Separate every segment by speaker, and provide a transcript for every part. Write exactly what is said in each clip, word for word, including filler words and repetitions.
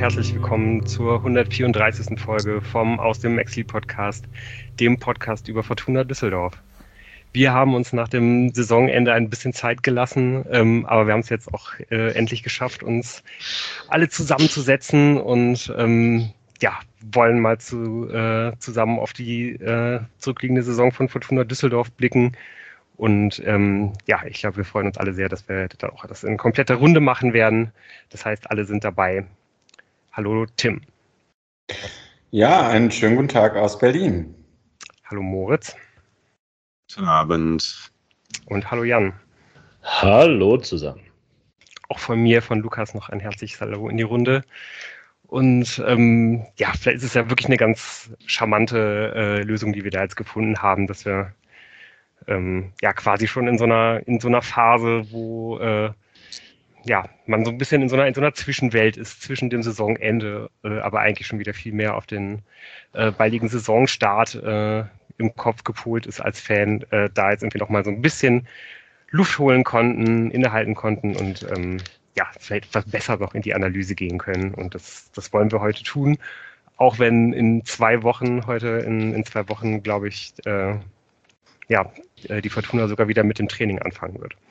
Speaker 1: herzlich willkommen zur hundertvierunddreißigsten Folge vom Aus dem Exil-Podcast, dem Podcast über Fortuna Düsseldorf. Wir haben uns nach dem Saisonende ein bisschen Zeit gelassen, ähm, aber wir haben es jetzt auch äh, endlich geschafft, uns alle zusammenzusetzen und ähm, ja, wollen mal zu, äh, zusammen auf die äh, zurückliegende Saison von Fortuna Düsseldorf blicken. Und ähm, ja, ich glaube, wir freuen uns alle sehr, dass wir da auch das in kompletter Runde machen werden. Das heißt, alle sind dabei. Hallo Tim.
Speaker 2: Ja, einen schönen guten Tag aus Berlin.
Speaker 1: Hallo Moritz.
Speaker 3: Guten Abend.
Speaker 1: Und hallo Jan.
Speaker 4: Hallo zusammen.
Speaker 1: Auch von mir, von Lukas noch ein herzliches Hallo in die Runde. Und ähm, ja, vielleicht ist es ja wirklich eine ganz charmante äh, Lösung, die wir da jetzt gefunden haben, dass wir ähm, ja quasi schon in so einer in so einer Phase, wo äh, ja man so ein bisschen in so einer in so einer Zwischenwelt ist zwischen dem Saisonende, äh, aber eigentlich schon wieder viel mehr auf den äh, baldigen Saisonstart äh, im Kopf gepolt ist als Fan, äh, da jetzt irgendwie noch mal so ein bisschen Luft holen konnten, innehalten konnten und ähm, ja, vielleicht etwas besser noch in die Analyse gehen können. Und das, das wollen wir heute tun. Auch wenn in zwei Wochen, heute in, in zwei Wochen, glaube ich, äh, ja, die Fortuna sogar wieder mit dem Training anfangen wird.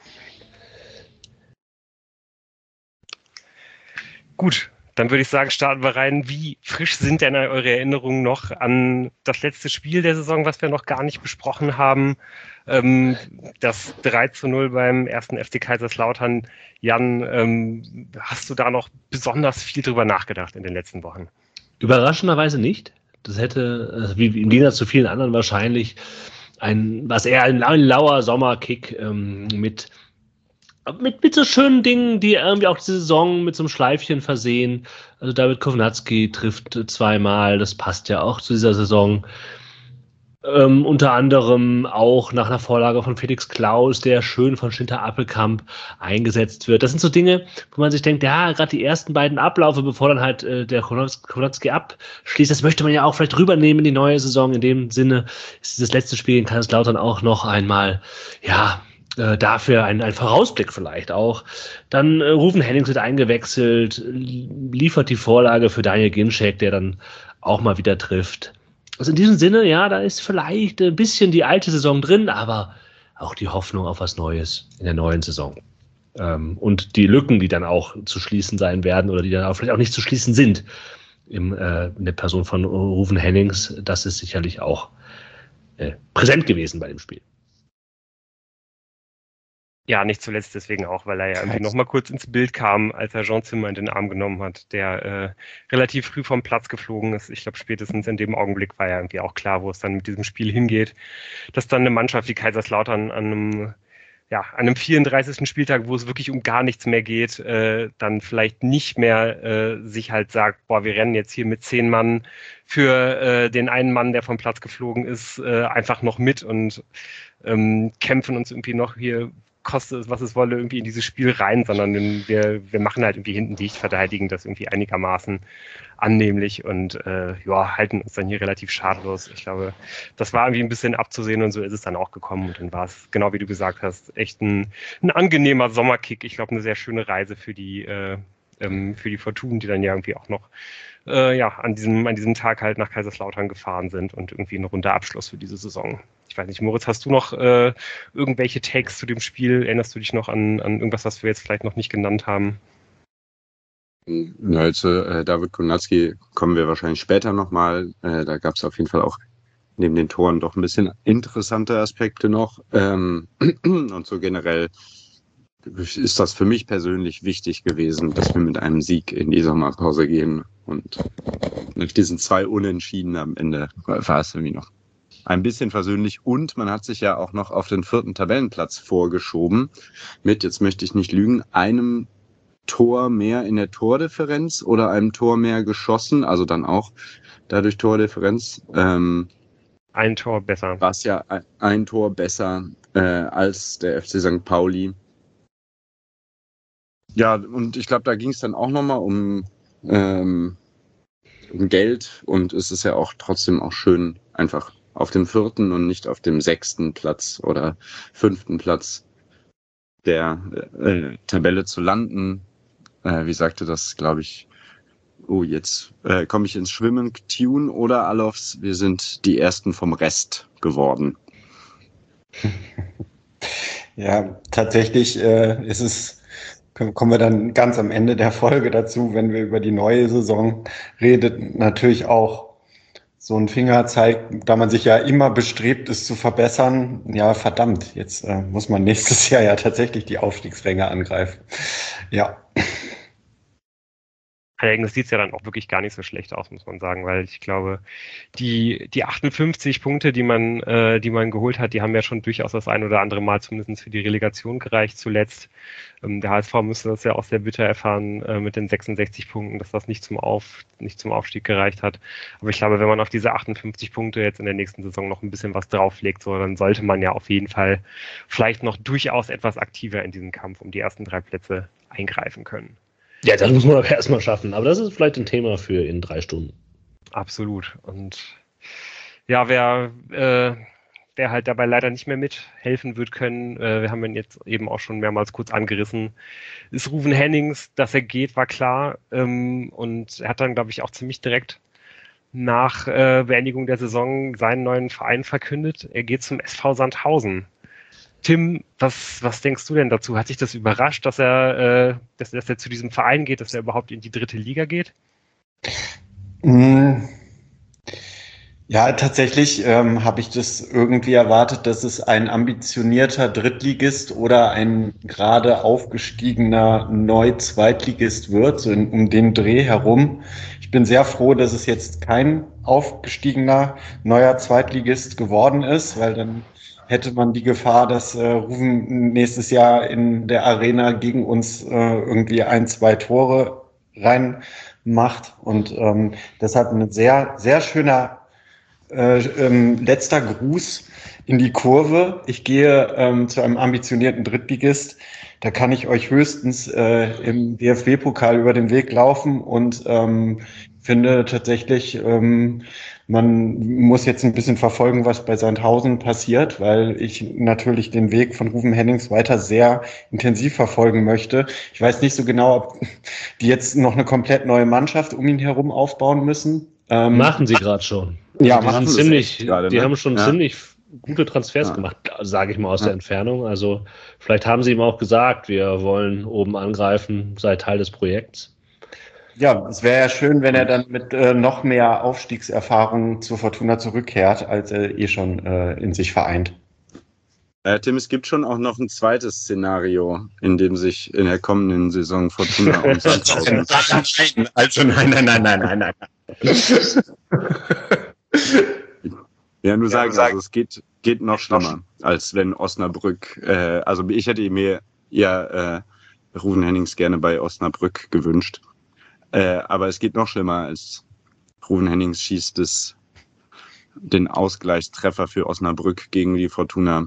Speaker 1: Gut, dann würde ich sagen, starten wir rein. Wie frisch sind denn eure Erinnerungen noch an das letzte Spiel der Saison, was wir noch gar nicht besprochen haben? Ähm, das drei zu null beim ersten F C Kaiserslautern. Jan, ähm, hast du da noch besonders viel drüber nachgedacht in den letzten Wochen?
Speaker 4: Überraschenderweise nicht. Das hätte, wie im Gegensatz zu vielen anderen wahrscheinlich, ein, was eher ein, ein lauer Sommerkick ähm, mit, mit, mit so schönen Dingen, die irgendwie auch die Saison mit so einem Schleifchen versehen. Also David Kovnatski trifft zweimal, das passt ja auch zu dieser Saison. Ähm, unter anderem auch nach einer Vorlage von Felix Klaus, der schön von Schinter Appelkamp eingesetzt wird. Das sind so Dinge, wo man sich denkt, ja, gerade die ersten beiden Ablaufe, bevor dann halt äh, der Kovnatski abschließt, das möchte man ja auch vielleicht rübernehmen in die neue Saison. In dem Sinne ist dieses letzte Spiel in Kaiserslautern auch noch einmal, ja, äh, dafür ein, ein Vorausblick vielleicht auch. Dann äh, Ruven Hennings wird eingewechselt, liefert die Vorlage für Daniel Ginczek, der dann auch mal wieder trifft. Also in diesem Sinne, ja, da ist vielleicht ein bisschen die alte Saison drin, aber auch die Hoffnung auf was Neues in der neuen Saison. Ähm, und die Lücken, die dann auch zu schließen sein werden oder die dann auch vielleicht auch nicht zu schließen sind im, äh, in der Person von Ruven Hennings, das ist sicherlich auch äh, präsent gewesen bei dem Spiel.
Speaker 1: Ja, nicht zuletzt deswegen auch, weil er ja irgendwie noch mal kurz ins Bild kam, als er Jean Zimmer in den Arm genommen hat, der äh, relativ früh vom Platz geflogen ist. Ich glaube, spätestens in dem Augenblick war ja irgendwie auch klar, wo es dann mit diesem Spiel hingeht. Dass dann eine Mannschaft wie Kaiserslautern an einem, ja, an einem vierunddreißigsten Spieltag, wo es wirklich um gar nichts mehr geht, äh, dann vielleicht nicht mehr äh, sich halt sagt, boah, wir rennen jetzt hier mit zehn Mann für äh, den einen Mann, der vom Platz geflogen ist, äh, einfach noch mit und ähm, kämpfen uns irgendwie noch hier koste es, was es wolle, irgendwie in dieses Spiel rein, sondern wir, wir machen halt irgendwie hinten dicht, verteidigen das irgendwie einigermaßen annehmlich und äh, ja, halten uns dann hier relativ schadlos. Ich glaube, das war irgendwie ein bisschen abzusehen und so ist es dann auch gekommen und dann war es, genau wie du gesagt hast, echt ein, ein angenehmer Sommerkick. Ich glaube, eine sehr schöne Reise für die, äh, ähm, für die Fortuna, die dann ja irgendwie auch noch äh, ja, an diesem, an diesem Tag halt nach Kaiserslautern gefahren sind und irgendwie ein runder Abschluss für diese Saison. Ich weiß nicht, Moritz, hast du noch äh, irgendwelche Takes zu dem Spiel? Erinnerst du dich noch an, an irgendwas, was wir jetzt vielleicht noch nicht genannt haben?
Speaker 3: Ja, zu äh, David Kovnatski kommen wir wahrscheinlich später nochmal. Äh, da gab es auf jeden Fall auch neben den Toren doch ein bisschen interessante Aspekte noch. Ähm, und so generell ist das für mich persönlich wichtig gewesen, dass wir mit einem Sieg in die Sommerpause gehen. Und nach diesen zwei Unentschieden am Ende war es irgendwie noch ein bisschen versöhnlich. Und man hat sich ja auch noch auf den vierten Tabellenplatz vorgeschoben mit, jetzt möchte ich nicht lügen, einem Tor mehr in der Tordifferenz oder einem Tor mehr geschossen, also dann auch dadurch Tordifferenz. Ähm,
Speaker 1: ein Tor besser.
Speaker 3: War es ja ein, ein Tor besser äh, als der F C Sankt Pauli. Ja, und ich glaube, da ging es dann auch nochmal um, ähm, um Geld und es ist ja auch trotzdem auch schön, einfach auf dem vierten und nicht auf dem sechsten Platz oder fünften Platz der äh, Tabelle zu landen. Äh, wie sagte das, glaube ich, oh, jetzt äh, komme ich ins Schwimmen, Tune oder Alofs, wir sind die Ersten vom Rest geworden.
Speaker 2: Ja, tatsächlich äh, ist es, kommen wir dann ganz am Ende der Folge dazu, wenn wir über die neue Saison reden, natürlich auch so ein Fingerzeig, da man sich ja immer bestrebt ist zu verbessern. Ja, verdammt, jetzt äh, muss man nächstes Jahr ja tatsächlich die Aufstiegsränge angreifen. Ja.
Speaker 1: Allerdings sieht es ja dann auch wirklich gar nicht so schlecht aus, muss man sagen, weil ich glaube, die, die achtundfünfzig Punkte, die man, äh, die man geholt hat, die haben ja schon durchaus das ein oder andere Mal zumindest für die Relegation gereicht zuletzt. Ähm, der H S V müsste das ja auch sehr bitter erfahren äh, mit den sechsundsechzig Punkten, dass das nicht zum, Auf, nicht zum Aufstieg gereicht hat. Aber ich glaube, wenn man auf diese achtundfünfzig Punkte jetzt in der nächsten Saison noch ein bisschen was drauflegt, so, dann sollte man ja auf jeden Fall vielleicht noch durchaus etwas aktiver in diesen Kampf um die ersten drei Plätze eingreifen können.
Speaker 4: Ja, das muss man aber erstmal schaffen. Aber das ist vielleicht ein Thema für in drei Stunden.
Speaker 1: Absolut. Und ja, wer, äh, wer halt dabei leider nicht mehr mithelfen wird können, äh, wir haben ihn jetzt eben auch schon mehrmals kurz angerissen, ist Ruven Hennings. Dass er geht, war klar. Ähm, und er hat dann, glaube ich, auch ziemlich direkt nach äh, Beendigung der Saison seinen neuen Verein verkündet. Er geht zum S V Sandhausen. Tim, was, was denkst du denn dazu? Hat dich das überrascht, dass er, äh, dass, dass er zu diesem Verein geht, dass er überhaupt in die dritte Liga geht?
Speaker 2: Ja, tatsächlich ähm, habe ich das irgendwie erwartet, dass es ein ambitionierter Drittligist oder ein gerade aufgestiegener Neu-Zweitligist wird, so in, um den Dreh herum. Ich bin sehr froh, dass es jetzt kein aufgestiegener neuer Zweitligist geworden ist, weil dann hätte man die Gefahr, dass äh, Ruven nächstes Jahr in der Arena gegen uns äh, irgendwie ein, zwei Tore reinmacht. Und ähm, deshalb ein sehr, sehr schöner äh, ähm, letzter Gruß in die Kurve. Ich gehe ähm, zu einem ambitionierten Drittligist. Da kann ich euch höchstens äh, im D F B-Pokal über den Weg laufen und ähm, finde tatsächlich, ähm, man muss jetzt ein bisschen verfolgen, was bei Sandhausen passiert, weil ich natürlich den Weg von Ruven Hennings weiter sehr intensiv verfolgen möchte. Ich weiß nicht so genau, ob die jetzt noch eine komplett neue Mannschaft um ihn herum aufbauen müssen.
Speaker 4: Ähm, machen sie gerade schon.
Speaker 2: Ja,
Speaker 4: also die
Speaker 2: machen
Speaker 4: sind ziemlich,
Speaker 3: grade,
Speaker 4: die
Speaker 3: ne?
Speaker 4: haben schon
Speaker 3: ja.
Speaker 4: ziemlich gute Transfers ja. gemacht, sage ich mal aus ja. der Entfernung. Also vielleicht haben sie ihm auch gesagt, wir wollen oben angreifen, sei Teil des Projekts.
Speaker 2: Ja, es wäre ja schön, wenn er dann mit äh, noch mehr Aufstiegserfahrung zur Fortuna zurückkehrt, als er eh schon äh, in sich vereint.
Speaker 3: Äh, Tim, es gibt schon auch noch ein zweites Szenario, in dem sich in der kommenden Saison Fortuna und Sandhausen...
Speaker 2: Also nein, nein, nein, nein, nein, nein.
Speaker 3: Ja, nur sagen, ja, also es geht, geht noch schlimmer, als wenn Osnabrück, äh, also ich hätte mir eher äh, Ruven Hennings gerne bei Osnabrück gewünscht. Äh, aber es geht noch schlimmer, als Ruven Hennings schießt es den Ausgleichstreffer für Osnabrück gegen die Fortuna.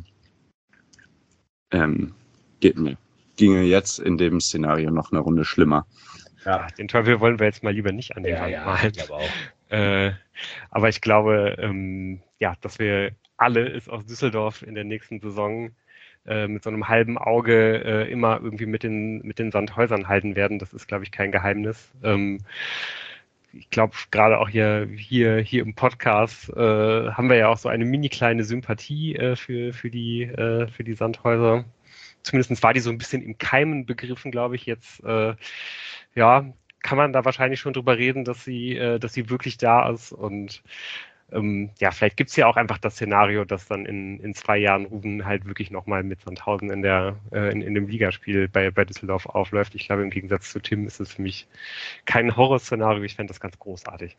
Speaker 3: Ähm, geht mir. Ginge jetzt in dem Szenario noch eine Runde schlimmer.
Speaker 1: Ja, den Teufel wollen wir jetzt mal lieber nicht an den
Speaker 4: ja,
Speaker 1: Wand
Speaker 4: ja,
Speaker 1: malen.
Speaker 4: Ich glaube auch.
Speaker 1: Äh, aber ich glaube, ähm, ja, dass wir alle es aus Düsseldorf in der nächsten Saison äh, mit so einem halben Auge äh, immer irgendwie mit den, mit den Sandhäusern halten werden, das ist, glaube ich, kein Geheimnis. Ähm, ich glaube, gerade auch hier, hier, hier im Podcast äh, haben wir ja auch so eine mini kleine Sympathie äh, für, für, die, äh, für die Sandhäuser. Zumindest war die so ein bisschen im Keimen begriffen, glaube ich, jetzt. Äh, ja, kann man da wahrscheinlich schon drüber reden, dass sie, äh, dass sie wirklich da ist. Und ähm, ja, vielleicht gibt es ja auch einfach das Szenario, dass dann in, in zwei Jahren Ruven halt wirklich nochmal mit Sandhausen in der äh, in, in dem Ligaspiel bei, bei Düsseldorf aufläuft. Ich glaube, im Gegensatz zu Tim ist es für mich kein Horrorszenario. Ich fände das ganz großartig.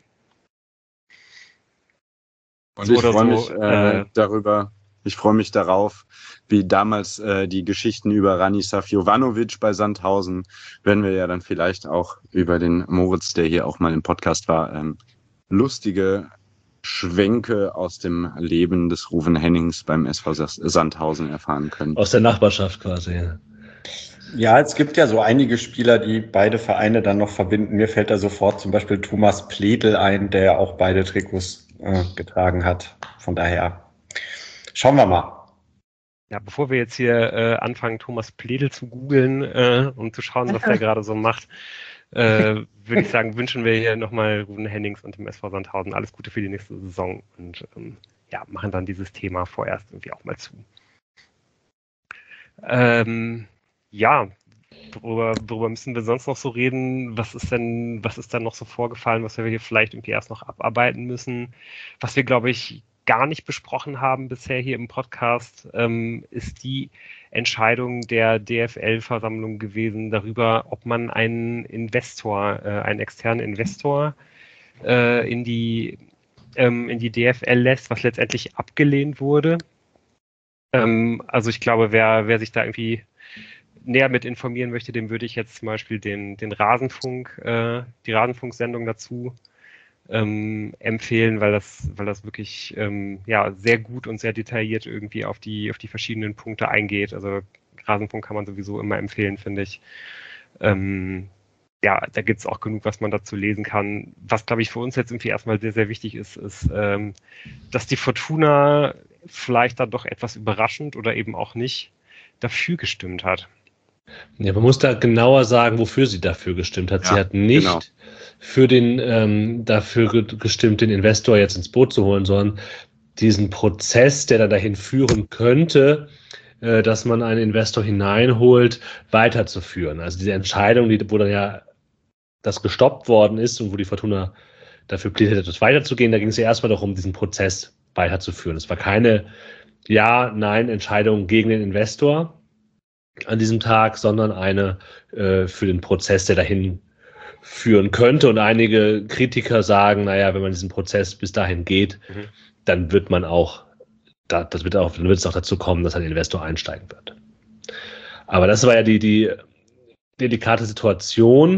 Speaker 3: Und ich freue mich äh, äh, darüber, ich freue mich darauf, wie damals äh, die Geschichten über Ranislav Jovanovic bei Sandhausen, werden wir ja dann vielleicht auch über den Moritz, der hier auch mal im Podcast war, ähm, lustige Schwenke aus dem Leben des Ruven Hennings beim S V Sandhausen erfahren können.
Speaker 4: Aus der Nachbarschaft quasi. Ja.
Speaker 2: Ja, es gibt ja so einige Spieler, die beide Vereine dann noch verbinden. Mir fällt da sofort zum Beispiel Thomas Pledl ein, der auch beide Trikots äh, getragen hat. Von daher schauen wir mal.
Speaker 1: Ja, bevor wir jetzt hier äh, anfangen, Thomas Pledl zu googeln, äh, um zu schauen, was der gerade so macht, äh, würde ich sagen, wünschen wir hier nochmal Ruven Hennings und dem S V Sandhausen alles Gute für die nächste Saison und ähm, ja, machen dann dieses Thema vorerst irgendwie auch mal zu. Ähm, ja, worüber, worüber müssen wir sonst noch so reden? Was ist denn, was ist dann noch so vorgefallen, was wir hier vielleicht irgendwie erst noch abarbeiten müssen? Was wir, glaube ich, gar nicht besprochen haben bisher hier im Podcast, ähm, ist die Entscheidung der D F L-Versammlung gewesen darüber, ob man einen Investor, äh, einen externen Investor äh, in die ähm, in die D F L lässt, was letztendlich abgelehnt wurde. Ähm, also ich glaube, wer, wer sich da irgendwie näher mit informieren möchte, dem würde ich jetzt zum Beispiel den, den Rasenfunk, äh, die Rasenfunksendung dazu ähm, empfehlen, weil das, weil das wirklich ähm, ja, sehr gut und sehr detailliert irgendwie auf die, auf die verschiedenen Punkte eingeht. Also Rasenfunk kann man sowieso immer empfehlen, finde ich. Ähm, ja, da gibt es auch genug, was man dazu lesen kann. Was, glaube ich, für uns jetzt irgendwie erstmal sehr, sehr wichtig ist, ist, ähm, dass die Fortuna vielleicht dann doch etwas überraschend oder eben auch nicht dafür gestimmt hat.
Speaker 4: Ja, man muss da genauer sagen, wofür sie dafür gestimmt hat.
Speaker 3: Ja,
Speaker 4: sie hat nicht
Speaker 3: genau.
Speaker 4: für den ähm, dafür ge- gestimmt, den Investor jetzt ins Boot zu holen, sondern diesen Prozess, der da dahin führen könnte, äh, dass man einen Investor hineinholt, weiterzuführen. Also diese Entscheidung, die, wo dann ja das gestoppt worden ist und wo die Fortuna dafür plädiert hat, das weiterzugehen, da ging es ja erstmal darum, diesen Prozess weiterzuführen. Es war keine Ja-Nein-Entscheidung gegen den Investor an diesem Tag, sondern eine äh, für den Prozess, der dahin führen könnte. Und einige Kritiker sagen, naja, wenn man diesen Prozess bis dahin geht, mhm. dann wird man auch, da, das wird auch, dann wird es auch dazu kommen, dass ein Investor einsteigen wird. Aber das war ja die, die delikate Situation,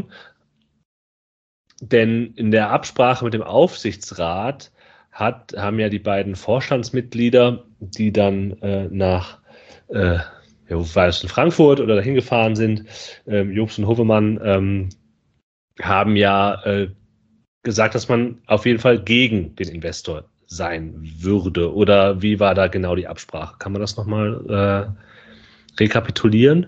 Speaker 4: denn in der Absprache mit dem Aufsichtsrat hat, haben ja die beiden Vorstandsmitglieder, die dann äh, nach äh, ja, wo war das, in Frankfurt oder dahin gefahren sind, ähm, Jobst und Hovemann, ähm, haben ja äh, gesagt, dass man auf jeden Fall gegen den Investor sein würde. Oder wie war da genau die Absprache? Kann man das nochmal äh, rekapitulieren?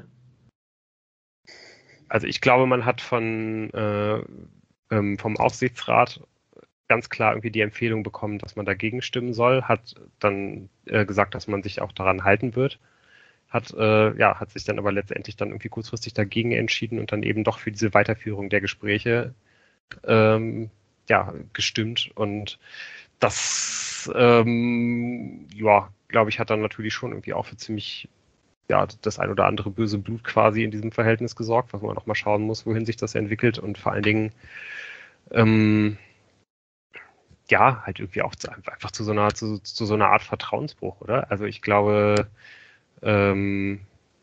Speaker 1: Also ich glaube, man hat von äh, ähm, vom Aufsichtsrat ganz klar irgendwie die Empfehlung bekommen, dass man dagegen stimmen soll, hat dann äh, gesagt, dass man sich auch daran halten wird. Hat, äh, ja, hat sich dann aber letztendlich dann irgendwie kurzfristig dagegen entschieden und dann eben doch für diese Weiterführung der Gespräche ähm, ja, gestimmt. Und das, ähm, ja, glaube ich, hat dann natürlich schon irgendwie auch für ziemlich, ja, das ein oder andere böse Blut quasi in diesem Verhältnis gesorgt, was man noch mal schauen muss, wohin sich das entwickelt und vor allen Dingen, ähm, ja, halt irgendwie auch zu, einfach zu so einer, zu, zu so einer Art Vertrauensbruch, oder? Also ich glaube, Ähm,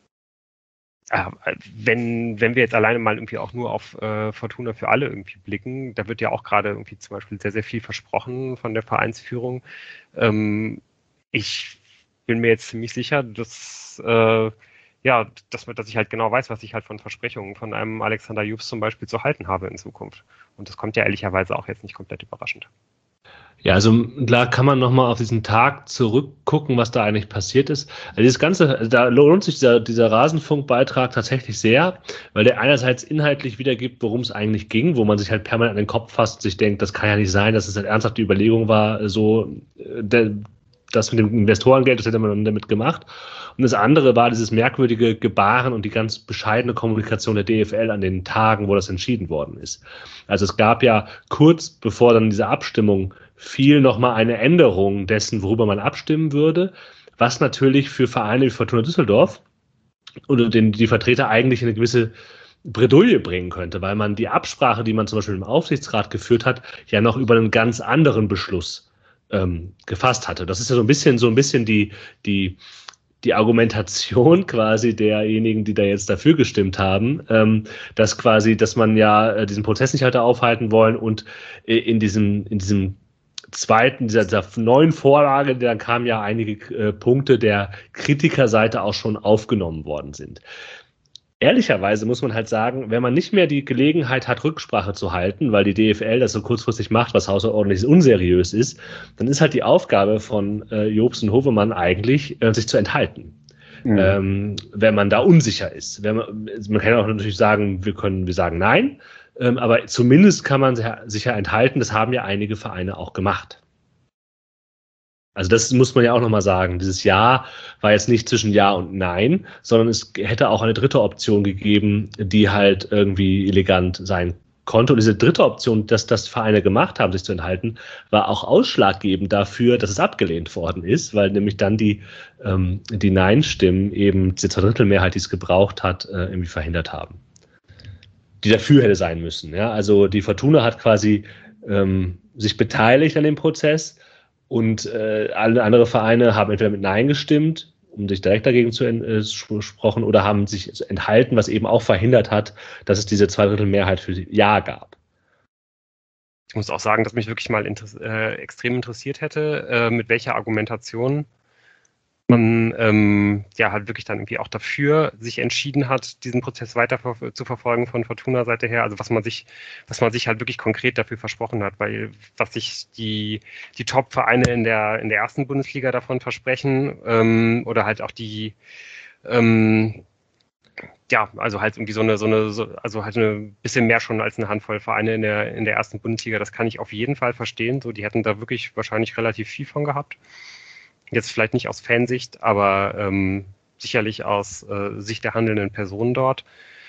Speaker 1: äh, wenn, wenn wir jetzt alleine mal irgendwie auch nur auf äh, Fortuna für alle irgendwie blicken, da wird ja auch gerade irgendwie zum Beispiel sehr, sehr viel versprochen von der Vereinsführung. Ähm, ich bin mir jetzt ziemlich sicher, dass, äh, ja, dass, dass ich halt genau weiß, was ich halt von Versprechungen von einem Alexander Jobst zum Beispiel zu halten habe in Zukunft. Und das kommt ja ehrlicherweise auch jetzt nicht komplett überraschend.
Speaker 4: Ja, also da kann man nochmal auf diesen Tag zurückgucken, was da eigentlich passiert ist. Also dieses Ganze, da lohnt sich dieser, dieser Rasenfunkbeitrag tatsächlich sehr, weil der einerseits inhaltlich wiedergibt, worum es eigentlich ging, wo man sich halt permanent an den Kopf fasst und sich denkt, das kann ja nicht sein, dass es halt ernsthaft die Überlegung war, so der, das mit dem Investorengeld, das hätte man damit gemacht. Und das andere war dieses merkwürdige Gebaren und die ganz bescheidene Kommunikation der D F L an den Tagen, wo das entschieden worden ist. Also es gab ja kurz bevor dann diese Abstimmung fiel nochmal eine Änderung dessen, worüber man abstimmen würde, was natürlich für Vereine wie Fortuna Düsseldorf oder den, die Vertreter eigentlich eine gewisse Bredouille bringen könnte, weil man die Absprache, die man zum Beispiel im Aufsichtsrat geführt hat, ja noch über einen ganz anderen Beschluss ähm, gefasst hatte. Das ist ja so ein bisschen, so ein bisschen die, die, die Argumentation quasi derjenigen, die da jetzt dafür gestimmt haben, ähm, dass quasi, dass man ja äh, diesen Prozess nicht hatte aufhalten wollen und äh, in diesem, in diesem zweiten, dieser, dieser neuen Vorlage, dann kamen ja einige äh, Punkte der Kritikerseite auch schon aufgenommen worden sind. Ehrlicherweise muss man halt sagen, wenn man nicht mehr die Gelegenheit hat, Rücksprache zu halten, weil die D F L das so kurzfristig macht, was außerordentlich unseriös ist, dann ist halt die Aufgabe von äh, Jobst und Hovemann eigentlich, äh, sich zu enthalten. Mhm. Ähm, wenn man da unsicher ist. Wenn man, man kann auch natürlich sagen, wir können, wir sagen nein. ähm, aber zumindest kann man sich ja enthalten, das haben ja einige Vereine auch gemacht. Also das muss man ja auch nochmal sagen. Dieses Ja war jetzt nicht zwischen Ja und Nein, sondern es hätte auch eine dritte Option gegeben, die halt irgendwie elegant sein konnte. Und diese dritte Option, dass das Vereine gemacht haben, sich zu enthalten, war auch ausschlaggebend dafür, dass es abgelehnt worden ist, weil nämlich dann die, ähm, die Nein-Stimmen eben diese Zweidrittelmehrheit, die es gebraucht hat, äh, irgendwie verhindert haben. Die dafür hätte sein müssen. Ja? Also die Fortuna hat quasi ähm, sich beteiligt an dem Prozess, und äh, alle andere Vereine haben entweder mit Nein gestimmt, um sich direkt dagegen zu äh, sprechen, oder haben sich enthalten, was eben auch verhindert hat, dass es diese Zweidrittelmehrheit für Ja gab.
Speaker 1: Ich muss auch sagen, dass mich wirklich mal inter- äh, extrem interessiert hätte, äh, mit welcher Argumentation man ähm, ja halt wirklich dann irgendwie auch dafür sich entschieden hat, diesen Prozess weiter ver- zu verfolgen von Fortuna-Seite her. Also was man sich, was man sich halt wirklich konkret dafür versprochen hat, weil was sich die die Top-Vereine in der in der ersten Bundesliga davon versprechen ähm, oder halt auch die ähm, ja, also halt irgendwie so eine, so eine, so, also halt ein bisschen mehr schon als eine Handvoll Vereine in der, in der ersten Bundesliga, das kann ich auf jeden Fall verstehen. So, die hätten da wirklich wahrscheinlich relativ viel von gehabt. Jetzt vielleicht nicht aus Fansicht, aber ähm, sicherlich aus äh, Sicht der handelnden Personen dort.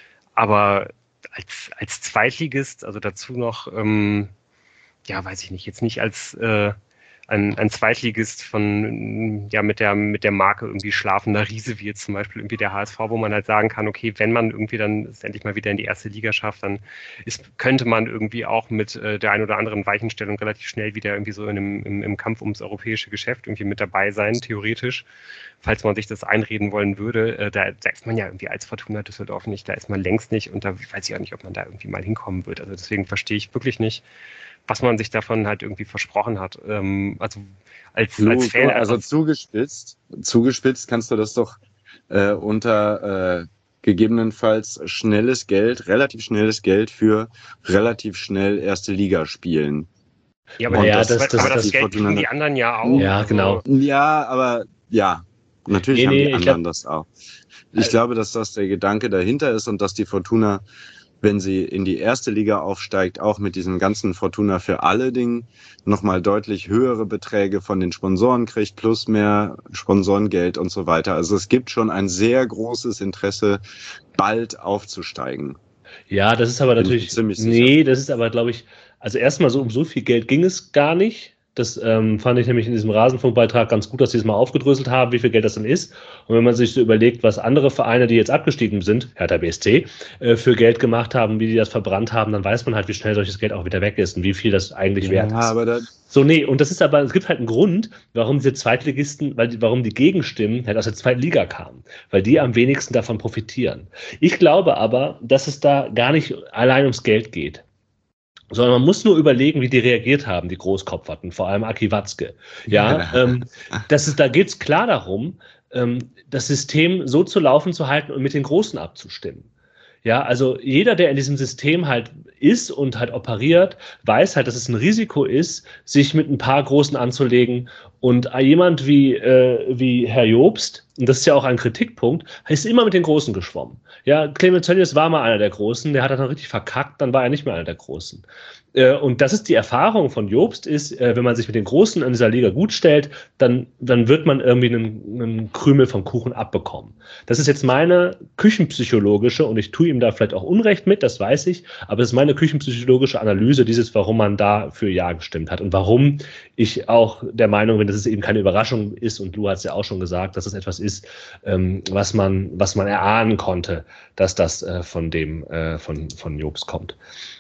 Speaker 1: Aber als, als Zweitligist, also dazu noch, ähm, ja, weiß ich nicht, jetzt nicht als äh, ein, ein Zweitligist von, ja, mit der, mit der Marke irgendwie schlafender Riese, wie jetzt zum Beispiel irgendwie der H S V, wo man halt sagen kann, okay, wenn man irgendwie dann es endlich mal wieder in die erste Liga schafft, dann ist, könnte man irgendwie auch mit äh, der ein oder anderen Weichenstellung relativ schnell wieder irgendwie so in einem, im, im Kampf ums europäische Geschäft irgendwie mit dabei sein, theoretisch, falls man sich das einreden wollen würde. Äh, da, da ist man ja irgendwie als Fortuna Düsseldorf nicht, da ist man längst nicht und da weiß ich auch nicht, ob man da irgendwie mal hinkommen wird. Also deswegen verstehe ich wirklich nicht, was man sich davon halt irgendwie versprochen hat. Ähm, also als,
Speaker 3: du,
Speaker 1: als Fan.
Speaker 3: Also zugespitzt, zugespitzt kannst du das doch äh, unter äh, gegebenenfalls schnelles Geld, relativ schnelles Geld für relativ schnell erste Liga spielen.
Speaker 1: Ja, aber,
Speaker 4: Und
Speaker 1: das,
Speaker 4: das, das,
Speaker 1: aber das,
Speaker 4: das
Speaker 1: Geld kriegen die anderen ja auch.
Speaker 4: Ja,
Speaker 1: also,
Speaker 4: genau.
Speaker 3: Ja, aber ja, natürlich
Speaker 4: Nee,
Speaker 3: haben
Speaker 4: nee,
Speaker 3: die
Speaker 4: ich
Speaker 3: anderen
Speaker 4: glaub-
Speaker 3: das auch. Ich glaube, dass das der Gedanke dahinter ist und dass die Fortuna, wenn sie in die erste Liga aufsteigt, auch mit diesem ganzen Fortuna für alle Ding nochmal deutlich höhere Beträge von den Sponsoren kriegt, plus mehr Sponsorengeld und so weiter. Also es gibt schon ein sehr großes Interesse, bald aufzusteigen.
Speaker 4: Ja, das ist aber
Speaker 3: Bin ich mir
Speaker 4: natürlich,
Speaker 3: ziemlich sicher.
Speaker 4: nee, das ist aber, glaube ich, also erstmal so um so viel Geld ging es gar nicht. Das ähm, fand ich nämlich in diesem Rasenfunkbeitrag ganz gut, dass sie es mal aufgedröselt haben, wie viel Geld das denn ist. Und wenn man sich so überlegt, was andere Vereine, die jetzt abgestiegen sind, Hertha B S C, äh, für Geld gemacht haben, wie die das verbrannt haben, dann weiß man halt, wie schnell solches Geld auch wieder weg ist und wie viel das eigentlich wert
Speaker 3: Ja,
Speaker 4: ist.
Speaker 3: aber da,
Speaker 4: So, nee, und das ist aber, es gibt halt einen Grund, warum diese Zweitligisten, weil die, warum die Gegenstimmen halt aus der zweiten Liga kamen, weil die am wenigsten davon profitieren. Ich glaube aber, dass es da gar nicht allein ums Geld geht, sondern man muss nur überlegen, wie die reagiert haben, die Großkopferten, vor allem Aki Watzke. Ja, ähm, das ist, da geht es klar darum, ähm, das System so zu laufen zu halten und mit den Großen abzustimmen. Ja, also jeder, der in diesem System halt ist und halt operiert, weiß halt, dass es ein Risiko ist, sich mit ein paar Großen anzulegen. Und jemand wie, äh, wie Herr Jobst, und das ist ja auch ein Kritikpunkt, ist immer mit den Großen geschwommen. Ja, Clemens Tönnies war mal einer der Großen, der hat dann richtig verkackt, dann war er nicht mehr einer der Großen. Äh, und das ist die Erfahrung von Jobst, ist, äh, wenn man sich mit den Großen in dieser Liga gut stellt, dann, dann wird man irgendwie einen, einen Krümel vom Kuchen abbekommen. Das ist jetzt meine küchenpsychologische, und ich tue ihm da vielleicht auch Unrecht mit, das weiß ich, aber es ist meine küchenpsychologische Analyse dieses, warum man da für Ja gestimmt hat und warum ich auch der Meinung bin, dass es eben keine Überraschung ist, und Lou hat es ja auch schon gesagt, dass es etwas ist, ähm, was man, was man erahnen konnte, dass das äh, von dem, äh, von, von Jobst kommt.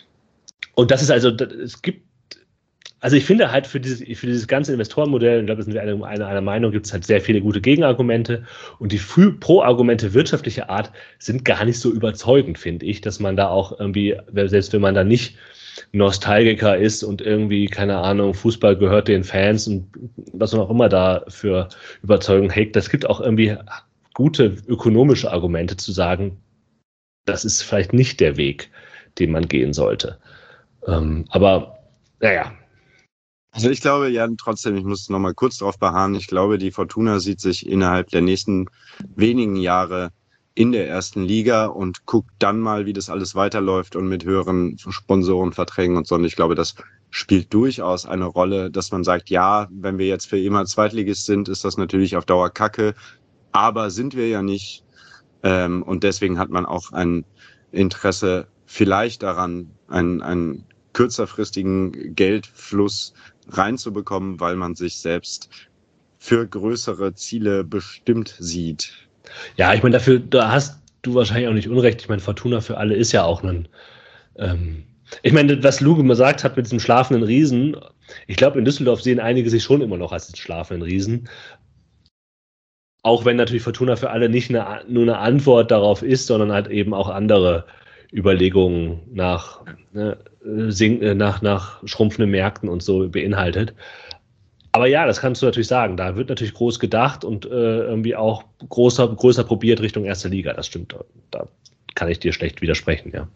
Speaker 4: Und das ist also, es gibt, also ich finde halt für dieses, für dieses ganze Investorenmodell, und ich glaube, da sind wir alle einer, einer Meinung, gibt es halt sehr viele gute Gegenargumente, und die Pro-Argumente wirtschaftlicher Art sind gar nicht so überzeugend, finde ich, dass man da auch irgendwie, selbst wenn man da nicht Nostalgiker ist und irgendwie, keine Ahnung, Fußball gehört den Fans und was man auch immer da für Überzeugung hegt, das gibt auch irgendwie gute ökonomische Argumente zu sagen, das ist vielleicht nicht der Weg, den man gehen sollte. Ähm, aber, naja.
Speaker 3: Also ich glaube, ja, trotzdem, ich muss noch mal kurz drauf beharren, ich glaube, die Fortuna sieht sich innerhalb der nächsten wenigen Jahre in der ersten Liga und guckt dann mal, wie das alles weiterläuft und mit höheren Sponsorenverträgen und so. Und ich glaube, das spielt durchaus eine Rolle, dass man sagt, ja, wenn wir jetzt für immer Zweitligist sind, ist das natürlich auf Dauer Kacke, aber sind wir ja nicht. Ähm, und deswegen hat man auch ein Interesse vielleicht daran, einen, einen kürzerfristigen Geldfluss reinzubekommen, weil man sich selbst für größere Ziele bestimmt sieht.
Speaker 4: Ja, ich meine, dafür, da hast du wahrscheinlich auch nicht Unrecht. Ich meine, Fortuna für alle ist ja auch ein, ähm, ich meine, was Luke gesagt hat mit diesem schlafenden Riesen, ich glaube, in Düsseldorf sehen einige sich schon immer noch als den schlafenden Riesen. Auch wenn natürlich Fortuna für alle nicht eine, nur eine Antwort darauf ist, sondern halt eben auch andere Überlegungen nach, ne, sing, nach, nach schrumpfenden Märkten und so beinhaltet. Aber ja, das kannst du natürlich sagen. Da wird natürlich groß gedacht und äh, irgendwie auch großer, größer probiert Richtung erste Liga. Das stimmt. Da kann ich dir schlecht widersprechen, ja.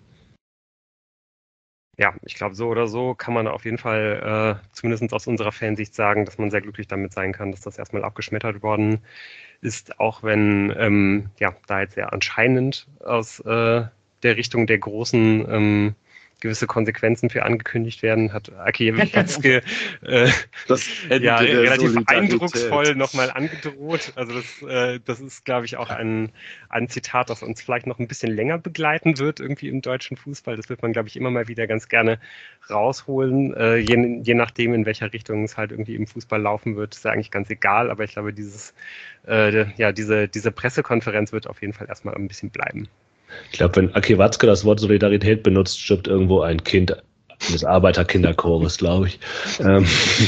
Speaker 1: Ja, ich glaube, so oder so kann man auf jeden Fall, äh, zumindest aus unserer Fansicht, sagen, dass man sehr glücklich damit sein kann, dass das erstmal abgeschmettert worden ist, auch wenn ähm, ja, da jetzt ja anscheinend aus äh, der Richtung der großen ähm, gewisse Konsequenzen für angekündigt werden, hat Aki Watzke äh, ja, relativ eindrucksvoll nochmal angedroht. Also das, äh, das ist, glaube ich, auch ein, ein Zitat, das uns vielleicht noch ein bisschen länger begleiten wird, irgendwie im deutschen Fußball. Das wird man, glaube ich, immer mal wieder ganz gerne rausholen. Äh, je, je nachdem, in welcher Richtung es halt irgendwie im Fußball laufen wird, ist ja eigentlich ganz egal. Aber ich glaube, dieses, äh, ja, diese, diese Pressekonferenz wird auf jeden Fall erstmal ein bisschen bleiben.
Speaker 4: Ich glaube, wenn Aki Watzke das Wort Solidarität benutzt, stirbt irgendwo ein Kind des Arbeiterkinderchores, glaube ich. Ähm,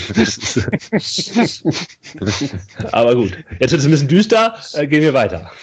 Speaker 4: aber gut, jetzt wird es ein bisschen düster, äh, gehen wir weiter.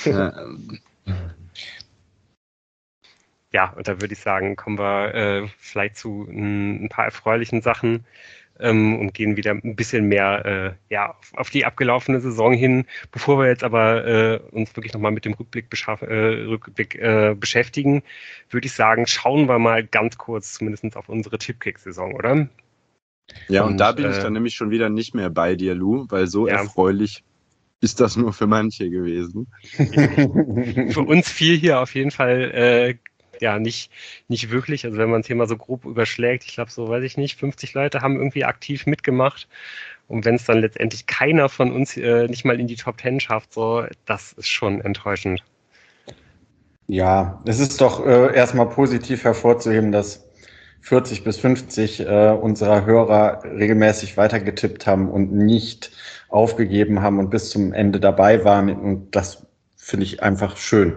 Speaker 1: Ja, und da würde ich sagen, kommen wir äh, vielleicht zu n, ein paar erfreulichen Sachen. Ähm, und gehen wieder ein bisschen mehr äh, ja, auf, auf die abgelaufene Saison hin. Bevor wir jetzt aber äh, uns wirklich nochmal mit dem Rückblick, beschaff, äh, Rückblick äh, beschäftigen, würde ich sagen, schauen wir mal ganz kurz zumindest auf unsere Tippkick-Saison, oder?
Speaker 3: Ja, und, und da bin äh, ich dann nämlich schon wieder nicht mehr bei dir, Lou, weil so ja. erfreulich ist das nur für manche gewesen.
Speaker 1: Für uns fiel hier auf jeden Fall äh, ja, nicht, nicht wirklich. Also wenn man es hier mal so grob überschlägt, ich glaube so, weiß ich nicht, fünfzig Leute haben irgendwie aktiv mitgemacht. Und wenn es dann letztendlich keiner von uns äh, nicht mal in die Top Ten schafft, so, das ist schon enttäuschend.
Speaker 2: Ja, es ist doch äh, erstmal positiv hervorzuheben, dass vierzig bis fünfzig äh, unserer Hörer regelmäßig weitergetippt haben und nicht aufgegeben haben und bis zum Ende dabei waren. Und das finde ich einfach schön.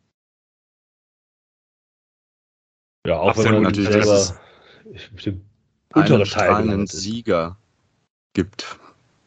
Speaker 3: Ja, auch absolut, wenn man natürlich selber einen strahlenden Sieger gibt.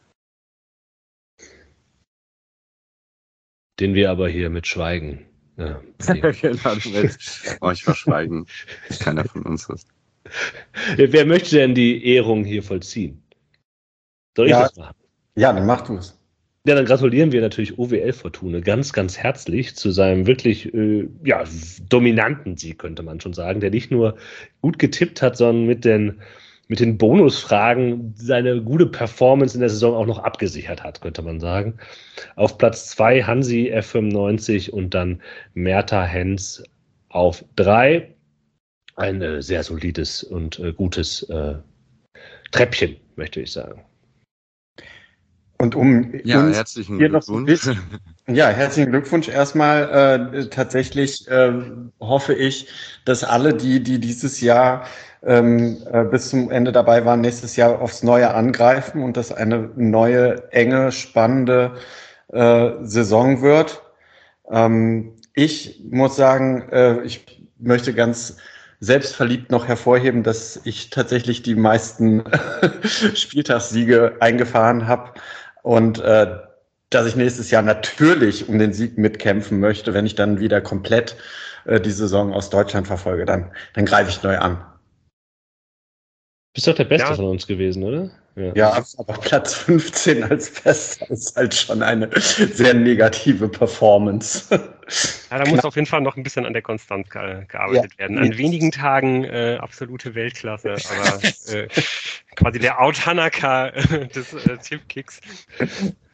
Speaker 4: Den wir aber hier mit Schweigen. Ja,
Speaker 3: oh, ich verschweigen. Keiner von uns ist.
Speaker 4: Wer möchte denn die Ehrung hier vollziehen? Soll ich
Speaker 2: ja,
Speaker 4: das machen?
Speaker 2: Ja, dann mach du es.
Speaker 4: Ja, dann gratulieren wir natürlich O W L Fortuna ganz, ganz herzlich zu seinem wirklich äh, ja, dominanten Sieg, könnte man schon sagen, der nicht nur gut getippt hat, sondern mit den, mit den Bonusfragen seine gute Performance in der Saison auch noch abgesichert hat, könnte man sagen. Auf Platz zwei Hansi F fünfundneunzig und dann Mertha Hens auf drei. Ein äh, sehr solides und äh, gutes äh, Treppchen, möchte ich sagen.
Speaker 2: Und um
Speaker 3: ja, uns herzlichen Glückwunsch.
Speaker 2: Noch ja, herzlichen Glückwunsch erstmal. Äh, tatsächlich äh, hoffe ich, dass alle, die, die dieses Jahr ähm, äh, bis zum Ende dabei waren, nächstes Jahr aufs Neue angreifen und dass eine neue, enge, spannende äh, Saison wird. Ähm, ich muss sagen, äh, ich möchte ganz selbstverliebt noch hervorheben, dass ich tatsächlich die meisten Spieltagssiege eingefahren habe. Und äh, dass ich nächstes Jahr natürlich um den Sieg mitkämpfen möchte, wenn ich dann wieder komplett äh, die Saison aus Deutschland verfolge, dann, dann greife ich neu an.
Speaker 4: Bist doch der Beste
Speaker 1: ja.
Speaker 4: von uns gewesen, oder?
Speaker 2: Ja. ja, aber Platz fünfzehn als Bester ist halt schon eine sehr negative Performance.
Speaker 1: Ja, da muss auf jeden Fall noch ein bisschen an der Konstanz ge- gearbeitet ja. werden. An wenigen Tagen äh, absolute Weltklasse, aber äh, quasi der Out-Hanaka des äh, Tippkicks.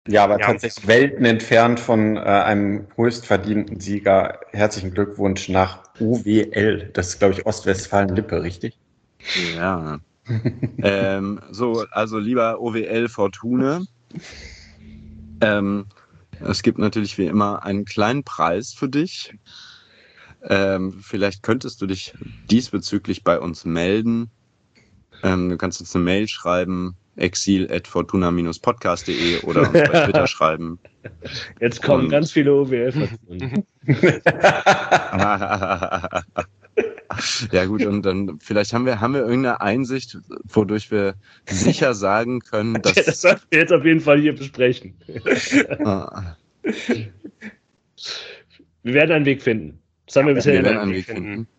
Speaker 2: Ja, aber
Speaker 1: Ja.
Speaker 2: tatsächlich Welten entfernt von äh, einem höchstverdienten Sieger. Herzlichen Glückwunsch nach O W L. Das ist, glaube ich, Ostwestfalen-Lippe, richtig?
Speaker 3: Ja. ähm, so, also lieber O W L Fortuna. Ähm, es gibt natürlich wie immer einen kleinen Preis für dich. Ähm, vielleicht könntest du dich diesbezüglich bei uns melden. Ähm, du kannst uns eine Mail schreiben, exil at fortuna dash podcast punkt de oder uns bei Twitter schreiben.
Speaker 4: Jetzt kommen
Speaker 3: Und-
Speaker 4: ganz viele O W L-Fraktionen.
Speaker 3: Ja gut, und dann vielleicht haben wir, haben wir irgendeine Einsicht, wodurch wir sicher sagen können, dass...
Speaker 4: Ja, das sollten wir jetzt auf jeden Fall hier besprechen.
Speaker 3: Ah,
Speaker 4: Wir werden einen Weg finden. Das haben wir
Speaker 1: Ja,
Speaker 4: bisher
Speaker 3: wir
Speaker 1: wir
Speaker 3: werden
Speaker 1: werden
Speaker 3: einen
Speaker 1: einen
Speaker 3: Weg
Speaker 1: Weg
Speaker 3: finden.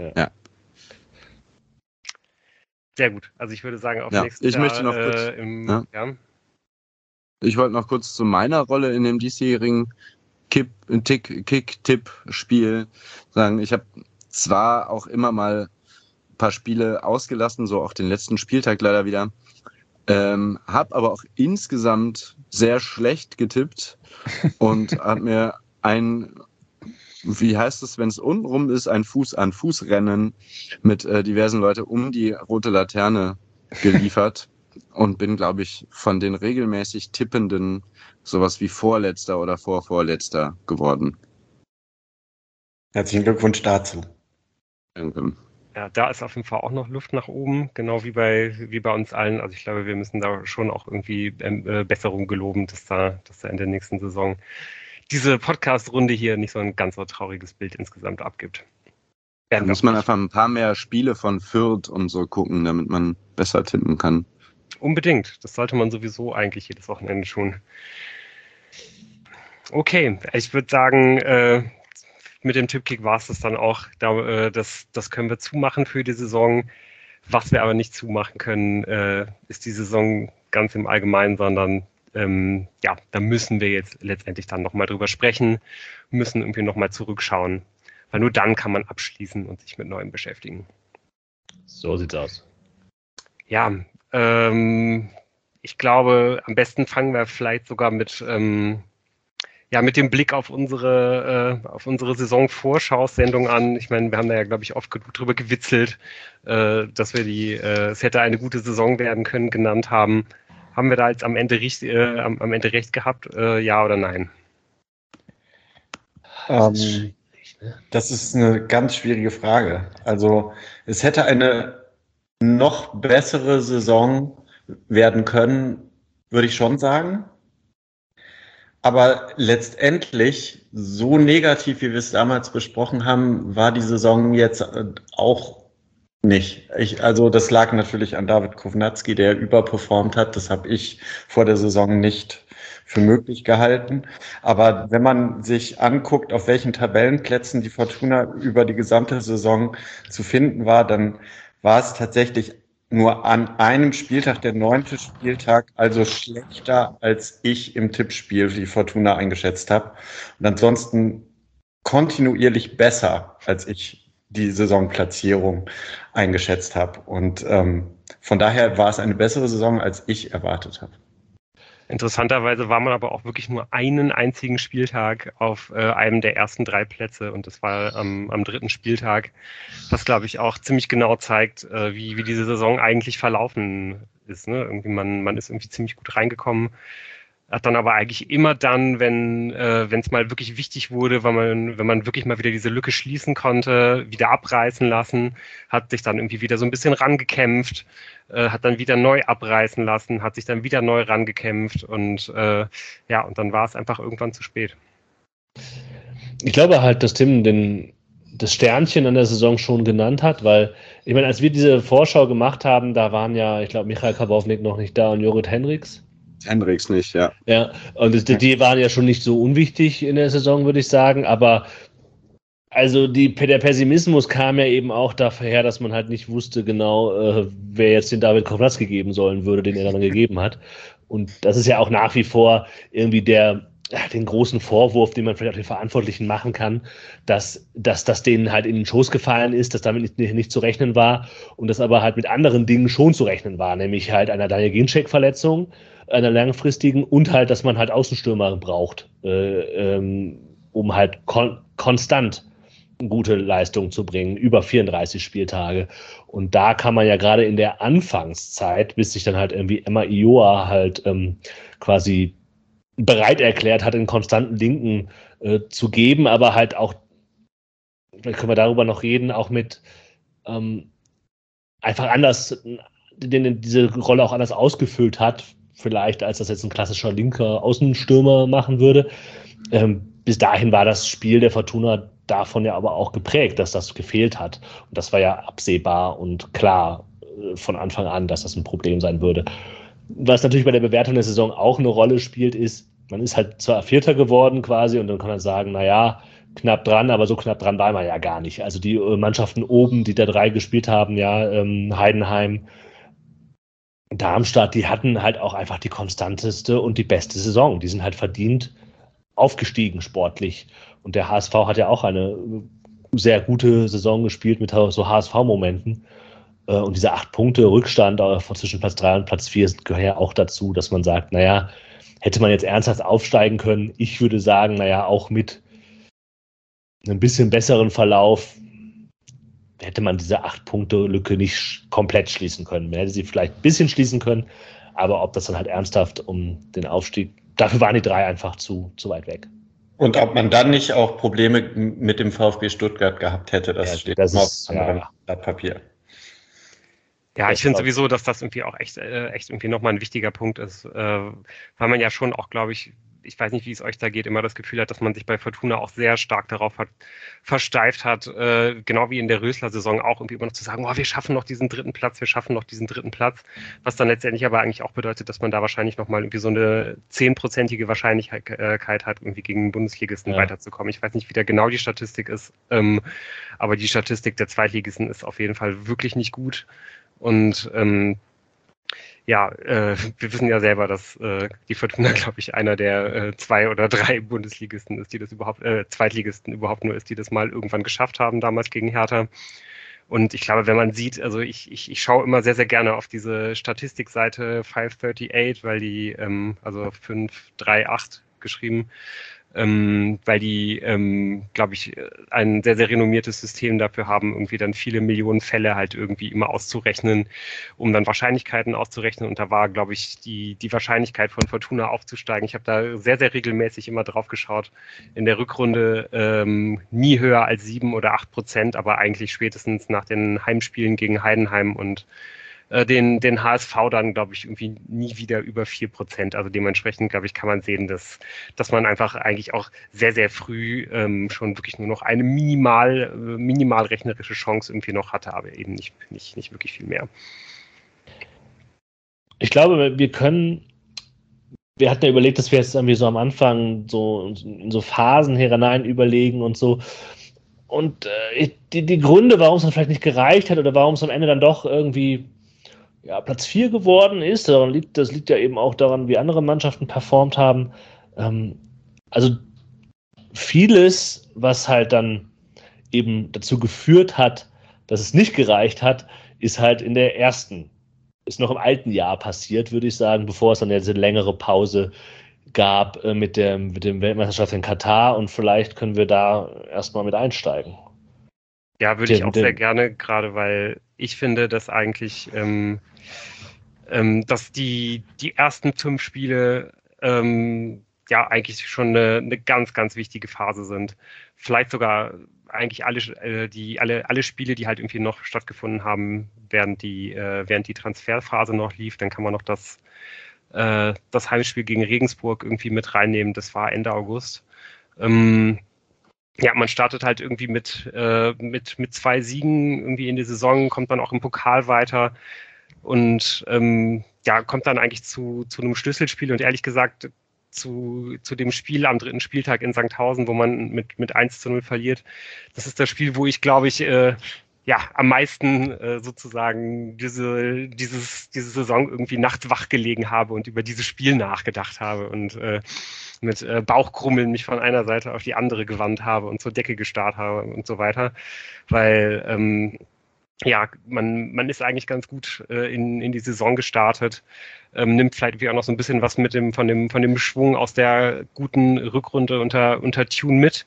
Speaker 1: Sehr gut. Also ich würde sagen, auf
Speaker 3: Ja,
Speaker 1: nächstes
Speaker 3: ich
Speaker 1: Jahr
Speaker 3: möchte noch kurz-
Speaker 1: äh, im,
Speaker 3: ja.
Speaker 1: ja.
Speaker 3: Ich wollte noch kurz zu meiner Rolle in dem diesjährigen Kick, Tick, Kick-Tipp-Spiel sagen. Ich habe zwar auch immer mal ein paar Spiele ausgelassen, so auch den letzten Spieltag leider wieder, ähm, habe aber auch insgesamt sehr schlecht getippt und habe mir ein, wie heißt es, wenn es untenrum ist, ein Fuß-an-Fuß-Rennen mit äh, diversen Leuten um die rote Laterne geliefert. Und bin, glaube ich, von den regelmäßig Tippenden sowas wie Vorletzter oder Vorvorletzter geworden.
Speaker 2: Herzlichen Glückwunsch dazu.
Speaker 3: Ähm,
Speaker 1: Ja, da ist auf jeden Fall auch noch Luft nach oben, genau wie bei, wie bei uns allen. Also ich glaube, wir müssen da schon auch irgendwie ähm, äh, Besserung geloben, dass da, dass da in der nächsten Saison diese Podcast-Runde hier nicht so ein ganz so trauriges Bild insgesamt abgibt.
Speaker 3: Da
Speaker 1: Werden wir
Speaker 3: muss
Speaker 1: auch
Speaker 3: man
Speaker 1: nicht.
Speaker 3: einfach ein paar mehr Spiele von Fürth und so gucken, damit man besser tippen kann.
Speaker 1: Unbedingt. Das sollte man sowieso eigentlich jedes Wochenende tun. Okay, ich würde sagen, äh, mit dem Tippkick war es das dann auch. Da, äh, das, das können wir zumachen für die Saison. Was wir aber nicht zumachen können, äh, ist die Saison ganz im Allgemeinen, sondern ähm, ja, da müssen wir jetzt letztendlich dann nochmal drüber sprechen, müssen irgendwie nochmal zurückschauen, weil nur dann kann man abschließen und sich mit Neuem beschäftigen.
Speaker 4: So sieht's aus.
Speaker 1: Ja, ähm, ich glaube, am besten fangen wir vielleicht sogar mit, ähm, ja, mit dem Blick auf unsere, äh, auf unsere Saisonvorschau-Sendung an. Ich meine, wir haben da ja, glaube ich, oft genug drüber gewitzelt, äh, dass wir die, äh, es hätte eine gute Saison werden können, genannt haben. Haben wir da jetzt am Ende, richtig, äh, am, am Ende recht gehabt, äh, ja oder nein?
Speaker 2: Ähm, das ist eine ganz schwierige Frage. Also es hätte eine noch bessere Saison werden können, würde ich schon sagen. Aber letztendlich, so negativ, wie wir es damals besprochen haben, war die Saison jetzt äh, auch nicht. Ich, also das lag natürlich an David Kovnatski, der überperformt hat. Das habe ich vor der Saison nicht für möglich gehalten. Aber wenn man sich anguckt, auf welchen Tabellenplätzen die Fortuna über die gesamte Saison zu finden war, dann war es tatsächlich nur an einem Spieltag, der neunte Spieltag, also schlechter, als ich im Tippspiel die Fortuna eingeschätzt habe. Und ansonsten kontinuierlich besser, als ich die Saisonplatzierung eingeschätzt habe. Und ähm, von daher war es eine bessere Saison, als ich erwartet habe.
Speaker 1: Interessanterweise war man aber auch wirklich nur einen einzigen Spieltag auf äh, einem der ersten drei Plätze und das war am, am dritten Spieltag, was glaube ich auch ziemlich genau zeigt, äh, wie, wie diese Saison eigentlich verlaufen ist. Ne? Irgendwie man, man ist irgendwie ziemlich gut reingekommen, hat dann aber eigentlich immer dann, wenn äh, wenn es mal wirklich wichtig wurde, weil man, wenn man wirklich mal wieder diese Lücke schließen konnte, wieder abreißen lassen, hat sich dann irgendwie wieder so ein bisschen rangekämpft, äh, hat dann wieder neu abreißen lassen, hat sich dann wieder neu rangekämpft und äh, ja, und dann war es einfach irgendwann zu spät.
Speaker 4: Ich glaube halt, dass Tim den, das Sternchen an der Saison schon genannt hat, weil, ich meine, als wir diese Vorschau gemacht haben, da waren ja, ich glaube, Michael Kabownik noch nicht da und Jorrit Hendricks.
Speaker 3: Hendricks nicht, ja.
Speaker 4: Ja, und das, die waren ja schon nicht so unwichtig in der Saison, würde ich sagen, aber also die, der Pessimismus kam ja eben auch daher, dass man halt nicht wusste genau, äh, wer jetzt den David Kovnatski geben sollen würde, den er dann gegeben hat. Und das ist ja auch nach wie vor irgendwie der den großen Vorwurf, den man vielleicht auch den Verantwortlichen machen kann, dass, dass das denen halt in den Schoß gefallen ist, dass damit nicht, nicht zu rechnen war und dass aber halt mit anderen Dingen schon zu rechnen war, nämlich halt einer Daniel Ginczek-Verletzung, einer langfristigen und halt, dass man halt Außenstürmer braucht, äh, ähm, um halt kon- konstant gute Leistung zu bringen, über vierunddreißig Spieltage. Und da kann man ja gerade in der Anfangszeit, bis sich dann halt irgendwie Emma Ioa halt ähm, quasi bereit erklärt hat, einen konstanten Linken äh, zu geben, aber halt auch, vielleicht können wir darüber noch reden, auch mit ähm, einfach anders, den, diese Rolle auch anders ausgefüllt hat, vielleicht als das jetzt ein klassischer linker Außenstürmer machen würde. Ähm, bis dahin war das Spiel der Fortuna davon ja aber auch geprägt, dass das gefehlt hat. Und das war ja absehbar und klar äh, von Anfang an, dass das ein Problem sein würde. Was natürlich bei der Bewertung der Saison auch eine Rolle spielt, ist, man ist halt zwar Vierter geworden quasi und dann kann man sagen, naja, knapp dran, aber so knapp dran war man ja gar nicht. Also die Mannschaften oben, die da drei gespielt haben, ja, ähm, Heidenheim, Darmstadt, die hatten halt auch einfach die konstanteste und die beste Saison. Die sind halt verdient aufgestiegen sportlich. Und der H S V hat ja auch eine sehr gute Saison gespielt mit so H S V-Momenten. Und diese acht Punkte Rückstand zwischen Platz drei und Platz vier gehören ja auch dazu, dass man sagt, naja, hätte man jetzt ernsthaft aufsteigen können? Ich würde sagen, naja, auch mit einem bisschen besseren Verlauf hätte man diese acht-Punkte-Lücke nicht komplett schließen können. Man hätte sie vielleicht ein bisschen schließen können, aber ob das dann halt ernsthaft um den Aufstieg, dafür waren die drei einfach zu, zu weit weg.
Speaker 2: Und ob man dann nicht auch Probleme mit dem VfB Stuttgart gehabt hätte, das
Speaker 4: ja,
Speaker 2: steht
Speaker 4: das
Speaker 2: immer
Speaker 4: ist,
Speaker 2: auf anderem
Speaker 4: ja.
Speaker 2: Blatt Papier.
Speaker 1: Ja,
Speaker 4: Das
Speaker 1: ich finde
Speaker 4: glaub ich.
Speaker 1: sowieso, dass das irgendwie auch echt, äh, echt irgendwie nochmal ein wichtiger Punkt ist, äh, weil man ja schon auch, glaube ich, ich weiß nicht, wie es euch da geht, immer das Gefühl hat, dass man sich bei Fortuna auch sehr stark darauf hat, versteift hat, äh, genau wie in der Rösler-Saison auch irgendwie immer noch zu sagen, oh, wir schaffen noch diesen dritten Platz, wir schaffen noch diesen dritten Platz, was dann letztendlich aber eigentlich auch bedeutet, dass man da wahrscheinlich nochmal irgendwie so eine zehnprozentige Wahrscheinlichkeit äh, hat, irgendwie gegen den Bundesligisten
Speaker 4: Ja.
Speaker 1: weiterzukommen. Ich weiß nicht, wie da genau die Statistik ist, ähm, aber die Statistik der Zweitligisten ist auf jeden Fall wirklich nicht gut. Und ähm, ja, äh, wir wissen ja selber, dass äh, die Fortuna, glaube ich, einer der äh, zwei oder drei Bundesligisten ist, die das überhaupt, äh, Zweitligisten überhaupt nur ist, die das mal irgendwann geschafft haben, damals gegen Hertha. Und ich glaube, wenn man sieht, also ich, ich, ich schaue immer sehr, sehr gerne auf diese Statistikseite fünf acht, weil die, ähm, also fünf drei acht geschrieben, ähm, weil die, ähm, glaube ich, ein sehr, sehr renommiertes System dafür haben, irgendwie dann viele Millionen Fälle halt irgendwie immer auszurechnen, um dann Wahrscheinlichkeiten auszurechnen. Und da war, glaube ich, die, die Wahrscheinlichkeit von Fortuna aufzusteigen. Ich habe da sehr, sehr regelmäßig immer drauf geschaut. In der Rückrunde ähm, nie höher als sieben oder acht Prozent, aber eigentlich spätestens nach den Heimspielen gegen Heidenheim und Den, den H S V dann, glaube ich, irgendwie nie wieder über vier Prozent. Also dementsprechend, glaube ich, kann man sehen, dass, dass man einfach eigentlich auch sehr, sehr früh ähm, schon wirklich nur noch eine minimal, äh, minimal rechnerische Chance irgendwie noch hatte, aber eben nicht, nicht, nicht wirklich viel mehr.
Speaker 4: Ich glaube, wir können, wir hatten ja überlegt, dass wir jetzt irgendwie so am Anfang so in so Phasen hinein überlegen und so. Und äh, die, die Gründe, warum es dann vielleicht nicht gereicht hat oder warum es am Ende dann doch irgendwie ja, Platz vier geworden ist, daran liegt, das liegt ja eben auch daran, wie andere Mannschaften performt haben. Ähm, also vieles, was halt dann eben dazu geführt hat, dass es nicht gereicht hat, ist halt in der ersten, ist noch im alten Jahr passiert, würde ich sagen, bevor es dann jetzt eine längere Pause gab äh, mit, der, mit dem Weltmeisterschaft in Katar und vielleicht können wir da erstmal mit einsteigen.
Speaker 1: Ja, würde ich auch sehr gerne, gerade weil ich finde, dass eigentlich ähm, ähm, dass die, die ersten fünf Spiele ähm, ja eigentlich schon eine, eine ganz, ganz wichtige Phase sind. Vielleicht sogar eigentlich alle, äh, die, alle, alle Spiele, die halt irgendwie noch stattgefunden haben, während die, äh, während die Transferphase noch lief, dann kann man noch das, äh, das Heimspiel gegen Regensburg irgendwie mit reinnehmen. Das war Ende August. Ähm, Ja, man startet halt irgendwie mit, äh, mit, mit zwei Siegen irgendwie in die Saison, kommt dann auch im Pokal weiter und ähm, ja, kommt dann eigentlich zu, zu einem Schlüsselspiel und ehrlich gesagt zu, zu dem Spiel am dritten Spieltag in Sandhausen, wo man mit, mit eins zu null verliert. Das ist das Spiel, wo ich, glaube ich, äh, ja, am meisten äh, sozusagen diese, dieses, diese Saison irgendwie nachts wach gelegen habe und über dieses Spiel nachgedacht habe und äh, mit äh, Bauchkrummeln mich von einer Seite auf die andere gewandt habe und zur Decke gestarrt habe und so weiter, weil ähm, ja, man, man ist eigentlich ganz gut äh, in, in die Saison gestartet, ähm, nimmt vielleicht auch noch so ein bisschen was mit dem, von dem, von dem Schwung aus der guten Rückrunde unter, unter Tune mit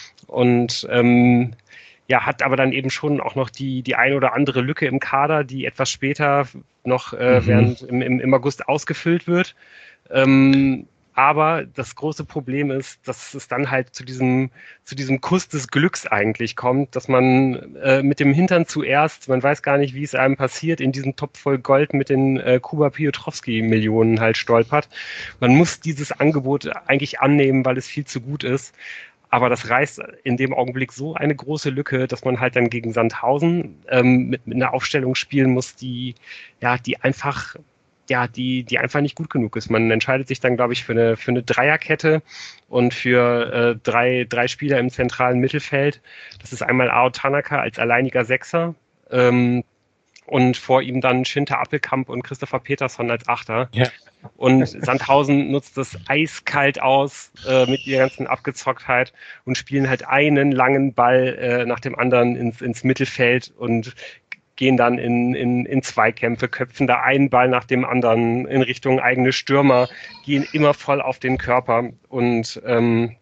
Speaker 1: und ähm, ja, hat aber dann eben schon auch noch die, die ein oder andere Lücke im Kader, die etwas später noch äh, mhm. während im, im, im August ausgefüllt wird. Ähm, aber das große Problem ist, dass es dann halt zu diesem, zu diesem Kuss des Glücks eigentlich kommt, dass man äh, mit dem Hintern zuerst, man weiß gar nicht, wie es einem passiert, in diesen Topf voll Gold mit den äh, Kuba Piotrowski-Millionen halt stolpert. Man muss dieses Angebot eigentlich annehmen, weil es viel zu gut ist. Aber das reißt in dem Augenblick so eine große Lücke, dass man halt dann gegen Sandhausen ähm, mit, mit einer Aufstellung spielen muss, die, ja, die einfach, ja, die, die einfach nicht gut genug ist. Man entscheidet sich dann, glaube ich, für eine, für eine Dreierkette und für äh, drei, drei Spieler im zentralen Mittelfeld. Das ist einmal Ao Tanaka als alleiniger Sechser, ähm, und vor ihm dann Schinter Appelkamp und Christopher Peterson als Achter. Ja. Und Sandhausen nutzt das eiskalt aus äh, mit ihrer ganzen Abgezocktheit und spielen halt einen langen Ball äh, nach dem anderen ins, ins Mittelfeld und gehen dann in, in, in Zweikämpfe, köpfen da einen Ball nach dem anderen in Richtung eigene Stürmer, gehen immer voll auf den Körper und ähm,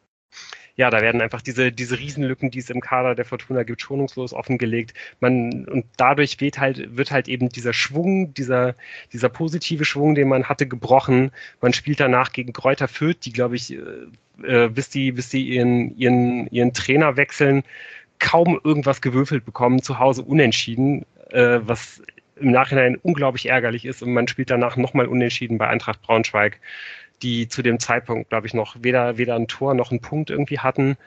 Speaker 1: ja, da werden einfach diese, diese Riesenlücken, die es im Kader der Fortuna gibt, schonungslos offengelegt. Man, und dadurch wird halt, wird halt eben dieser Schwung, dieser, dieser positive Schwung, den man hatte, gebrochen. Man spielt danach gegen Greuther Fürth, die, glaube ich, äh, bis die, bis die ihren, ihren, ihren Trainer wechseln, kaum irgendwas gewürfelt bekommen, zu Hause unentschieden, äh, was im Nachhinein unglaublich ärgerlich ist. Und man spielt danach nochmal unentschieden bei Eintracht Braunschweig, die zu dem Zeitpunkt, glaube ich, noch weder, weder ein Tor noch einen Punkt irgendwie hatten.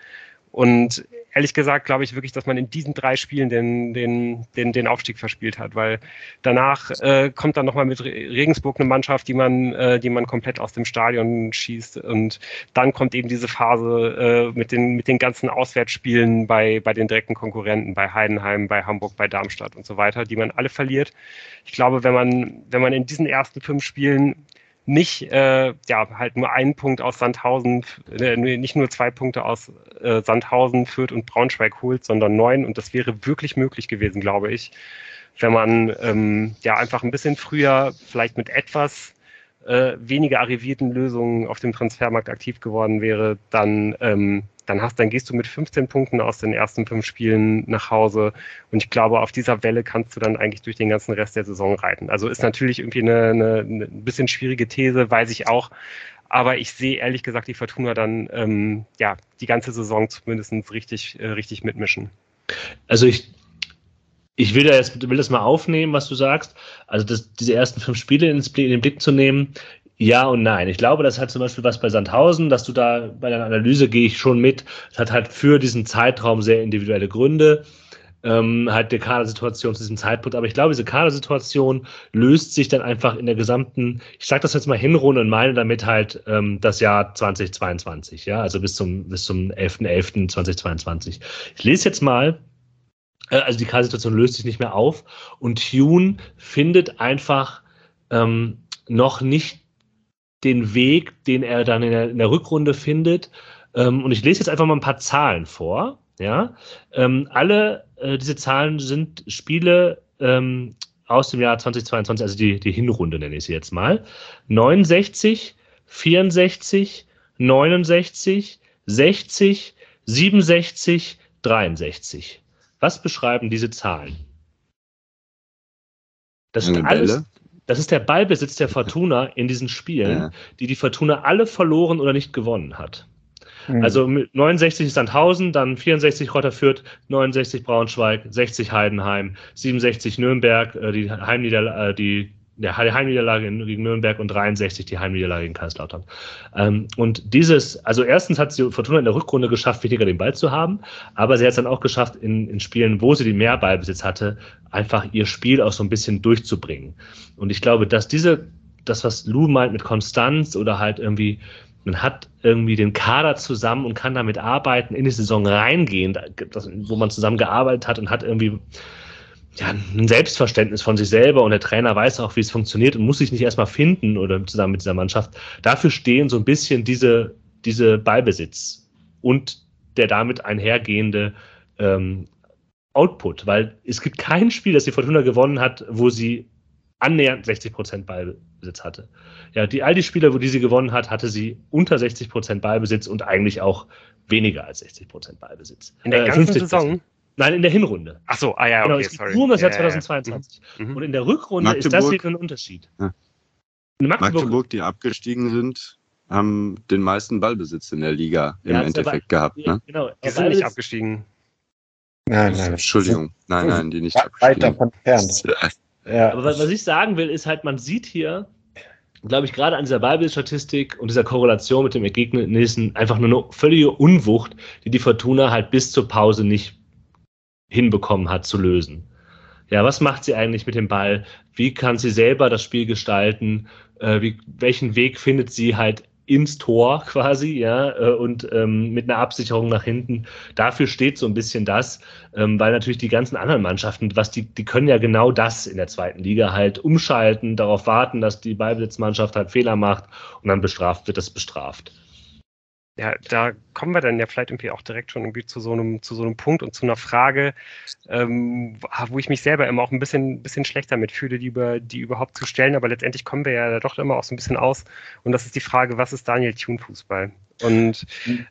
Speaker 1: Und ehrlich gesagt glaube ich wirklich, dass man in diesen drei Spielen den, den, den, den Aufstieg verspielt hat, weil danach äh, kommt dann nochmal mit Regensburg eine Mannschaft, die man, äh, die man komplett aus dem Stadion schießt, und dann kommt eben diese Phase äh, mit den, mit den ganzen Auswärtsspielen bei, bei den direkten Konkurrenten, bei Heidenheim, bei Hamburg, bei Darmstadt und so weiter, die man alle verliert. Ich glaube, wenn man, wenn man in diesen ersten fünf Spielen nicht äh, ja halt nur einen Punkt aus Sandhausen, äh, nicht nur zwei Punkte aus äh, Sandhausen, Fürth und Braunschweig holt, sondern neun, und das wäre wirklich möglich gewesen, glaube ich, wenn man ähm, ja einfach ein bisschen früher vielleicht mit etwas äh, weniger arrivierten Lösungen auf dem Transfermarkt aktiv geworden wäre, dann ähm, dann hast, dann gehst du mit fünfzehn Punkten aus den ersten fünf Spielen nach Hause, und ich glaube, auf dieser Welle kannst du dann eigentlich durch den ganzen Rest der Saison reiten. Also ist natürlich irgendwie eine, eine, eine ein bisschen schwierige These, weiß ich auch, aber ich sehe ehrlich gesagt die Fortuna dann ähm, ja die ganze Saison zumindest richtig, äh, richtig mitmischen.
Speaker 4: Also ich Ich will, da jetzt, will das mal aufnehmen, was du sagst. Also das, diese ersten fünf Spiele ins, in den Blick zu nehmen, ja und nein. Ich glaube, das hat zum Beispiel was bei Sandhausen, dass du da bei deiner Analyse gehe ich schon mit. Es hat halt für diesen Zeitraum sehr individuelle Gründe, ähm, halt die Kadersituation zu diesem Zeitpunkt. Aber ich glaube, diese Kadersituation löst sich dann einfach in der gesamten, ich sage das jetzt mal Hinrunde und meine damit halt ähm, das Jahr zweitausendzweiundzwanzig, ja, also bis zum, bis zum elfter elfter zweitausendzweiundzwanzig. Ich lese jetzt mal. Also die Kadersituation löst sich nicht mehr auf, und Tune findet einfach ähm, noch nicht den Weg, den er dann in der, in der Rückrunde findet. Ähm, und ich lese jetzt einfach mal ein paar Zahlen vor. Ja, ähm, alle äh, diese Zahlen sind Spiele ähm, aus dem Jahr zweitausendzweiundzwanzig, also die, die Hinrunde nenne ich sie jetzt mal. neunundsechzig, vierundsechzig, neunundsechzig, sechzig, siebenundsechzig, dreiundsechzig. Was beschreiben diese Zahlen? Das sind alles, das ist der Ballbesitz der Fortuna in diesen Spielen, ja, die die Fortuna alle verloren oder nicht gewonnen hat. Mhm. Also mit neunundsechzig Sandhausen, dann vierundsechzig Greuther Fürth, neunundsechzig Braunschweig, sechzig Heidenheim, siebenundsechzig Nürnberg, die Heimniederlage, die der Heimniederlage gegen Nürnberg, und dreiundsechzig die Heimniederlage gegen Kaiserslautern. Ähm, und dieses, also erstens hat die Fortuna in der Rückrunde geschafft, weniger den Ball zu haben, aber sie hat es dann auch geschafft, in, in Spielen, wo sie den mehr Ballbesitz hatte, einfach ihr Spiel auch so ein bisschen durchzubringen. Und ich glaube, dass diese, das, was Lou meint mit Konstanz oder halt irgendwie, man hat irgendwie den Kader zusammen und kann damit arbeiten, in die Saison reingehen, das, wo man zusammen gearbeitet hat und hat irgendwie ja, ein Selbstverständnis von sich selber, und der Trainer weiß auch, wie es funktioniert und muss sich nicht erstmal finden oder zusammen mit dieser Mannschaft. Dafür stehen so ein bisschen diese diese Ballbesitz und der damit einhergehende ähm, Output, weil es gibt kein Spiel, das die Fortuna gewonnen hat, wo sie annähernd sechzig Prozent Ballbesitz hatte. Ja, die, all die Spiele, wo die sie gewonnen hat, hatte sie unter sechzig Prozent Ballbesitz und eigentlich auch weniger als sechzig Prozent Ballbesitz.
Speaker 1: In der
Speaker 4: äh,
Speaker 1: ganzen Saison?
Speaker 4: Nein, in der Hinrunde.
Speaker 1: Ach so, ah ja,
Speaker 4: genau,
Speaker 1: okay,
Speaker 4: es geht
Speaker 1: sorry.
Speaker 4: nur um das Jahr
Speaker 1: ja,
Speaker 4: zweitausendzweiundzwanzig.
Speaker 1: Mhm.
Speaker 4: Und in der Rückrunde
Speaker 3: Magdeburg,
Speaker 4: ist das hier ein Unterschied.
Speaker 3: Ja.
Speaker 4: In Magdeburg,
Speaker 3: Magdeburg, die abgestiegen sind, haben den meisten Ballbesitz in der Liga im
Speaker 4: ja,
Speaker 3: Endeffekt
Speaker 4: aber,
Speaker 3: gehabt. Ne?
Speaker 4: Genau,
Speaker 1: Die sind nicht abgestiegen.
Speaker 2: Nein, nein.
Speaker 3: Entschuldigung, nein, nein, die nicht
Speaker 2: weit
Speaker 3: abgestiegen.
Speaker 2: davon entfernt. Ja.
Speaker 4: Aber was ich sagen will, ist halt, man sieht hier, glaube ich, gerade an dieser Ballbesitzstatistik und dieser Korrelation mit dem Ergebnissen einfach nur eine völlige Unwucht, die die Fortuna halt bis zur Pause nicht hinbekommen hat zu lösen. Ja, was macht sie eigentlich mit dem Ball? Wie kann sie selber das Spiel gestalten? Äh, wie, welchen Weg findet sie halt ins Tor quasi, ja, äh, und ähm, mit einer Absicherung nach hinten. Dafür steht so ein bisschen das, ähm, weil natürlich die ganzen anderen Mannschaften, was die, die können ja genau das in der zweiten Liga halt umschalten, darauf warten, dass die Ballbesitzmannschaft halt Fehler macht und dann bestraft wird das bestraft.
Speaker 1: Ja, da kommen wir dann ja vielleicht irgendwie auch direkt schon irgendwie zu so einem, zu so einem Punkt und zu einer Frage, ähm, wo ich mich selber immer auch ein bisschen, bisschen schlecht damit fühle, die, über, die überhaupt zu stellen, aber letztendlich kommen wir ja doch immer auch so ein bisschen aus und das ist die Frage, was ist Daniel Thune Fußball? Und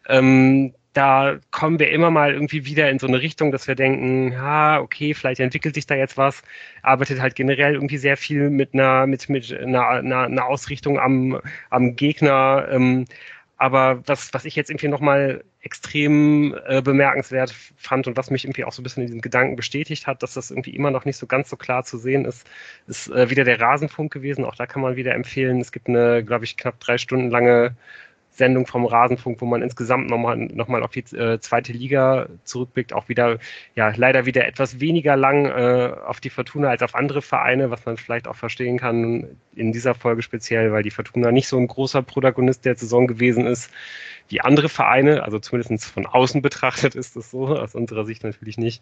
Speaker 1: ähm, da kommen wir immer mal irgendwie wieder in so eine Richtung, dass wir denken, ja, okay, vielleicht entwickelt sich da jetzt was, arbeitet halt generell irgendwie sehr viel mit einer, mit, mit einer, einer, einer Ausrichtung am, am Gegner, ähm, aber was, was ich jetzt irgendwie nochmal extrem äh, bemerkenswert fand und was mich irgendwie auch so ein bisschen in diesem Gedanken bestätigt hat, dass das irgendwie immer noch nicht so ganz so klar zu sehen ist, ist äh, wieder der Rasenfunk gewesen. Auch da kann man wieder empfehlen. Es gibt eine, glaube ich, knapp drei Stunden lange Sendung vom Rasenfunk, wo man insgesamt nochmal noch mal auf die äh, zweite Liga zurückblickt, auch wieder, ja, leider wieder etwas weniger lang äh, auf die Fortuna als auf andere Vereine, was man vielleicht auch verstehen kann in dieser Folge speziell, weil die Fortuna nicht so ein großer Protagonist der Saison gewesen ist wie andere Vereine, also zumindest von außen betrachtet ist das so, aus unserer Sicht natürlich nicht.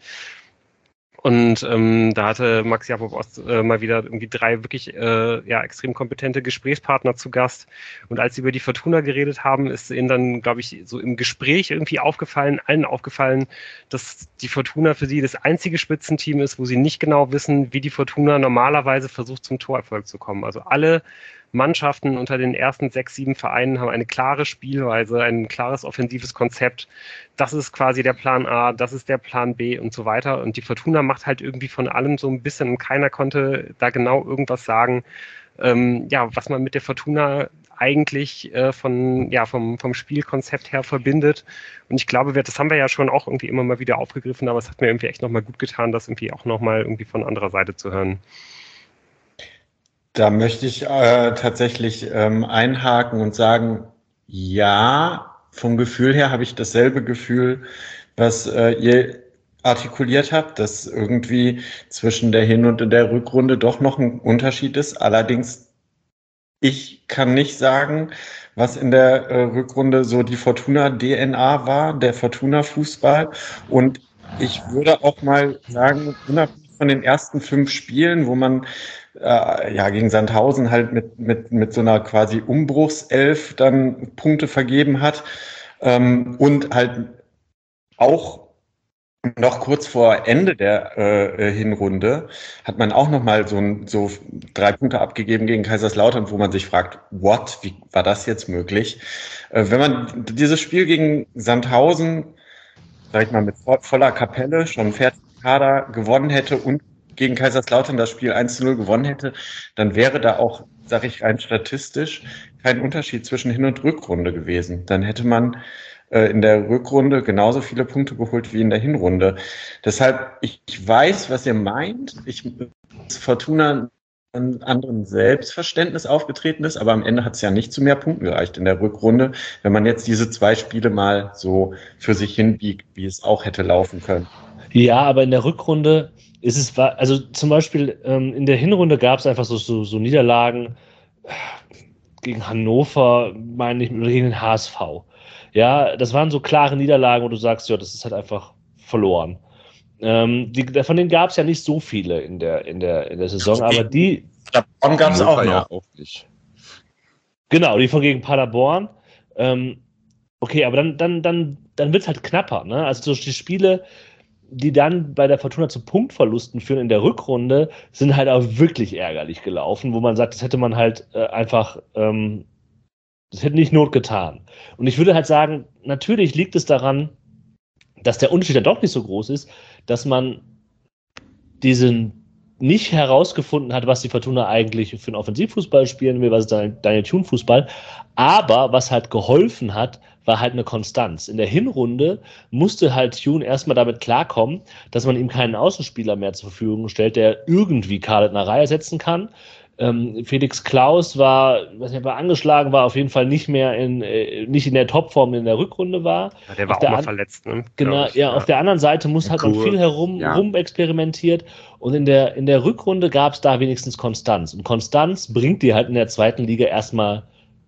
Speaker 1: Und ähm, da hatte Max Jakob Ost äh, mal wieder irgendwie drei wirklich äh, ja, extrem kompetente Gesprächspartner zu Gast. Und als sie über die Fortuna geredet haben, ist ihnen dann, glaube ich, so im Gespräch irgendwie aufgefallen, allen aufgefallen, dass die Fortuna für sie das einzige Spitzenteam ist, wo sie nicht genau wissen, wie die Fortuna normalerweise versucht, zum Torerfolg zu kommen. Also alle Mannschaften unter den ersten sechs, sieben Vereinen haben eine klare Spielweise, ein klares offensives Konzept. Das ist quasi der Plan A, das ist der Plan B und so weiter. Und die Fortuna macht halt irgendwie von allem so ein bisschen und keiner konnte da genau irgendwas sagen, ähm, ja, was man mit der Fortuna eigentlich äh, von, ja, vom, vom Spielkonzept her verbindet. Und ich glaube, wir, das haben wir ja schon auch irgendwie immer mal wieder aufgegriffen, aber es hat mir irgendwie echt nochmal gut getan, das irgendwie auch nochmal irgendwie von anderer Seite zu hören.
Speaker 2: Da möchte ich äh, tatsächlich ähm, einhaken und sagen, ja, vom Gefühl her habe ich dasselbe Gefühl, was äh, ihr artikuliert habt, dass irgendwie zwischen der Hin- und der Rückrunde doch noch ein Unterschied ist. Allerdings, ich kann nicht sagen, was in der äh, Rückrunde so die Fortuna-D N A war, der Fortuna-Fußball. Und ich würde auch mal sagen, unabhängig von den ersten fünf Spielen, wo man äh, ja gegen Sandhausen halt mit, mit, mit so einer quasi Umbruchself dann Punkte vergeben hat ähm, und halt auch noch kurz vor Ende der äh, Hinrunde hat man auch noch mal so, ein, so drei Punkte abgegeben gegen Kaiserslautern, wo man sich fragt, what, wie war das jetzt möglich? Äh, wenn man dieses Spiel gegen Sandhausen, sag ich mal, mit voller Kapelle, schon fertig Kader gewonnen hätte und gegen Kaiserslautern das Spiel eins zu null gewonnen hätte, dann wäre da auch, sag ich rein statistisch, kein Unterschied zwischen Hin- und Rückrunde gewesen. Dann hätte man äh, in der Rückrunde genauso viele Punkte geholt wie in der Hinrunde. Deshalb, ich, ich weiß, was ihr meint. Ich, Fortuna ein anderen Selbstverständnis aufgetreten ist, aber am Ende hat es ja nicht zu mehr Punkten gereicht in der Rückrunde, wenn man jetzt diese zwei Spiele mal so für sich hinbiegt, wie es auch hätte laufen können.
Speaker 4: Ja, aber in der Rückrunde ist es, also zum Beispiel ähm, in der Hinrunde gab es einfach so, so, so Niederlagen gegen Hannover, meine ich, oder gegen den H S V. Ja, das waren so klare Niederlagen, wo du sagst, ja, das ist halt einfach verloren. Ähm, die, von denen gab es ja nicht so viele in der, in der, in der Saison, aber die.
Speaker 2: Paderborn gab es auch noch.
Speaker 3: Ja auch nicht.
Speaker 4: Genau, die von gegen Paderborn. Ähm, Okay, aber dann, dann, dann, dann wird es halt knapper, ne? Also durch die Spiele, die dann bei der Fortuna zu Punktverlusten führen in der Rückrunde, sind halt auch wirklich ärgerlich gelaufen, wo man sagt, das hätte man halt äh, einfach, ähm, das hätte nicht Not getan. Und ich würde halt sagen, natürlich liegt es daran, dass der Unterschied dann doch nicht so groß ist, dass man diesen nicht herausgefunden hat, was die Fortuna eigentlich für einen Offensivfußball spielen will, was ist Daniel Thune-Fußball. Aber was halt geholfen hat, war halt eine Konstanz. In der Hinrunde musste halt Thune erstmal damit klarkommen, dass man ihm keinen Außenspieler mehr zur Verfügung stellt, der irgendwie Khaled Narei ersetzen kann. Ähm, Felix Klaus war, weiß nicht, war angeschlagen, war auf jeden Fall nicht mehr in, äh, nicht in der Topform in der Rückrunde war.
Speaker 1: Ja, der war
Speaker 4: auf
Speaker 1: auch
Speaker 4: der
Speaker 1: mal
Speaker 4: an-
Speaker 1: verletzt, ne?
Speaker 4: Genau,
Speaker 1: Ich,
Speaker 4: ja, auf der anderen Seite muss halt man
Speaker 3: Kur,
Speaker 4: viel herum
Speaker 3: ja.
Speaker 4: rum experimentiert und in der, in der Rückrunde gab es da wenigstens Konstanz. Und Konstanz bringt dir halt in der zweiten Liga erstmal,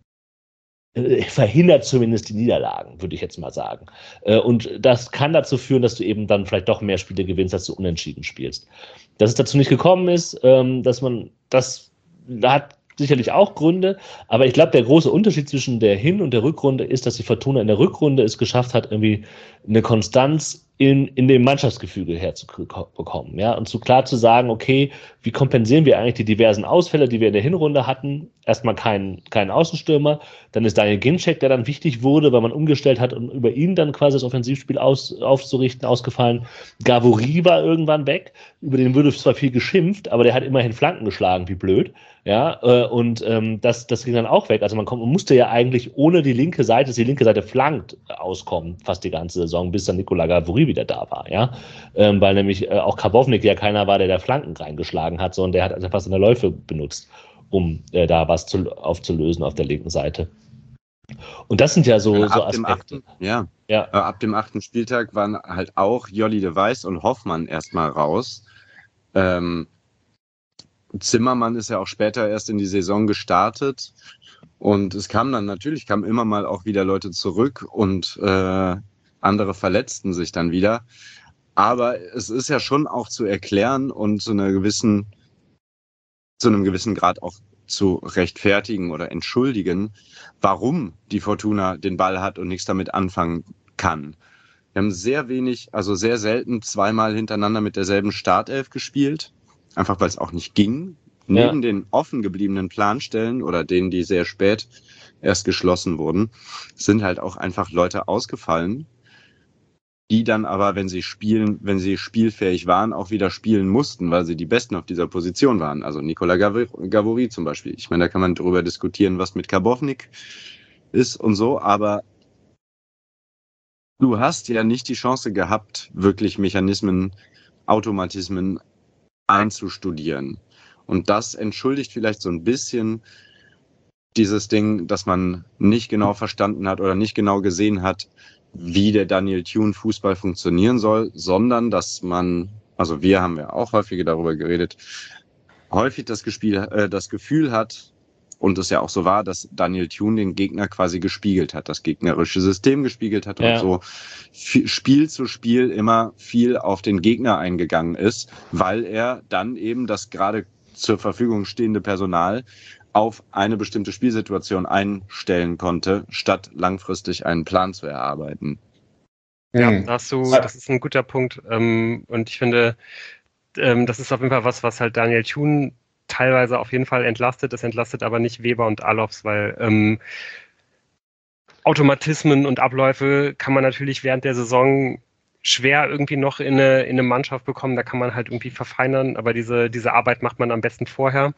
Speaker 4: äh, verhindert zumindest die Niederlagen, würde ich jetzt mal sagen. Äh, und das kann dazu führen, dass du eben dann vielleicht doch mehr Spiele gewinnst, als du unentschieden spielst. Dass es dazu nicht gekommen ist, ähm, dass man das, da hat sicherlich auch Gründe, aber ich glaube, der große Unterschied zwischen der Hin- und der Rückrunde ist, dass die Fortuna in der Rückrunde es geschafft hat, irgendwie eine Konstanz in, in dem Mannschaftsgefüge herzubekommen. Ja? Und zu klar zu sagen, okay, wie kompensieren wir eigentlich die diversen Ausfälle, die wir in der Hinrunde hatten? Erstmal keinen keinen Außenstürmer, dann ist Daniel Ginczek, der dann wichtig wurde, weil man umgestellt hat und über ihn dann quasi das Offensivspiel aus, aufzurichten, ausgefallen. Gavory war irgendwann weg, über den wurde zwar viel geschimpft, aber der hat immerhin Flanken geschlagen, wie blöd. Ja, äh, und ähm, das, das ging dann auch weg. Also man, kommt, man musste ja eigentlich ohne die linke Seite, dass die linke Seite flankt, auskommen, fast die ganze Saison, bis dann Nikola Gavory wieder da war, ja. Ähm, weil nämlich äh, auch Karbovnik ja keiner war, der da Flanken reingeschlagen hat, sondern der hat einfach seine Läufe benutzt, um äh, da was zu, aufzulösen auf der linken Seite. Und das sind ja so,
Speaker 3: ab
Speaker 4: so
Speaker 3: dem
Speaker 4: Aspekte.
Speaker 3: achten, ja.
Speaker 4: Ja.
Speaker 3: Äh, ab dem achten Spieltag waren halt auch Jolly de Weiß und Hoffmann erstmal raus. Ähm, Zimmermann ist ja auch später erst in die Saison gestartet und es kam dann natürlich, kamen immer mal auch wieder Leute zurück und äh, andere verletzten sich dann wieder. Aber es ist ja schon auch zu erklären und zu einer gewissen, zu einem gewissen Grad auch zu rechtfertigen oder entschuldigen, warum die Fortuna den Ball hat und nichts damit anfangen kann. Wir haben sehr wenig, also sehr selten zweimal hintereinander mit derselben Startelf gespielt. Einfach weil es auch nicht ging. Neben ja. den offen gebliebenen Planstellen oder denen, die sehr spät erst geschlossen wurden, sind halt auch einfach Leute ausgefallen, die dann aber, wenn sie spielen, wenn sie spielfähig waren, auch wieder spielen mussten, weil sie die Besten auf dieser Position waren. Also Nikola Gavory zum Beispiel. Ich meine, da kann man darüber diskutieren, was mit Karbovnik ist und so, aber du hast ja nicht die Chance gehabt, wirklich Mechanismen, Automatismen einzustudieren. Und das entschuldigt vielleicht so ein bisschen dieses Ding, dass man nicht genau verstanden hat oder nicht genau gesehen hat, wie der Daniel Thune Fußball funktionieren soll, sondern dass man, also wir haben ja auch häufiger darüber geredet, häufig das, Gespiel, äh, das Gefühl hat, und es ja auch so war, dass Daniel Thune den Gegner quasi gespiegelt hat, das gegnerische System gespiegelt hat ja. und so Spiel zu Spiel immer viel auf den Gegner eingegangen ist, weil er dann eben das gerade zur Verfügung stehende Personal auf eine bestimmte Spielsituation einstellen konnte, statt langfristig einen Plan zu erarbeiten.
Speaker 1: Ja, hm. das, so, das ist ein guter Punkt. Und ich finde, das ist auf jeden Fall was, was halt Daniel Thune teilweise auf jeden Fall entlastet. Es entlastet aber nicht Weber und Alofs, weil ähm, Automatismen und Abläufe kann man natürlich während der Saison schwer irgendwie noch in eine, in eine Mannschaft bekommen. Da kann man halt irgendwie verfeinern, aber diese, diese Arbeit macht man am besten vorher.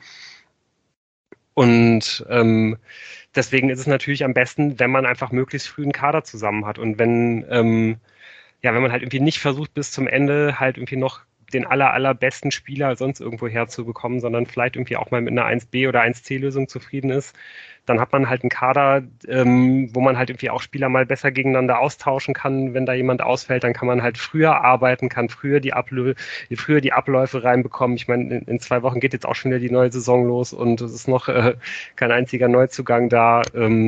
Speaker 1: Und ähm, deswegen ist es natürlich am besten, wenn man einfach möglichst früh einen Kader zusammen hat. Und wenn, ähm, ja, wenn man halt irgendwie nicht versucht, bis zum Ende halt irgendwie noch den aller, allerbesten Spieler sonst irgendwo herzubekommen, sondern vielleicht irgendwie auch mal mit einer eins B oder eins C Lösung zufrieden ist, dann hat man halt einen Kader, ähm, wo man halt irgendwie auch Spieler mal besser gegeneinander austauschen kann. Wenn da jemand ausfällt, dann kann man halt früher arbeiten, kann früher die, Ablö- früher die Abläufe reinbekommen. Ich meine, in, in zwei Wochen geht jetzt auch schon wieder die neue Saison los und es ist noch äh, kein einziger Neuzugang da. Ähm,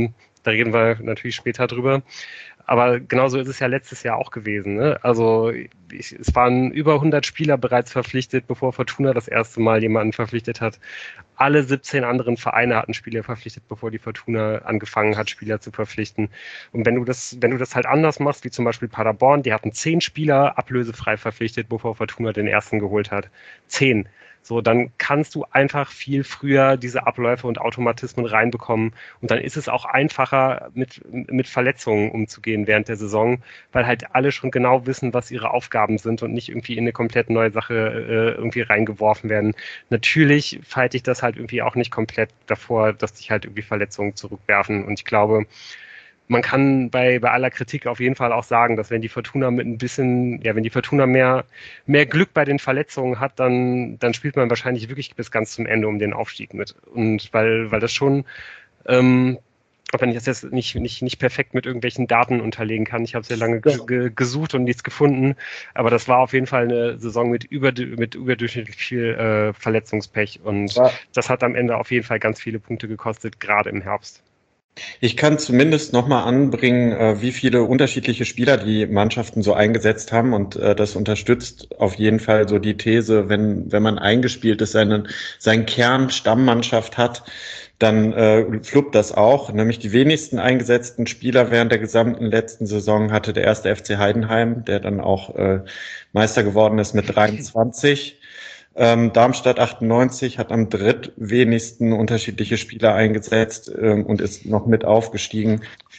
Speaker 1: da reden wir natürlich später drüber. Aber genauso ist es ja letztes Jahr auch gewesen. Ne? Also ich, es waren über hundert Spieler bereits verpflichtet, bevor Fortuna das erste Mal jemanden verpflichtet hat. Alle siebzehn anderen Vereine hatten Spieler verpflichtet, bevor die Fortuna angefangen hat, Spieler zu verpflichten. Und wenn du das, wenn du das halt anders machst, wie zum Beispiel Paderborn, die hatten zehn Spieler ablösefrei verpflichtet, bevor Fortuna den ersten geholt hat. Zehn. So, dann kannst du einfach viel früher diese Abläufe und Automatismen reinbekommen und dann ist es auch einfacher, mit, mit Verletzungen umzugehen während der Saison, weil halt alle schon genau wissen, was ihre Aufgaben sind und nicht irgendwie in eine komplett neue Sache äh, irgendwie reingeworfen werden. Natürlich falte ich das halt irgendwie auch nicht komplett davor, dass sich halt irgendwie Verletzungen zurückwerfen und ich glaube, man kann bei, bei aller Kritik auf jeden Fall auch sagen, dass wenn die Fortuna mit ein bisschen, ja, wenn die Fortuna mehr, mehr Glück bei den Verletzungen hat, dann, dann spielt man wahrscheinlich wirklich bis ganz zum Ende um den Aufstieg mit. Und weil, weil das schon, ähm, auch wenn ich das jetzt nicht, nicht, nicht perfekt mit irgendwelchen Daten unterlegen kann, ich habe sehr lange ge- ge- gesucht und nichts gefunden, aber das war auf jeden Fall eine Saison mit, über, mit überdurchschnittlich viel äh, Verletzungspech und ja. Das hat am Ende auf jeden Fall ganz viele Punkte gekostet, gerade im Herbst.
Speaker 2: Ich kann zumindest nochmal anbringen, äh, wie viele unterschiedliche Spieler die Mannschaften so eingesetzt haben und äh, das unterstützt auf jeden Fall so die These, wenn wenn man eingespielt ist, seinen seinen Kern Stammmannschaft hat, dann äh, fluppt das auch. Nämlich die wenigsten eingesetzten Spieler während der gesamten letzten Saison hatte der erste F C Heidenheim, der dann auch äh, Meister geworden ist mit dreiundzwanzig. Ähm, Darmstadt achtundneunzig hat am drittwenigsten unterschiedliche Spieler eingesetzt ähm, und ist noch mit aufgestiegen.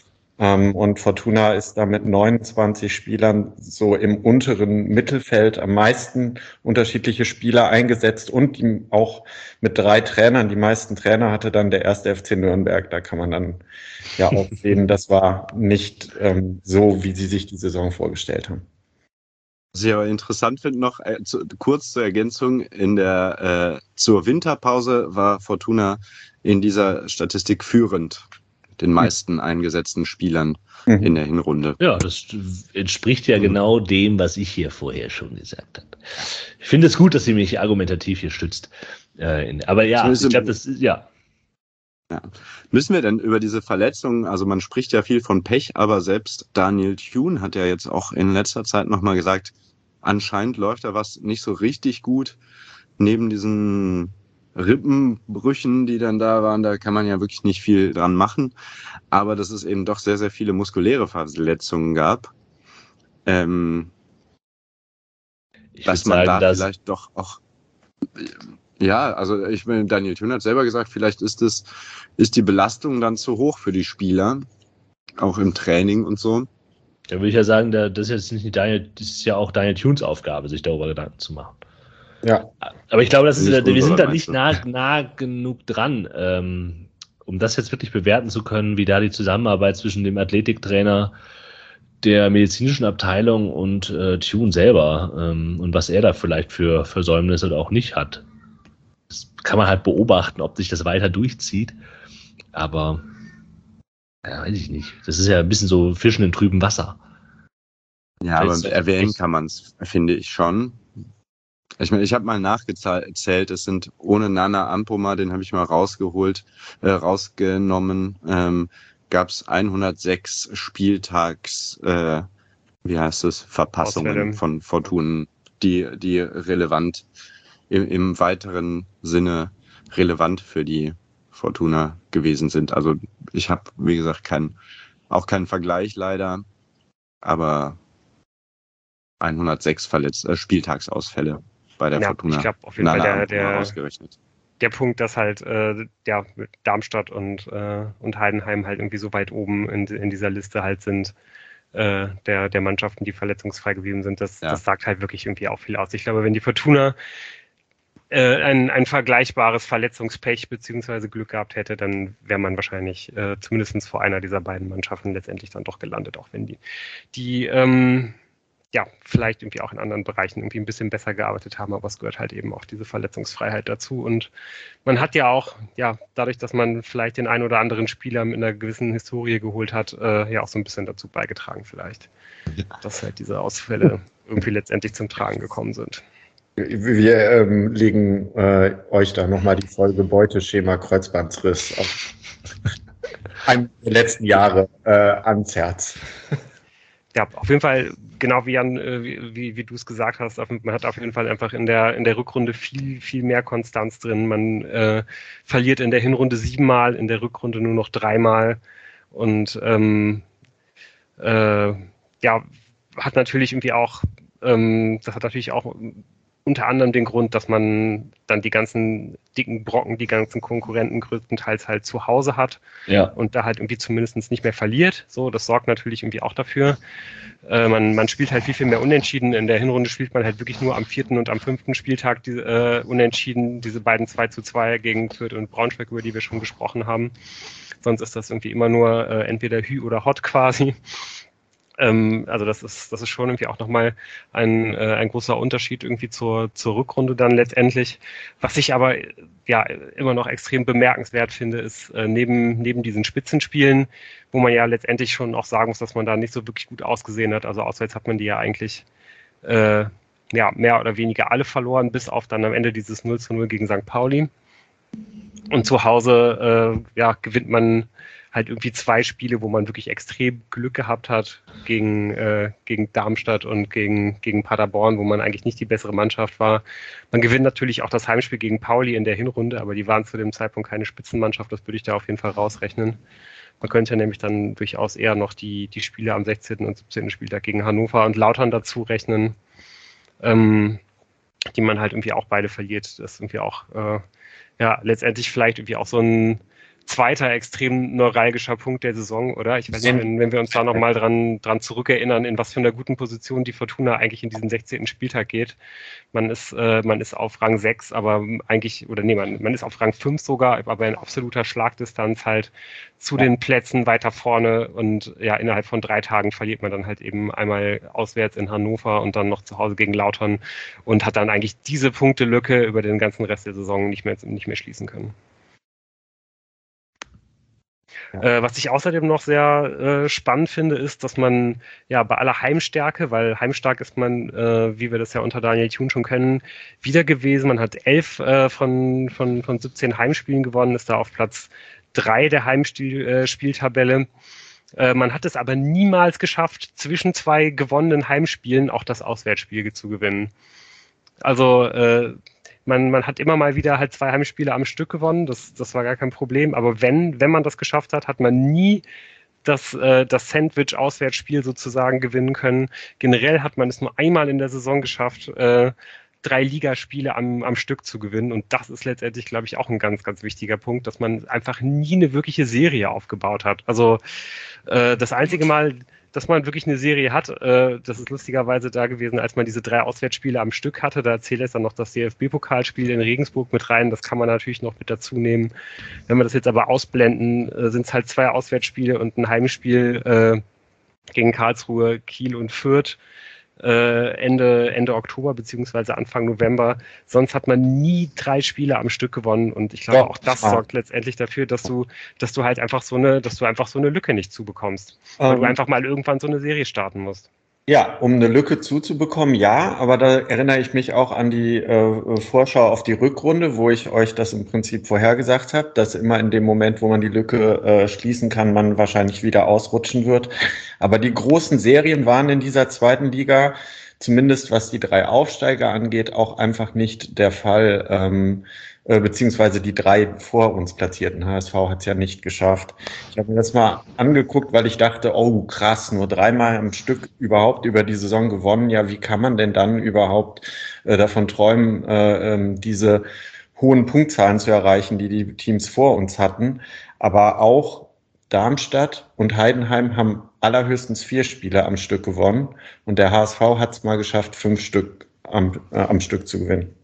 Speaker 2: Ähm, und Fortuna ist da mit neunundzwanzig Spielern so im unteren Mittelfeld am meisten unterschiedliche Spieler eingesetzt und die auch mit drei Trainern. Die meisten Trainer hatte dann der erste F C Nürnberg. Da kann man dann ja auch sehen, das war nicht ähm, so, wie sie sich die Saison vorgestellt haben.
Speaker 3: Was ich aber interessant finde noch, äh, zu, kurz zur Ergänzung, in der äh, zur Winterpause war Fortuna in dieser Statistik führend, mit den meisten eingesetzten Spielern mhm. in der Hinrunde.
Speaker 4: Ja, das entspricht ja mhm. genau dem, was ich hier vorher schon gesagt habe. Ich finde es gut, dass sie mich argumentativ hier stützt. Äh, in, aber ja, ich glaube, das ist, ja.
Speaker 3: Ja. Müssen wir denn über diese Verletzungen, also man spricht ja viel von Pech, aber selbst Daniel Thune hat ja jetzt auch in letzter Zeit nochmal gesagt, anscheinend läuft da was nicht so richtig gut. Neben diesen Rippenbrüchen, die dann da waren, da kann man ja wirklich nicht viel dran machen. Aber dass es eben doch sehr, sehr viele muskuläre Verletzungen gab. Ähm, dass man sagen, da dass vielleicht doch auch... Ja, also ich meine, Daniel Thune hat selber gesagt, vielleicht ist es, ist die Belastung dann zu hoch für die Spieler, auch im Training und so.
Speaker 4: Da würde ich ja sagen, das ist jetzt nicht Daniel, das ist ja auch Daniel Thunes Aufgabe, sich darüber Gedanken zu machen.
Speaker 2: Ja.
Speaker 4: Aber ich glaube, das ist, wir sind da nicht nah, nah genug dran, ähm, um das jetzt wirklich bewerten zu können, wie da die Zusammenarbeit zwischen dem Athletiktrainer, der medizinischen Abteilung und äh, Thune selber ähm, und was er da vielleicht für Versäumnisse oder auch nicht hat. Das kann man halt beobachten, ob sich das weiter durchzieht. Aber ja, weiß ich nicht. Das ist ja ein bisschen so Fischen in trübem Wasser.
Speaker 3: Ja, aber erwähnen kann man es, finde ich schon. Ich meine, ich habe mal nachgezählt, es sind ohne Nana Ampoma, den habe ich mal rausgeholt, äh, rausgenommen, ähm, gab es hundertsechs Spieltags, äh, wie heißt es, Verpassungen Auswählen. Von Fortuna, die, die relevant, im, im weiteren Sinne relevant für die Fortuna gewesen sind. Also ich habe, wie gesagt, kein, auch keinen Vergleich leider, aber hundertsechs Verletz- äh, Spieltagsausfälle bei der
Speaker 1: ja,
Speaker 3: Fortuna.
Speaker 1: Ich glaube auf jeden Fall der, der, ausgerechnet. der Punkt, dass halt äh, ja, Darmstadt und, äh, und Heidenheim halt irgendwie so weit oben in, in dieser Liste halt sind, äh, der, der Mannschaften, die verletzungsfrei geblieben sind, das, ja. das sagt halt wirklich irgendwie auch viel aus. Ich glaube, wenn die Fortuna äh, ein, ein vergleichbares Verletzungspech beziehungsweise Glück gehabt hätte, dann wäre man wahrscheinlich äh, zumindest vor einer dieser beiden Mannschaften letztendlich dann doch gelandet, auch wenn die, die ähm, ja, vielleicht irgendwie auch in anderen Bereichen irgendwie ein bisschen besser gearbeitet haben, aber es gehört halt eben auch diese Verletzungsfreiheit dazu und man hat ja auch, ja, dadurch, dass man vielleicht den einen oder anderen Spieler mit einer gewissen Historie geholt hat, äh, ja auch so ein bisschen dazu beigetragen vielleicht, dass halt diese Ausfälle irgendwie letztendlich zum Tragen gekommen sind.
Speaker 2: Wir ähm, legen äh, euch da nochmal die Folge Beuteschema Kreuzbandriss auf. Einem der letzten Jahre äh, ans Herz.
Speaker 1: Ja, auf jeden Fall, genau wie Jan, wie, wie, wie du es gesagt hast, man hat auf jeden Fall einfach in der, in der Rückrunde viel, viel mehr Konstanz drin. Man äh, verliert in der Hinrunde siebenmal, in der Rückrunde nur noch dreimal und ähm, äh, ja, hat natürlich irgendwie auch, ähm, das hat natürlich auch unter anderem den Grund, dass man dann die ganzen dicken Brocken, die ganzen Konkurrenten größtenteils halt zu Hause hat
Speaker 4: ja.
Speaker 1: und da halt irgendwie zumindest nicht mehr verliert. So, das sorgt natürlich irgendwie auch dafür. Äh, man, man spielt halt viel, viel mehr Unentschieden. In der Hinrunde spielt man halt wirklich nur am vierten und am fünften Spieltag die, äh, Unentschieden, diese beiden zwei zu zwei gegen Fürth und Braunschweig, über die wir schon gesprochen haben. Sonst ist das irgendwie immer nur äh, entweder Hü oder Hot quasi. Ähm, also das ist, das ist schon irgendwie auch nochmal ein, äh, ein großer Unterschied irgendwie zur, zur Rückrunde dann letztendlich. Was ich aber ja immer noch extrem bemerkenswert finde, ist äh, neben, neben diesen Spitzenspielen, wo man ja letztendlich schon auch sagen muss, dass man da nicht so wirklich gut ausgesehen hat. Also auswärts hat man die ja eigentlich äh, ja, mehr oder weniger alle verloren, bis auf dann am Ende dieses null zu null gegen Sankt Pauli. Und zu Hause äh, ja, gewinnt man halt irgendwie zwei Spiele, wo man wirklich extrem Glück gehabt hat gegen, äh, gegen Darmstadt und gegen, gegen Paderborn, wo man eigentlich nicht die bessere Mannschaft war. Man gewinnt natürlich auch das Heimspiel gegen Pauli in der Hinrunde, aber die waren zu dem Zeitpunkt keine Spitzenmannschaft, das würde ich da auf jeden Fall rausrechnen. Man könnte nämlich dann durchaus eher noch die, die Spiele am sechzehnten und siebzehnten Spieltag gegen Hannover und Lautern dazu rechnen, ähm, die man halt irgendwie auch beide verliert. Das ist irgendwie auch äh, ja letztendlich vielleicht irgendwie auch so ein zweiter extrem neuralgischer Punkt der Saison, oder? Ich weiß nicht, wenn, wenn wir uns da nochmal dran, dran zurückerinnern, in was für einer guten Position die Fortuna eigentlich in diesen sechzehnten Spieltag geht. Man ist, äh, man ist auf Rang sechs, aber eigentlich, oder nee, man, man ist auf Rang fünf sogar, aber in absoluter Schlagdistanz halt zu ja. den Plätzen weiter vorne und ja, innerhalb von drei Tagen verliert man dann halt eben einmal auswärts in Hannover und dann noch zu Hause gegen Lautern und hat dann eigentlich diese Punktelücke über den ganzen Rest der Saison nicht mehr, nicht mehr schließen können. Ja. Äh, was ich außerdem noch sehr äh, spannend finde, ist, dass man ja bei aller Heimstärke, weil heimstark ist man, äh, wie wir das ja unter Daniel Thun schon kennen, wieder gewesen. Man hat elf äh, von, von, von siebzehn Heimspielen gewonnen, ist da auf Platz drei der Heimspieltabelle. Äh, man hat es aber niemals geschafft, zwischen zwei gewonnenen Heimspielen auch das Auswärtsspiel zu gewinnen. Also äh, Man, man hat immer mal wieder halt zwei Heimspiele am Stück gewonnen, das, das war gar kein Problem, aber wenn, wenn man das geschafft hat, hat man nie das, äh, das Sandwich-Auswärtsspiel sozusagen gewinnen können. Generell hat man es nur einmal in der Saison geschafft, äh, drei Ligaspiele am, am Stück zu gewinnen und das ist letztendlich, glaube ich, auch ein ganz, ganz wichtiger Punkt, dass man einfach nie eine wirkliche Serie aufgebaut hat. Also äh, das einzige Mal, dass man wirklich eine Serie hat. Äh, das ist lustigerweise da gewesen, als man diese drei Auswärtsspiele am Stück hatte. Da zählt jetzt dann noch das D F B-Pokalspiel in Regensburg mit rein. Das kann man natürlich noch mit dazu nehmen. Wenn wir das jetzt aber ausblenden, äh, sind es halt zwei Auswärtsspiele und ein Heimspiel äh, gegen Karlsruhe, Kiel und Fürth. Äh, Ende, Ende Oktober beziehungsweise Anfang November. Sonst hat man nie drei Spiele am Stück gewonnen und ich glaube, ja, auch das ja. sorgt letztendlich dafür, dass du, dass du halt einfach so eine, dass du einfach so eine Lücke nicht zubekommst, ähm, weil du einfach mal irgendwann so eine Serie starten musst.
Speaker 2: Ja, um eine Lücke zuzubekommen, ja, aber da erinnere ich mich auch an die äh, Vorschau auf die Rückrunde, wo ich euch das im Prinzip vorhergesagt habe, dass immer in dem Moment, wo man die Lücke äh, schließen kann, man wahrscheinlich wieder ausrutschen wird. Aber die großen Serien waren in dieser zweiten Liga, zumindest was die drei Aufsteiger angeht, auch einfach nicht der Fall. Ähm, beziehungsweise die drei vor uns platzierten. H S V hat es ja nicht geschafft. Ich habe mir das mal angeguckt, weil ich dachte, oh krass, nur dreimal am Stück überhaupt über die Saison gewonnen. Ja, wie kann man denn dann überhaupt äh, davon träumen, äh, äh, diese hohen Punktzahlen zu erreichen, die die Teams vor uns hatten? Aber auch Darmstadt und Heidenheim haben allerhöchstens vier Spiele am Stück gewonnen und der H S V hat es mal geschafft, fünf Stück am, äh, am Stück zu gewinnen.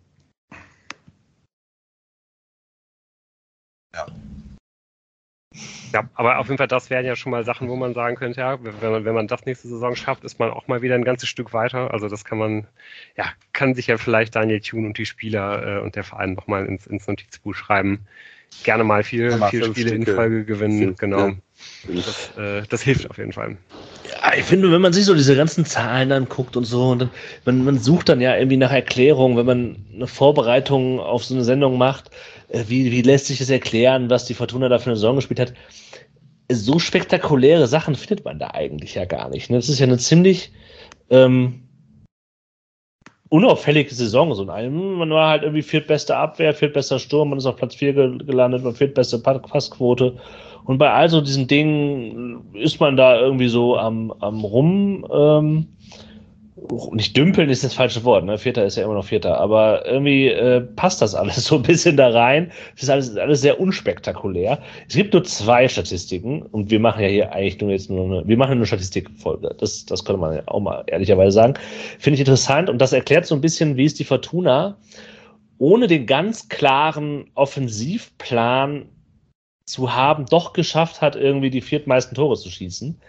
Speaker 1: Ja. Ja, aber auf jeden Fall, das wären ja schon mal Sachen, wo man sagen könnte, ja, wenn man, wenn man das nächste Saison schafft, ist man auch mal wieder ein ganzes Stück weiter. Also das kann man, ja, kann sich ja vielleicht Daniel Thun und die Spieler äh, und der Verein nochmal ins, ins Notizbuch schreiben. Gerne mal vier, mal vier Spiele Stücke in Folge gewinnen, fünf, genau. Ja. Das, äh, das hilft auf jeden Fall.
Speaker 4: Ja, ich finde, wenn man sich so diese ganzen Zahlen anguckt und so, und dann, man, man sucht dann ja irgendwie nach Erklärung, wenn man eine Vorbereitung auf so eine Sendung macht, äh, wie, wie lässt sich das erklären, was die Fortuna da für eine Saison gespielt hat. so spektakuläre Sachen findet man da eigentlich ja gar nicht. Ne? Das ist ja eine ziemlich ähm, unauffällige Saison. So in einem, man war halt irgendwie viertbeste Abwehr, viertbester Sturm, man ist auf Platz vier gelandet, man viertbeste Passquote. Und bei all so diesen Dingen ist man da irgendwie so am, am Rum, ähm, nicht dümpeln ist das falsche Wort, ne? Vierter ist ja immer noch Vierter, aber irgendwie äh, passt das alles so ein bisschen da rein. Es ist alles, alles sehr unspektakulär. Es gibt nur zwei Statistiken und wir machen ja hier eigentlich nur jetzt nur eine, wir machen eine Statistikfolge. Das, das könnte man ja auch mal ehrlicherweise sagen. Finde ich interessant und das erklärt so ein bisschen, wie es die Fortuna ohne den ganz klaren Offensivplan zu haben, doch geschafft hat, irgendwie die viertmeisten Tore zu schießen.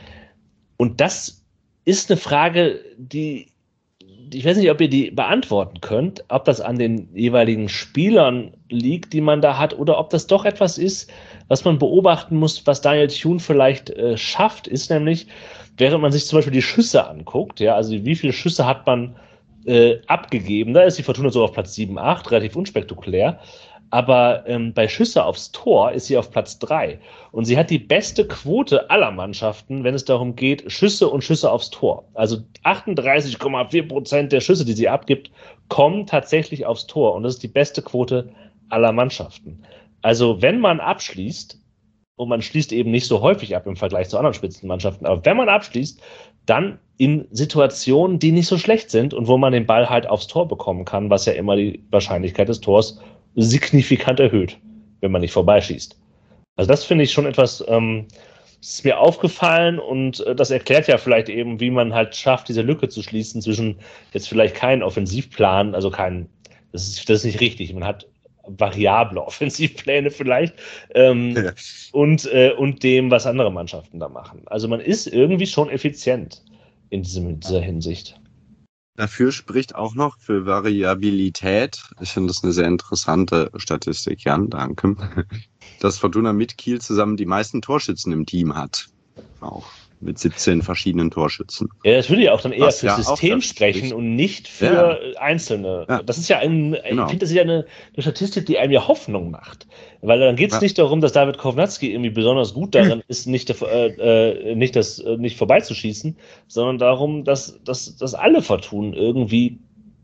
Speaker 4: Und das ist eine Frage, die, die, ich weiß nicht, ob ihr die beantworten könnt, ob das an den jeweiligen Spielern liegt, die man da hat, oder ob das doch etwas ist, was man beobachten muss, was Daniel Thune vielleicht äh, schafft, ist nämlich, während man sich zum Beispiel die Schüsse anguckt, ja, also wie viele Schüsse hat man äh, abgegeben, da ist die Fortuna so auf Platz sieben, acht, relativ unspektakulär, aber ähm, bei Schüsse aufs Tor ist sie auf Platz drei. Und sie hat die beste Quote aller Mannschaften, wenn es darum geht, Schüsse und Schüsse aufs Tor. Also achtunddreißig Komma vier Prozent der Schüsse, die sie abgibt, kommen tatsächlich aufs Tor. Und das ist die beste Quote aller Mannschaften. Also wenn man abschließt, und man schließt eben nicht so häufig ab im Vergleich zu anderen Spitzenmannschaften, aber wenn man abschließt, dann in Situationen, die nicht so schlecht sind und wo man den Ball halt aufs Tor bekommen kann, was ja immer die Wahrscheinlichkeit des Tors signifikant erhöht, wenn man nicht vorbeischießt. Also das finde ich schon etwas, ähm, das ist mir aufgefallen und äh, das erklärt ja vielleicht eben, wie man halt schafft, diese Lücke zu schließen zwischen jetzt vielleicht keinen Offensivplan, also keinen, das ist, das ist nicht richtig, man hat variable Offensivpläne vielleicht ähm, ja. und, äh, und dem, was andere Mannschaften da machen. Also man ist irgendwie schon effizient in, diesem, in dieser Hinsicht.
Speaker 3: Dafür spricht auch noch für Variabilität, ich finde das eine sehr interessante Statistik, Jan, danke, dass Fortuna mit Kiel zusammen die meisten Torschützen im Team hat. Auch mit siebzehn verschiedenen Torschützen.
Speaker 4: Ja, das würde ja auch dann eher für ja System sprechen und nicht für ja. Einzelne. Ja. Das ist ja ein, genau. Ich finde, das ist ja eine, eine Statistik, die einem ja Hoffnung macht. Weil dann geht es ja. nicht darum, dass David Kovnatski irgendwie besonders gut darin ist, nicht, äh, nicht, das, äh, nicht vorbeizuschießen, sondern darum, dass, dass, dass alle Fortunen irgendwie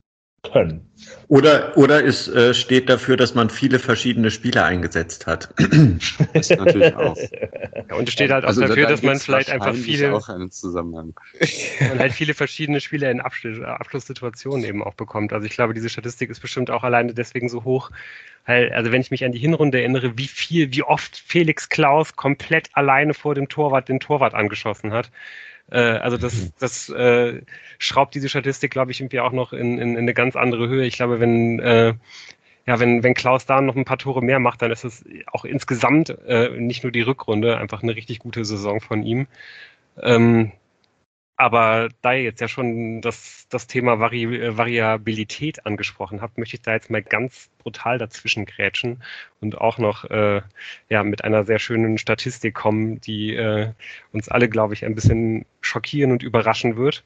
Speaker 4: können.
Speaker 2: Oder, oder es äh, steht dafür, dass man viele verschiedene Spieler eingesetzt hat.
Speaker 3: Das ist natürlich auch.
Speaker 1: Ja, und es steht halt auch also dafür, da dass man vielleicht einfach viele
Speaker 3: auch einen Zusammenhang.
Speaker 1: man halt viele verschiedene Spieler in Abschluss, Abschlusssituationen eben auch bekommt. Also ich glaube, diese Statistik ist bestimmt auch alleine deswegen so hoch. Weil, also wenn ich mich an die Hinrunde erinnere, wie viel, wie oft Felix Klaus komplett alleine vor dem Torwart den Torwart angeschossen hat. Also das, das äh, schraubt diese Statistik, glaube ich, irgendwie auch noch in, in, in eine ganz andere Höhe. Ich glaube, wenn, äh, ja, wenn, wenn Klaus da noch ein paar Tore mehr macht, dann ist es auch insgesamt äh, nicht nur die Rückrunde, einfach eine richtig gute Saison von ihm. Ähm, aber da ihr jetzt ja schon das, das Thema Vari, Variabilität angesprochen habt, möchte ich da jetzt mal ganz brutal dazwischen grätschen und auch noch äh, ja, mit einer sehr schönen Statistik kommen, die äh, uns alle, glaube ich, ein bisschen schockieren und überraschen wird.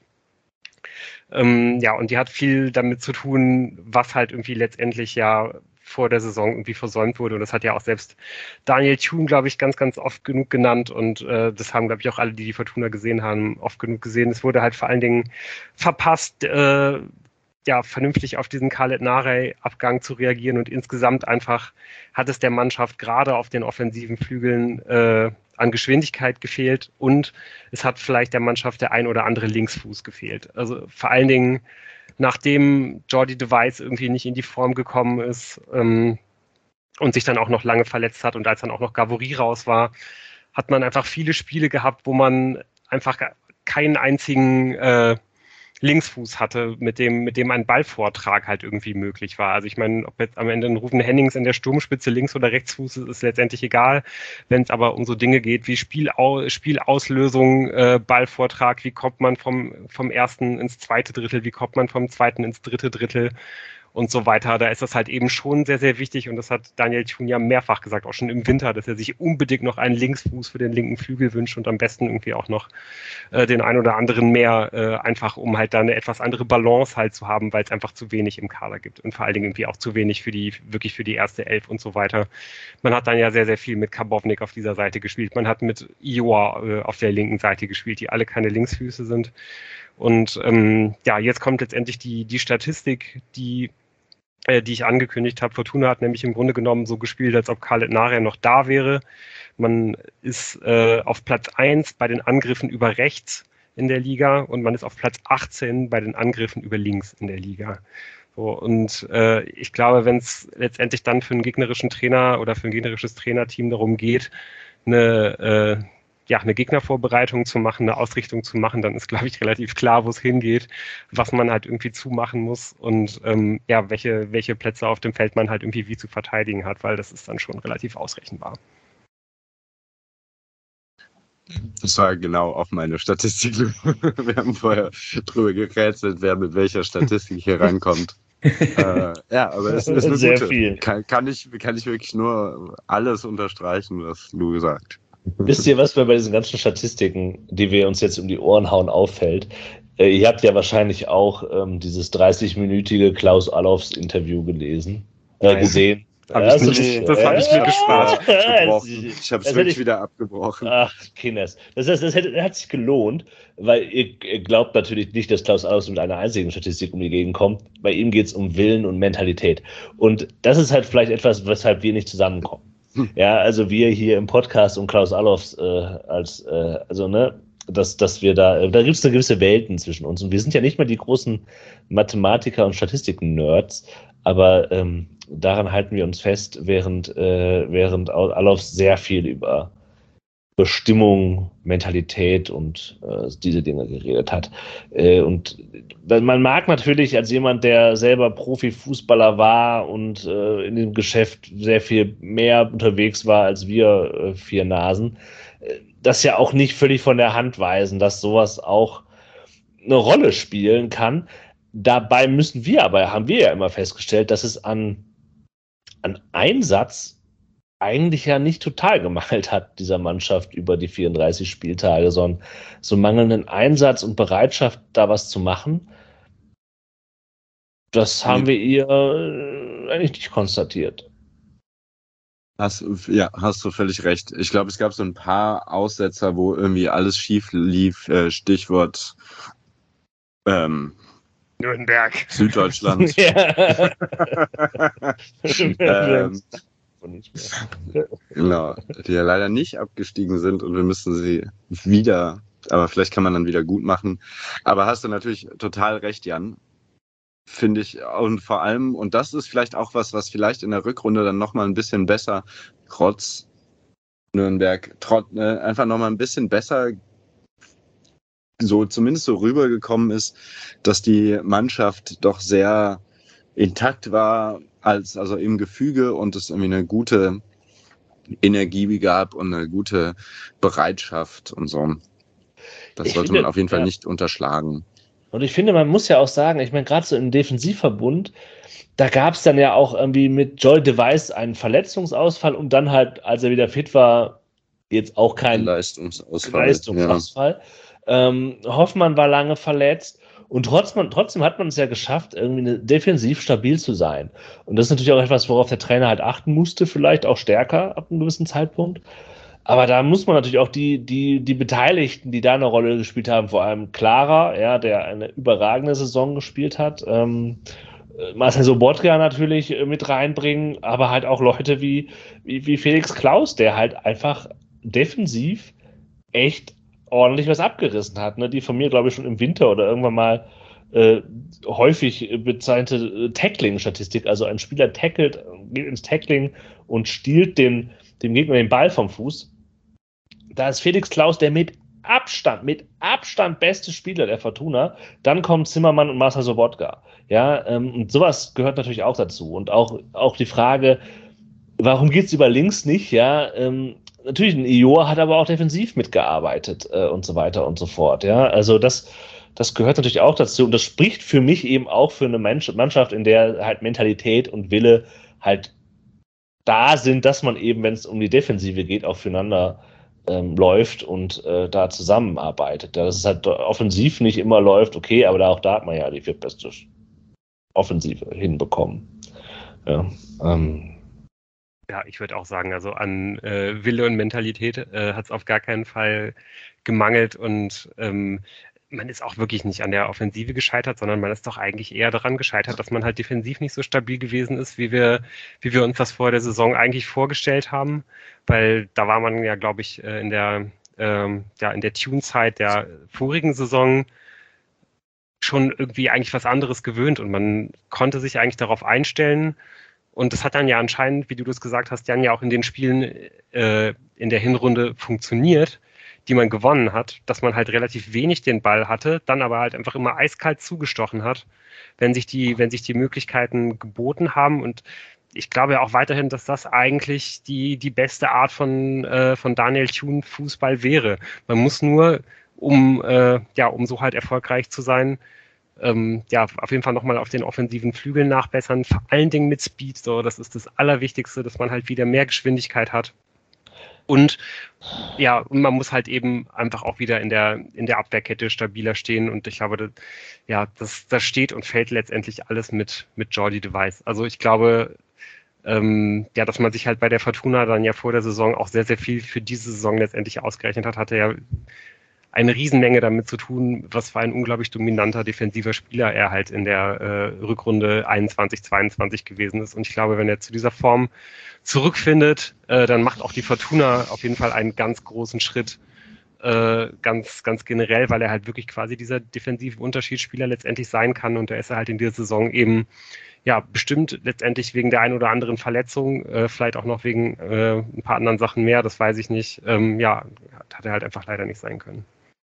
Speaker 1: Ähm, ja, und die hat viel damit zu tun, was halt irgendwie letztendlich ja vor der Saison irgendwie versäumt wurde. Und das hat ja auch selbst Daniel Thune, glaube ich, ganz, ganz oft genug genannt. Und äh, das haben, glaube ich, auch alle, die die Fortuna gesehen haben, oft genug gesehen. Es wurde halt vor allen Dingen verpasst, äh, ja, vernünftig auf diesen Khaled Narey-Abgang zu reagieren. Und insgesamt einfach hat es der Mannschaft gerade auf den offensiven Flügeln äh, an Geschwindigkeit gefehlt. Und es hat vielleicht der Mannschaft der ein oder andere Linksfuß gefehlt. Also vor allen Dingen nachdem Jordi de Wijs irgendwie nicht in die Form gekommen ist ähm, und sich dann auch noch lange verletzt hat und als dann auch noch Gavory raus war, hat man einfach viele Spiele gehabt, wo man einfach keinen einzigen äh, Linksfuß hatte, mit dem, mit dem ein Ballvortrag halt irgendwie möglich war. Also ich meine, ob jetzt am Ende ein Rufen Hennings in der Sturmspitze Links- oder Rechtsfuß ist, ist letztendlich egal. Wenn es aber um so Dinge geht wie Spielau- Spielauslösung, äh, Ballvortrag, wie kommt man vom, vom ersten ins zweite Drittel, wie kommt man vom zweiten ins dritte Drittel und so weiter. Da ist das halt eben schon sehr, sehr wichtig und das hat Daniel Thun ja mehrfach gesagt, auch schon im Winter, dass er sich unbedingt noch einen Linksfuß für den linken Flügel wünscht und am besten irgendwie auch noch äh, den ein oder anderen mehr, äh, einfach um halt da eine etwas andere Balance halt zu haben, weil es einfach zu wenig im Kader gibt und vor allen Dingen irgendwie auch zu wenig für die, wirklich für die erste Elf und so weiter. Man hat dann ja sehr, sehr viel mit Karbovnik auf dieser Seite gespielt. Man hat mit Ioa äh, auf der linken Seite gespielt, die alle keine Linksfüße sind. Und ähm, ja, jetzt kommt letztendlich die, die Statistik, die Äh, die ich angekündigt habe. Fortuna hat nämlich im Grunde genommen so gespielt, als ob Khaled nachher noch da wäre. Man ist äh, auf Platz eins bei den Angriffen über rechts in der Liga und man ist auf Platz achtzehn bei den Angriffen über links in der Liga. So, und äh, ich glaube, wenn es letztendlich dann für einen gegnerischen Trainer oder für ein gegnerisches Trainerteam darum geht, eine äh, ja, eine Gegnervorbereitung zu machen, eine Ausrichtung zu machen, dann ist, glaube ich, relativ klar, wo es hingeht, was man halt irgendwie zumachen muss und ähm, ja, welche, welche Plätze auf dem Feld man halt irgendwie wie zu verteidigen hat, weil das ist dann schon relativ ausrechenbar.
Speaker 3: Das war genau auf meine Statistik. Wir haben vorher drüber gerätselt, wer mit welcher Statistik hier reinkommt. äh, ja, aber es ist eine
Speaker 4: Sehr
Speaker 3: gute.
Speaker 4: viel.
Speaker 3: Kann, kann, ich, kann ich wirklich nur alles unterstreichen, was Lou gesagt.
Speaker 4: Wisst ihr, was mir bei diesen ganzen Statistiken, die wir uns jetzt um die Ohren hauen, auffällt? Äh, ihr habt ja wahrscheinlich auch ähm, dieses dreißig-minütige Klaus Allofs Interview gelesen, äh, gesehen.
Speaker 1: Hab
Speaker 4: Ja,
Speaker 1: ich nicht,
Speaker 4: so-
Speaker 1: das habe ich mir gespart.
Speaker 3: Abgebrochen.
Speaker 4: Ja,
Speaker 3: Ich habe es
Speaker 4: das hätte
Speaker 3: wirklich
Speaker 4: ich-
Speaker 3: wieder abgebrochen.
Speaker 4: Ach, Kinders. Das, heißt, das, hätte, das hat sich gelohnt, weil ihr, ihr glaubt natürlich nicht, dass Klaus Allofs mit einer einzigen Statistik um die Gegend kommt. Bei ihm geht es um Willen und Mentalität. Und das ist halt vielleicht etwas, weshalb wir nicht zusammenkommen.
Speaker 3: Hm.
Speaker 4: Ja, also wir hier im Podcast und Klaus Allofs äh, als, äh, also ne, dass, dass wir da, da gibt es eine gewisse Welten zwischen uns. Und wir sind ja nicht mal die großen Mathematiker und Statistiken-Nerds, aber ähm, daran halten wir uns fest, während, äh, während Allofs sehr viel über Bestimmung, Mentalität und äh, diese Dinge geredet hat. Äh, und man mag natürlich als jemand, der selber Profifußballer war und äh, in dem Geschäft sehr viel mehr unterwegs war als wir äh, vier Nasen, äh, das ja auch nicht völlig von der Hand weisen, dass sowas auch eine Rolle spielen kann. Dabei müssen wir aber, haben wir ja immer festgestellt, dass es an, an Einsatz eigentlich ja nicht total gemangelt hat, dieser Mannschaft über die vierunddreißig Spieltage, sondern so mangelnden Einsatz und Bereitschaft, da was zu machen, das haben wir ihr äh, eigentlich nicht konstatiert.
Speaker 3: Hast, ja, hast du völlig recht. Ich glaube, es gab so ein paar Aussetzer, wo irgendwie alles schief lief. Äh, Stichwort ähm,
Speaker 1: Nürnberg.
Speaker 3: Süddeutschland.
Speaker 4: Ja.
Speaker 3: ähm, genau, die ja leider nicht abgestiegen sind und wir müssen sie wieder, aber vielleicht kann man dann wieder gut machen. Aber hast du natürlich total recht, Jan. Finde ich, und vor allem, und das ist vielleicht auch was, was vielleicht in der Rückrunde dann nochmal ein bisschen besser, trotz Nürnberg, trotz, äh, einfach nochmal ein bisschen besser so zumindest so rübergekommen ist, dass die Mannschaft doch sehr intakt war, als also im Gefüge und es irgendwie eine gute Energie gab und eine gute Bereitschaft und so. Das
Speaker 4: Ich
Speaker 3: sollte
Speaker 4: finde,
Speaker 3: man auf jeden Fall
Speaker 4: ja.
Speaker 3: nicht unterschlagen.
Speaker 4: Und ich finde, man muss ja auch sagen, ich meine, gerade so im Defensivverbund, da gab es dann ja auch irgendwie mit Joel Device einen Verletzungsausfall und dann halt, als er wieder fit war, jetzt auch kein
Speaker 3: Leistungsausfall.
Speaker 4: Leistungsausfall. Ja. Ähm, Hoffmann war lange verletzt und trotzdem, trotzdem hat man es ja geschafft, irgendwie defensiv stabil zu sein. Und das ist natürlich auch etwas, worauf der Trainer halt achten musste, vielleicht auch stärker ab einem gewissen Zeitpunkt. Aber da muss man natürlich auch die, die, die Beteiligten, die da eine Rolle gespielt haben, vor allem Clara, ja, der eine überragende Saison gespielt hat, ähm, Marcel Sobotka natürlich mit reinbringen, aber halt auch Leute wie, wie, wie Felix Klaus, der halt einfach defensiv echt ordentlich was abgerissen hat, ne? Die von mir, glaube ich, schon im Winter oder irgendwann mal äh, häufig bezeichnete Tackling-Statistik, also ein Spieler tackelt, geht ins Tackling und stiehlt den, dem Gegner den Ball vom Fuß. Da ist Felix Klaus der mit Abstand, mit Abstand beste Spieler der Fortuna. Dann kommen Zimmermann und Marcel Sobotka. Ja, ähm, und sowas gehört natürlich auch dazu. Und auch, auch die Frage, warum geht es über links nicht? Ja, ähm, natürlich, ein Ior hat aber auch defensiv mitgearbeitet äh, und so weiter und so fort. Ja, also das, das gehört natürlich auch dazu. Und das spricht für mich eben auch für eine Mannschaft, in der halt Mentalität und Wille halt da sind, dass man eben, wenn es um die Defensive geht, auch füreinander ähm, läuft und äh, da zusammenarbeitet. Dass es halt offensiv nicht immer läuft, okay, aber da, auch da hat man ja die viertbeste Offensive hinbekommen. Ja, ähm.
Speaker 1: ja ich würde auch sagen, also an äh, Wille und Mentalität äh, hat es auf gar keinen Fall gemangelt und ähm, man ist auch wirklich nicht an der Offensive gescheitert, sondern man ist doch eigentlich eher daran gescheitert, dass man halt defensiv nicht so stabil gewesen ist, wie wir, wie wir uns das vor der Saison eigentlich vorgestellt haben, weil da war man ja, glaube ich, in der, ähm, ja, in der Tune-Zeit der vorigen Saison schon irgendwie eigentlich was anderes gewöhnt und man konnte sich eigentlich darauf einstellen und das hat dann ja anscheinend, wie du das gesagt hast, Jan, ja auch in den Spielen äh, in der Hinrunde funktioniert, die man gewonnen hat, dass man halt relativ wenig den Ball hatte, dann aber halt einfach immer eiskalt zugestochen hat, wenn sich die, wenn sich die Möglichkeiten geboten haben. Und ich glaube ja auch weiterhin, dass das eigentlich die, die beste Art von, äh, von Daniel Thune Fußball wäre. Man muss nur, um, äh, ja, um so halt erfolgreich zu sein, ähm, ja, auf jeden Fall nochmal auf den offensiven Flügeln nachbessern, vor allen Dingen mit Speed. So, das ist das Allerwichtigste, dass man halt wieder mehr Geschwindigkeit hat. Und ja, und man muss halt eben einfach auch wieder in der, in der Abwehrkette stabiler stehen. Und ich glaube, das, ja, das, das steht und fällt letztendlich alles mit, mit Jordi de Wijs. Also ich glaube, ähm, ja, dass man sich halt bei der Fortuna dann ja vor der Saison auch sehr, sehr viel für diese Saison letztendlich ausgerechnet hat, hatte ja eine Riesenmenge damit zu tun, was für ein unglaublich dominanter defensiver Spieler er halt in der äh, Rückrunde einundzwanzig, zweiundzwanzig gewesen ist. Und ich glaube, wenn er zu dieser Form zurückfindet, äh, dann macht auch die Fortuna auf jeden Fall einen ganz großen Schritt, äh, ganz, ganz generell, weil er halt wirklich quasi dieser defensive Unterschiedsspieler letztendlich sein kann. Und da ist er halt in dieser Saison eben, ja, bestimmt letztendlich wegen der ein oder anderen Verletzung, äh, vielleicht auch noch wegen äh, ein paar anderen Sachen mehr, das weiß ich nicht. Ähm, ja, hat er halt einfach leider nicht sein können.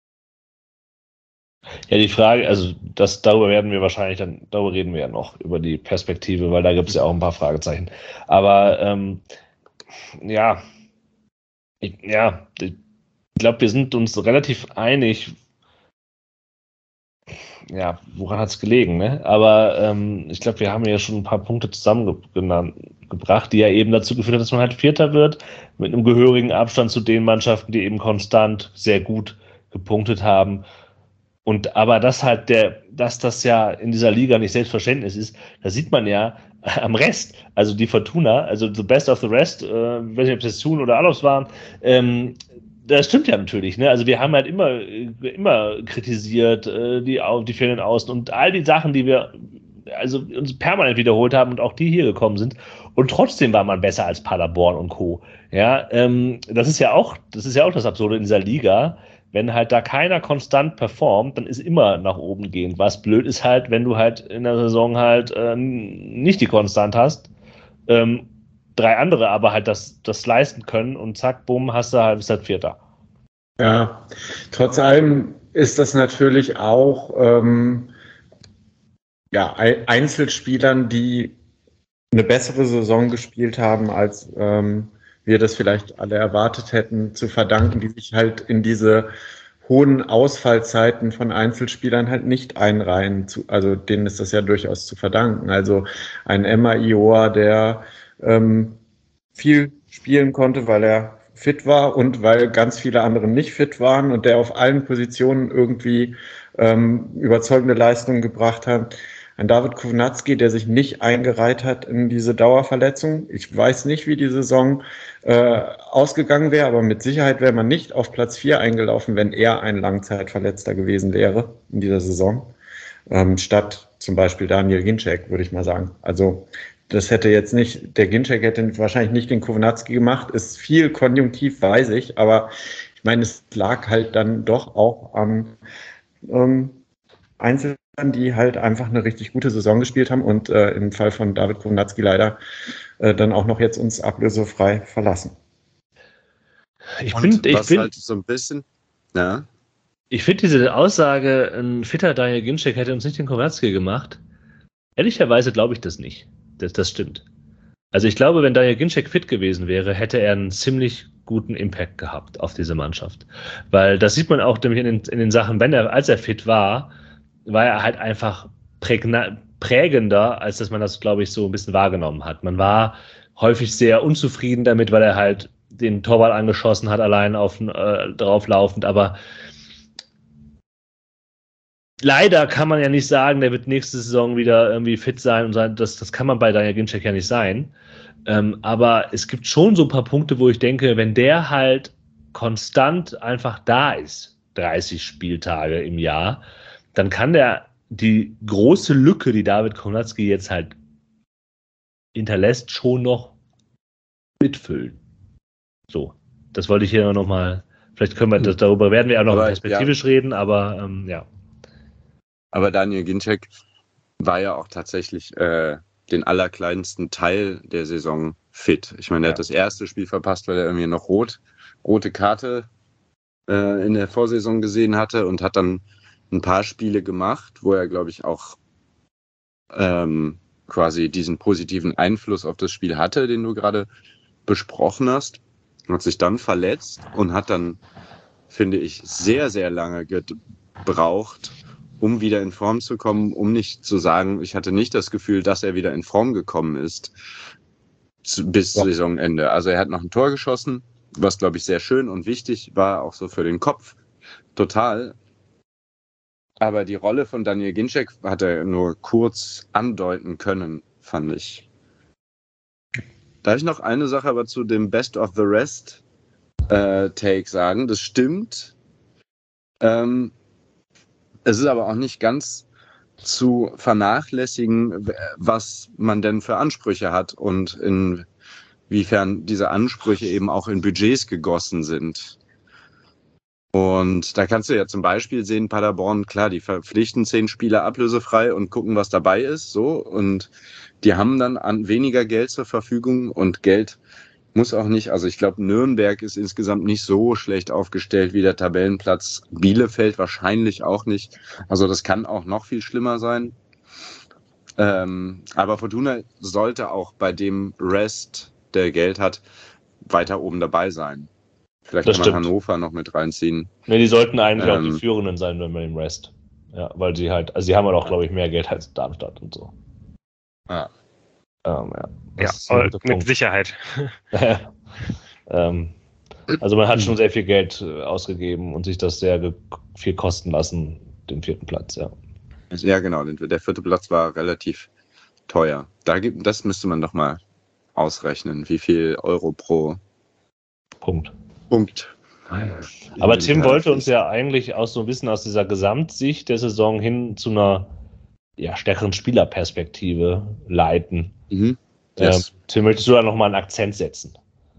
Speaker 4: Ja, die Frage, also das, darüber werden wir wahrscheinlich dann, darüber reden wir ja noch, über die Perspektive, weil da gibt es ja auch ein paar Fragezeichen. Aber ähm, ja, ich, ja, ich glaube, wir sind uns relativ einig, ja, woran hat es gelegen, ne? Aber ähm, ich glaube, wir haben ja schon ein paar Punkte zusammengebracht, die ja eben dazu geführt haben, dass man halt Vierter wird, mit einem gehörigen Abstand zu den Mannschaften, die eben konstant sehr gut gepunktet haben. Und aber dass halt der, dass das ja in dieser Liga nicht Selbstverständnis ist, das sieht man ja am Rest. Also die Fortuna, also the best of the rest, äh, weiß nicht, ob es Thun oder Alofs waren, ähm, das stimmt ja natürlich, ne? Also wir haben halt immer, immer kritisiert, äh, die, die fehlenden Außen und all die Sachen, die wir also uns permanent wiederholt haben und auch die hier gekommen sind. Und trotzdem war man besser als Paderborn und Co. Ja, ähm, das ist ja auch, das ist ja auch das Absurde in dieser Liga. Wenn halt da keiner konstant performt, dann ist immer nach oben gehend. Was blöd ist halt, wenn du halt in der Saison halt äh, nicht die Konstant hast, ähm, drei andere aber halt das, das leisten können und zack, bumm, hast du halt, bist halt Vierter.
Speaker 2: Ja, trotz allem ist das natürlich auch ähm, ja, Einzelspielern, die eine bessere Saison gespielt haben, als ähm, wir das vielleicht alle erwartet hätten, zu verdanken, die sich halt in diese hohen Ausfallzeiten von Einzelspielern halt nicht einreihen. Zu, also denen ist das ja durchaus zu verdanken. Also ein Emma Ioa, der ähm, viel spielen konnte, weil er fit war und weil ganz viele andere nicht fit waren und der auf allen Positionen irgendwie ähm, überzeugende Leistungen gebracht hat. Ein David Kownacki, der sich nicht eingereiht hat in diese Dauerverletzung. Ich weiß nicht, wie die Saison äh, ausgegangen wäre, aber mit Sicherheit wäre man nicht auf Platz vier eingelaufen, wenn er ein Langzeitverletzter gewesen wäre in dieser Saison, ähm, statt zum Beispiel Daniel Ginczek, würde ich mal sagen. Also das hätte jetzt nicht, der Ginczek hätte wahrscheinlich nicht den Kownacki gemacht, ist viel konjunktiv, weiß ich, aber ich meine, es lag halt dann doch auch am ähm, Einzel die halt einfach eine richtig gute Saison gespielt haben und äh, im Fall von David Kownacki leider äh, dann auch noch jetzt uns ablösefrei verlassen.
Speaker 4: Ich finde, ich finde
Speaker 3: halt so ein bisschen, ja.
Speaker 4: Ich finde diese Aussage, ein fitter Daniel Ginczek hätte uns nicht den Kownacki gemacht. Ehrlicherweise glaube ich das nicht. Das, das stimmt. Also ich glaube, wenn Daniel Ginczek fit gewesen wäre, hätte er einen ziemlich guten Impact gehabt auf diese Mannschaft. Weil das sieht man auch nämlich in den, in den Sachen, wenn er, als er fit war, war er halt einfach prägna, prägender, als dass man das, glaube ich, so ein bisschen wahrgenommen hat. Man war häufig sehr unzufrieden damit, weil er halt den Torwart angeschossen hat, allein auf, äh, drauf laufend, aber leider kann man ja nicht sagen, der wird nächste Saison wieder irgendwie fit sein und sein, das, das kann man bei Daniel Ginczek ja nicht sein. Ähm, aber es gibt schon so ein paar Punkte, wo ich denke, wenn der halt konstant einfach da ist, dreißig Spieltage im Jahr, dann kann der die große Lücke, die David Kownacki jetzt halt hinterlässt, schon noch mitfüllen. So, das wollte ich hier noch mal, vielleicht können wir, das, darüber werden wir auch noch aber, perspektivisch ja. reden, aber ähm, ja.
Speaker 3: Aber Daniel Ginczek war ja auch tatsächlich äh, den allerkleinsten Teil der Saison fit. Ich meine, er ja. hat das erste Spiel verpasst, weil er irgendwie noch rot, rote Karte äh, in der Vorsaison gesehen hatte und hat dann ein paar Spiele gemacht, wo er, glaube ich, auch ähm, quasi diesen positiven Einfluss auf das Spiel hatte, den du gerade besprochen hast. Hat sich dann verletzt und hat dann, finde ich, sehr, sehr lange gebraucht, um wieder in Form zu kommen, um nicht zu sagen, ich hatte nicht das Gefühl, dass er wieder in Form gekommen ist bis ja. Saisonende. Also er hat noch ein Tor geschossen, was, glaube ich, sehr schön und wichtig war, auch so für den Kopf. Total. Aber die Rolle von Daniel Ginczek hat er nur kurz andeuten können, fand ich. Darf ich noch eine Sache aber zu dem Best of the Rest äh, Take sagen? Das stimmt. Ähm, es ist aber auch nicht ganz zu vernachlässigen, was man denn für Ansprüche hat und inwiefern diese Ansprüche eben auch in Budgets gegossen sind. Und da kannst du ja zum Beispiel sehen, Paderborn, klar, die verpflichten zehn Spieler ablösefrei und gucken, was dabei ist, so. Und die haben dann an weniger Geld zur Verfügung und Geld muss auch nicht, also ich glaube, Nürnberg ist insgesamt nicht so schlecht aufgestellt wie der Tabellenplatz. Bielefeld wahrscheinlich auch nicht. Also das kann auch noch viel schlimmer sein. Ähm, aber Fortuna sollte auch bei dem Rest, der Geld hat, weiter oben dabei sein. Vielleicht das kann man stimmt. Hannover noch mit reinziehen.
Speaker 4: Ne, die sollten eigentlich ähm, auch die Führenden sein, wenn wir im Rest. Ja, weil sie halt, also sie haben halt auch, glaube ich, mehr Geld als Darmstadt und so.
Speaker 3: Ah.
Speaker 1: Ähm, ja, ja mit Punkt. Sicherheit.
Speaker 4: ähm, also man hat schon sehr viel Geld ausgegeben und sich das sehr ge- viel kosten lassen, den vierten Platz, ja.
Speaker 3: Ja, genau, der vierte Platz war relativ teuer. Da gibt, das müsste man doch mal ausrechnen, wie viel Euro pro
Speaker 4: Punkt.
Speaker 3: Punkt.
Speaker 4: Aber Tim wollte uns ja eigentlich auch so ein bisschen aus dieser Gesamtsicht der Saison hin zu einer ja, stärkeren Spielerperspektive leiten.
Speaker 3: Mhm. Yes.
Speaker 4: Ähm, Tim, möchtest du da nochmal einen Akzent setzen?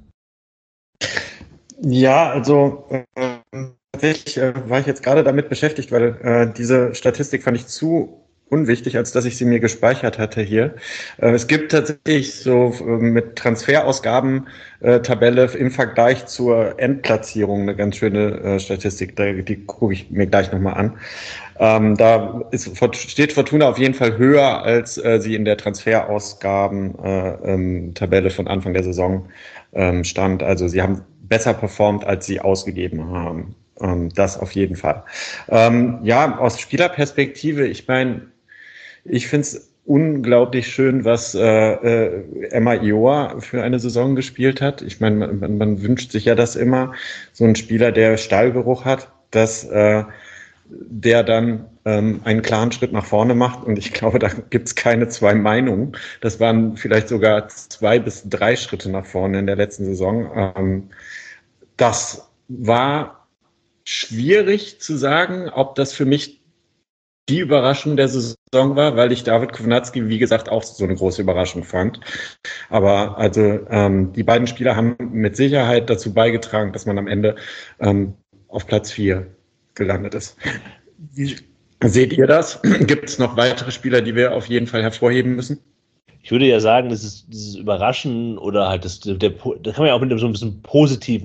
Speaker 2: Ja, also äh, tatsächlich äh, war ich jetzt gerade damit beschäftigt, weil äh, diese Statistik fand ich zu unwichtig, als dass ich sie mir gespeichert hatte hier. Äh, es gibt tatsächlich so äh, mit Transferausgaben äh, Tabelle im Vergleich zur Endplatzierung eine ganz schöne äh, Statistik, die, die gucke ich mir gleich nochmal an. Ähm, da ist, steht Fortuna auf jeden Fall höher, als äh, sie in der Transferausgaben-Tabelle äh, ähm, von Anfang der Saison ähm, stand. Also sie haben besser performt, als sie ausgegeben haben. Ähm, das auf jeden Fall. Ähm, ja, aus Spielerperspektive, ich meine, ich finde es unglaublich schön, was äh, äh, Emma Ioa für eine Saison gespielt hat. Ich meine, man, man wünscht sich ja das immer, so ein Spieler, der Stallgeruch hat, dass äh, der dann ähm, einen klaren Schritt nach vorne macht. Und ich glaube, da gibt es keine zwei Meinungen. Das waren vielleicht sogar zwei bis drei Schritte nach vorne in der letzten Saison. Ähm, das war schwierig zu sagen, ob das für mich die Überraschung der Saison war, weil ich David Kownacki, wie gesagt, auch so eine große Überraschung fand. Aber also ähm, die beiden Spieler haben mit Sicherheit dazu beigetragen, dass man am Ende ähm, auf Platz vier gelandet ist. Wie seht ihr das? Gibt es noch weitere Spieler, die wir auf jeden Fall hervorheben müssen?
Speaker 4: Ich würde ja sagen, das ist dieses Überraschen oder halt das, der, da kann man ja auch mit so ein bisschen positiven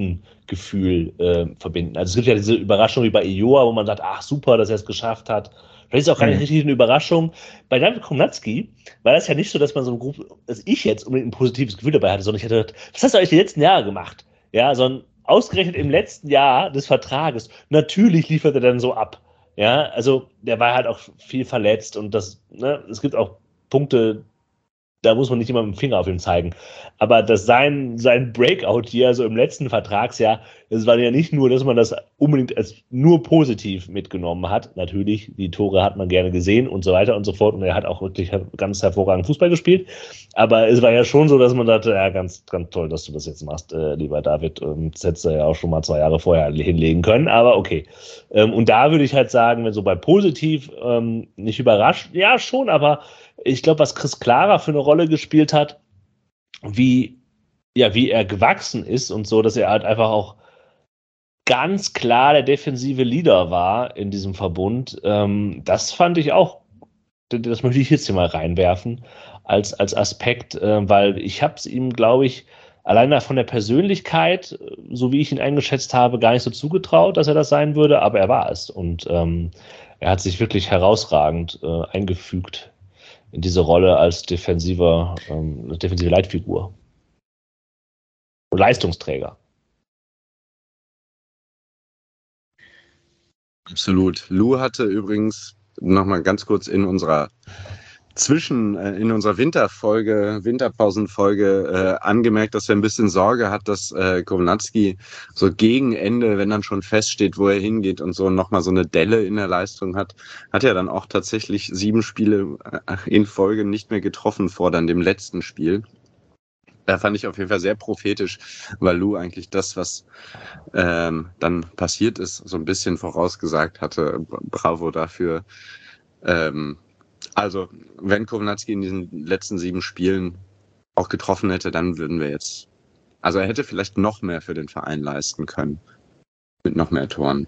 Speaker 4: Gefühl äh, verbinden. Also es gibt ja diese Überraschung wie bei Ioa, wo man sagt, ach super, dass er es geschafft hat. Vielleicht ist es auch gar nicht richtig eine Überraschung. Bei David Kownacki war das ja nicht so, dass man so ein Gruppe, dass ich jetzt unbedingt ein positives Gefühl dabei hatte, sondern ich hatte gedacht, was hast du eigentlich die letzten Jahre gemacht? Ja, sondern ausgerechnet im letzten Jahr des Vertrages, natürlich liefert er dann so ab. Ja, also der war halt auch viel verletzt und das, ne, es gibt auch Punkte, da muss man nicht immer mit dem Finger auf ihn zeigen. Aber dass sein, sein Breakout hier, also im letzten Vertragsjahr, das war ja nicht nur, dass man das unbedingt als nur positiv mitgenommen hat. Natürlich, die Tore hat man gerne gesehen und so weiter und so fort. Und er hat auch wirklich ganz hervorragend Fußball gespielt. Aber es war ja schon so, dass man dachte, ja, ganz, ganz toll, dass du das jetzt machst, äh, lieber David. Und das hättest du ja auch schon mal zwei Jahre vorher hinlegen können. Aber okay. Ähm, und da würde ich halt sagen, wenn so bei positiv ähm, nicht überrascht, ja schon, aber ich glaube, was Chris Klara für eine Rolle gespielt hat, wie, ja, wie er gewachsen ist und so, dass er halt einfach auch ganz klar der defensive Leader war in diesem Verbund, ähm, das fand ich auch, das möchte ich jetzt hier mal reinwerfen, als, als Aspekt, äh, weil ich habe es ihm, glaube ich, allein von der Persönlichkeit, so wie ich ihn eingeschätzt habe, gar nicht so zugetraut, dass er das sein würde, aber er war es. Und ähm, er hat sich wirklich herausragend äh, eingefügt in diese Rolle als defensiver, ähm, defensive Leitfigur. Leistungsträger.
Speaker 3: Absolut. Lou hatte übrigens nochmal ganz kurz in unserer Zwischen, äh, in unserer Winterfolge, Winterpausenfolge äh, angemerkt, dass er ein bisschen Sorge hat, dass äh, Kownacki so gegen Ende, wenn dann schon feststeht, wo er hingeht und so nochmal so eine Delle in der Leistung hat, hat er dann auch tatsächlich sieben Spiele in Folge nicht mehr getroffen vor dann dem letzten Spiel. Da fand ich auf jeden Fall sehr prophetisch, weil Lou eigentlich das, was ähm, dann passiert ist, so ein bisschen vorausgesagt hatte. Bravo dafür. Ähm, also, wenn Kownacki in diesen letzten sieben Spielen auch getroffen hätte, dann würden wir jetzt... Also er hätte vielleicht noch mehr für den Verein leisten können. Mit noch mehr Toren.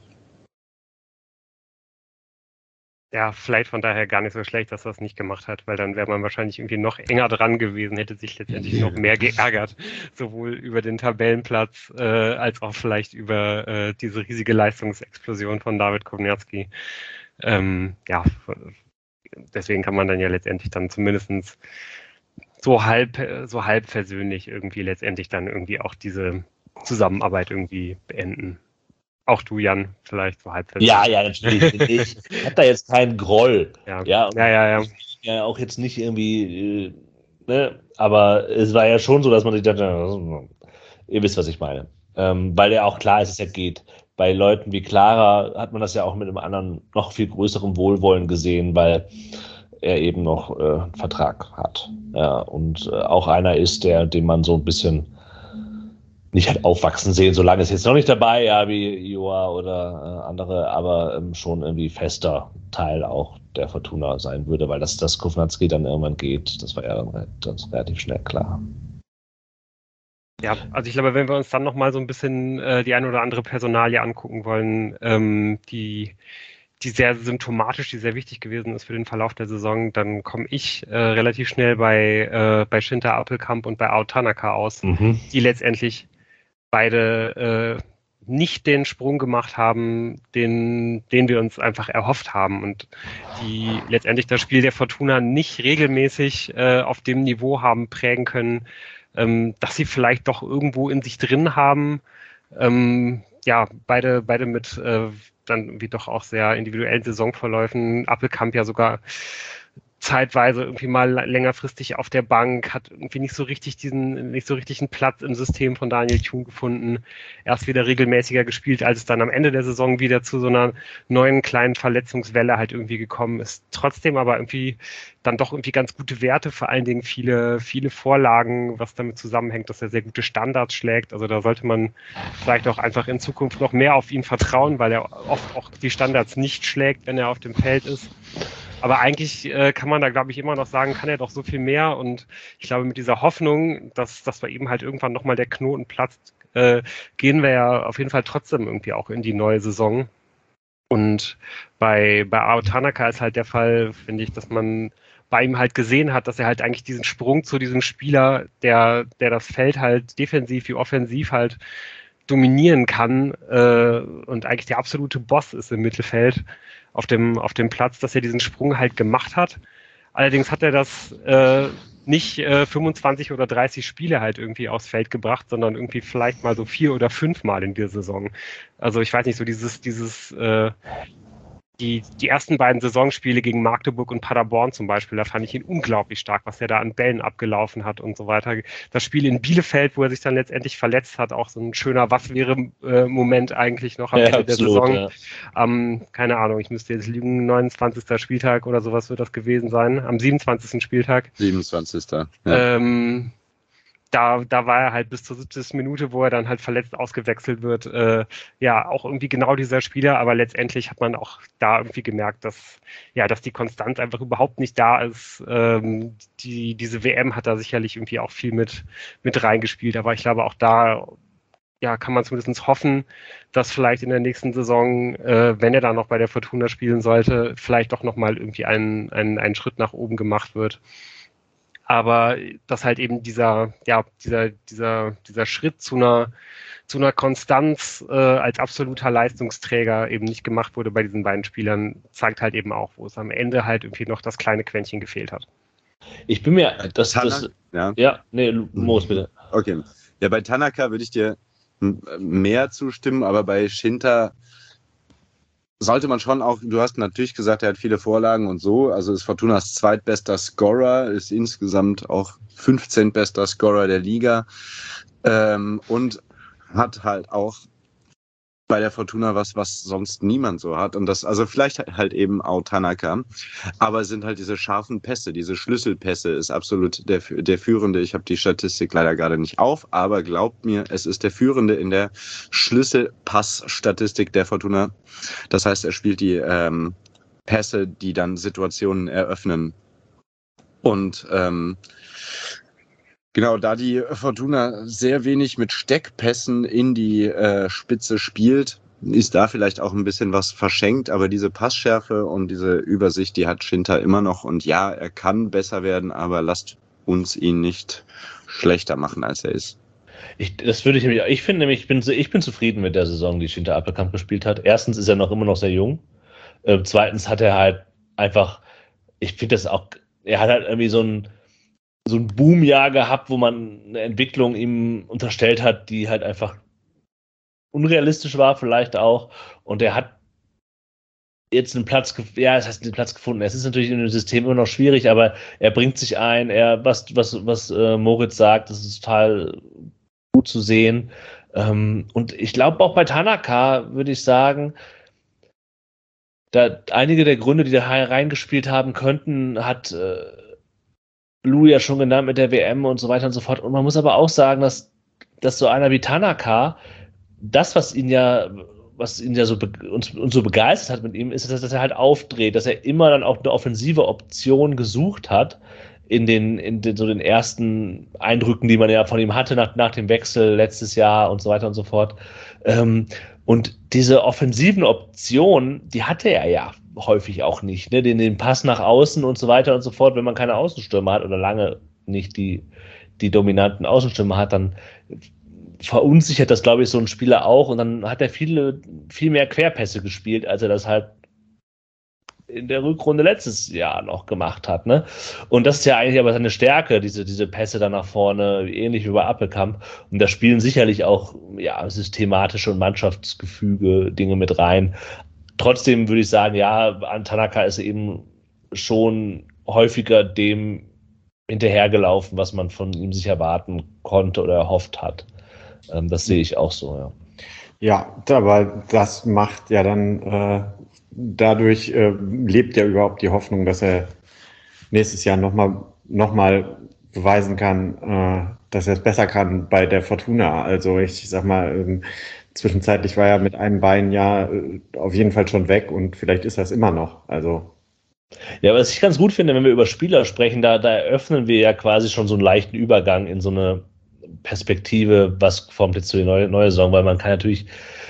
Speaker 1: Ja, vielleicht von daher gar nicht so schlecht, dass er es nicht gemacht hat, weil dann wäre man wahrscheinlich irgendwie noch enger dran gewesen, hätte sich letztendlich noch mehr geärgert, sowohl über den Tabellenplatz äh, als auch vielleicht über äh, diese riesige Leistungsexplosion von David Kownacki. Ähm, ja, deswegen kann man dann ja letztendlich dann zumindest so halb, so halb versöhnlich irgendwie letztendlich dann irgendwie auch diese Zusammenarbeit irgendwie beenden. Auch du, Jan, vielleicht so halb versöhnlich.
Speaker 4: Ja, ja, natürlich. Ich habe da jetzt keinen Groll.
Speaker 1: Ja,
Speaker 4: ja,
Speaker 1: ja, ja. ja.
Speaker 4: Ich, ja auch jetzt nicht irgendwie, äh, ne, aber es war ja schon so, dass man sich dachte, ihr wisst, was ich meine. Ähm, weil ja auch klar ist, dass es ja geht. Bei Leuten wie Clara hat man das ja auch mit einem anderen, noch viel größeren Wohlwollen gesehen, weil er eben noch äh, einen Vertrag hat. Ja, und äh, auch einer ist, der, den man so ein bisschen nicht hat aufwachsen sehen, solange ist jetzt noch nicht dabei, ja, wie Ioa oder äh, andere, aber ähm, schon irgendwie fester Teil auch der Fortuna sein würde, weil das, das Kownacki dann irgendwann geht, das war ja dann, dann relativ schnell klar.
Speaker 1: Ja, also ich glaube, wenn wir uns dann nochmal so ein bisschen äh, die eine oder andere Personalie angucken wollen, ähm, die, die sehr symptomatisch, die sehr wichtig gewesen ist für den Verlauf der Saison, dann komme ich äh, relativ schnell bei, äh, bei Shinta Appelkamp und bei Ao Tanaka aus, mhm. die letztendlich beide äh, nicht den Sprung gemacht haben, den, den wir uns einfach erhofft haben und die letztendlich das Spiel der Fortuna nicht regelmäßig äh, auf dem Niveau haben prägen können, ähm, dass sie vielleicht doch irgendwo in sich drin haben. Ähm, ja, beide, beide mit äh, dann irgendwie doch auch sehr individuellen Saisonverläufen. Appelkamp ja sogar zeitweise irgendwie mal längerfristig auf der Bank, hat irgendwie nicht so richtig diesen, nicht so richtig einen Platz im System von Daniel Thun gefunden. Erst wieder regelmäßiger gespielt, als es dann am Ende der Saison wieder zu so einer neuen kleinen Verletzungswelle halt irgendwie gekommen ist. Trotzdem aber irgendwie dann doch irgendwie ganz gute Werte, vor allen Dingen viele, viele Vorlagen, was damit zusammenhängt, dass er sehr gute Standards schlägt. Also da sollte man vielleicht auch einfach in Zukunft noch mehr auf ihn vertrauen, weil er oft auch die Standards nicht schlägt, wenn er auf dem Feld ist. Aber eigentlich äh, kann man da, glaube ich, immer noch sagen, kann er doch so viel mehr. Und ich glaube, mit dieser Hoffnung, dass, dass bei ihm halt irgendwann nochmal der Knoten platzt, äh, gehen wir ja auf jeden Fall trotzdem irgendwie auch in die neue Saison. Und bei, bei Ao Tanaka ist halt der Fall, finde ich, dass man bei ihm halt gesehen hat, dass er halt eigentlich diesen Sprung zu diesem Spieler, der, der das Feld halt defensiv wie offensiv halt dominieren kann äh, und eigentlich der absolute Boss ist im Mittelfeld auf dem, auf dem Platz, dass er diesen Sprung halt gemacht hat. Allerdings hat er das äh, nicht äh, fünfundzwanzig oder dreißig Spiele halt irgendwie aufs Feld gebracht, sondern irgendwie vielleicht mal so vier oder fünf Mal in der Saison. Also ich weiß nicht, so dieses, dieses äh, Die, die ersten beiden Saisonspiele gegen Magdeburg und Paderborn zum Beispiel, da fand ich ihn unglaublich stark, was er da an Bällen abgelaufen hat und so weiter. Das Spiel in Bielefeld, wo er sich dann letztendlich verletzt hat, auch so ein schöner Was-wäre-Moment eigentlich noch am
Speaker 4: Ja,
Speaker 1: Ende
Speaker 4: absolut,
Speaker 1: der Saison.
Speaker 4: ja.
Speaker 1: Am, keine Ahnung, ich müsste jetzt lügen, neunundzwanzigsten Spieltag oder sowas wird das gewesen sein, am siebenundzwanzigsten Spieltag.
Speaker 3: siebenundzwanzigsten Ja.
Speaker 1: Ähm, Da, da war er halt bis zur siebzigsten Minute, wo er dann halt verletzt ausgewechselt wird, äh, ja, auch irgendwie genau dieser Spieler, aber letztendlich hat man auch da irgendwie gemerkt, dass, ja, dass die Konstanz einfach überhaupt nicht da ist. Ähm, die, diese W M hat da sicherlich irgendwie auch viel mit, mit reingespielt, aber ich glaube auch da, ja, kann man zumindest hoffen, dass vielleicht in der nächsten Saison, äh, wenn er dann noch bei der Fortuna spielen sollte, vielleicht doch nochmal irgendwie ein, ein, ein Schritt nach oben gemacht wird. Aber dass halt eben dieser, ja, dieser, dieser, dieser Schritt zu einer, zu einer Konstanz äh, als absoluter Leistungsträger eben nicht gemacht wurde bei diesen beiden Spielern, zeigt halt eben auch, wo es am Ende halt irgendwie noch das kleine Quäntchen gefehlt hat.
Speaker 4: Ich bin mir, das,
Speaker 3: Tanaka,
Speaker 4: das
Speaker 3: ja.
Speaker 4: ja, nee, Moos bitte.
Speaker 3: Okay. Ja, bei Tanaka würde ich dir mehr zustimmen, aber bei Shinta sollte man schon auch, du hast natürlich gesagt, er hat viele Vorlagen und so, also ist Fortunas zweitbester Scorer, ist insgesamt auch fünfzehntbester Scorer der Liga ähm, und hat halt auch bei der Fortuna was, was sonst niemand so hat. Und das, also vielleicht halt eben auch Tanaka, aber es sind halt diese scharfen Pässe, diese Schlüsselpässe ist absolut der, der Führende. Ich habe die Statistik leider gerade nicht auf, aber glaubt mir, es ist der Führende in der Schlüsselpass-Statistik der Fortuna. Das heißt, er spielt die ähm, Pässe, die dann Situationen eröffnen. Und ähm, genau, da die Fortuna sehr wenig mit Steckpässen in die äh, Spitze spielt, ist da vielleicht auch ein bisschen was verschenkt, aber diese Passschärfe und diese Übersicht, die hat Shinta immer noch. Und ja, er kann besser werden, aber lasst uns ihn nicht schlechter machen, als er ist.
Speaker 4: Ich, das würde ich nämlich, ich finde nämlich, ich bin, ich bin zufrieden mit der Saison, die Shinta Appelkamp gespielt hat. Erstens ist er noch immer noch sehr jung. Äh, zweitens hat er halt einfach, ich finde das auch, er hat halt irgendwie so ein so ein Boomjahr gehabt, wo man eine Entwicklung ihm unterstellt hat, die halt einfach unrealistisch war vielleicht auch. Und er hat jetzt einen Platz, ja, das heißt einen Platz gefunden. Es ist natürlich in dem System immer noch schwierig, aber er bringt sich ein. Er, was, was, was äh, Moritz sagt, das ist total gut zu sehen. Ähm, und ich glaube auch bei Tanaka würde ich sagen, da einige der Gründe, die da reingespielt haben könnten, hat äh, Lou ja schon genannt mit der W M und so weiter und so fort. Und man muss aber auch sagen, dass, dass so einer wie Tanaka, das, was ihn ja, was ihn ja so be- uns, uns so begeistert hat mit ihm, ist, dass, dass er halt aufdreht, dass er immer dann auch eine offensive Option gesucht hat in den, in den, so den ersten Eindrücken, die man ja von ihm hatte nach, nach dem Wechsel letztes Jahr und so weiter und so fort. Ähm, und diese offensiven Optionen, die hatte er ja häufig auch nicht, ne? Den, den Pass nach außen und so weiter und so fort, wenn man keine Außenstürmer hat oder lange nicht die, die dominanten Außenstürmer hat, dann verunsichert das, glaube ich, so ein Spieler auch und dann hat er viele, viel mehr Querpässe gespielt, als er das halt in der Rückrunde letztes Jahr noch gemacht hat, ne? Und das ist ja eigentlich aber seine Stärke, diese, diese Pässe da nach vorne, ähnlich wie bei Appelkamp. Und da spielen sicherlich auch, ja, systematische und Mannschaftsgefüge Dinge mit rein. Trotzdem würde ich sagen, ja, an Tanaka ist eben schon häufiger dem hinterhergelaufen, was man von ihm sich erwarten konnte oder erhofft hat. Ähm, das sehe ich auch so, ja.
Speaker 2: Ja, aber das macht ja dann, äh, dadurch äh, lebt ja überhaupt die Hoffnung, dass er nächstes Jahr nochmal noch mal beweisen kann, äh, dass er es besser kann bei der Fortuna. Also ich sag mal, ähm, zwischenzeitlich war er mit einem Bein ja äh, auf jeden Fall schon weg und vielleicht ist das immer noch. Also
Speaker 4: Ja, was ich ganz gut finde, wenn wir über Spieler sprechen, da, da eröffnen wir ja quasi schon so einen leichten Übergang in so eine Perspektive, was kommt jetzt zu der neue, neue Saison, weil man kann natürlich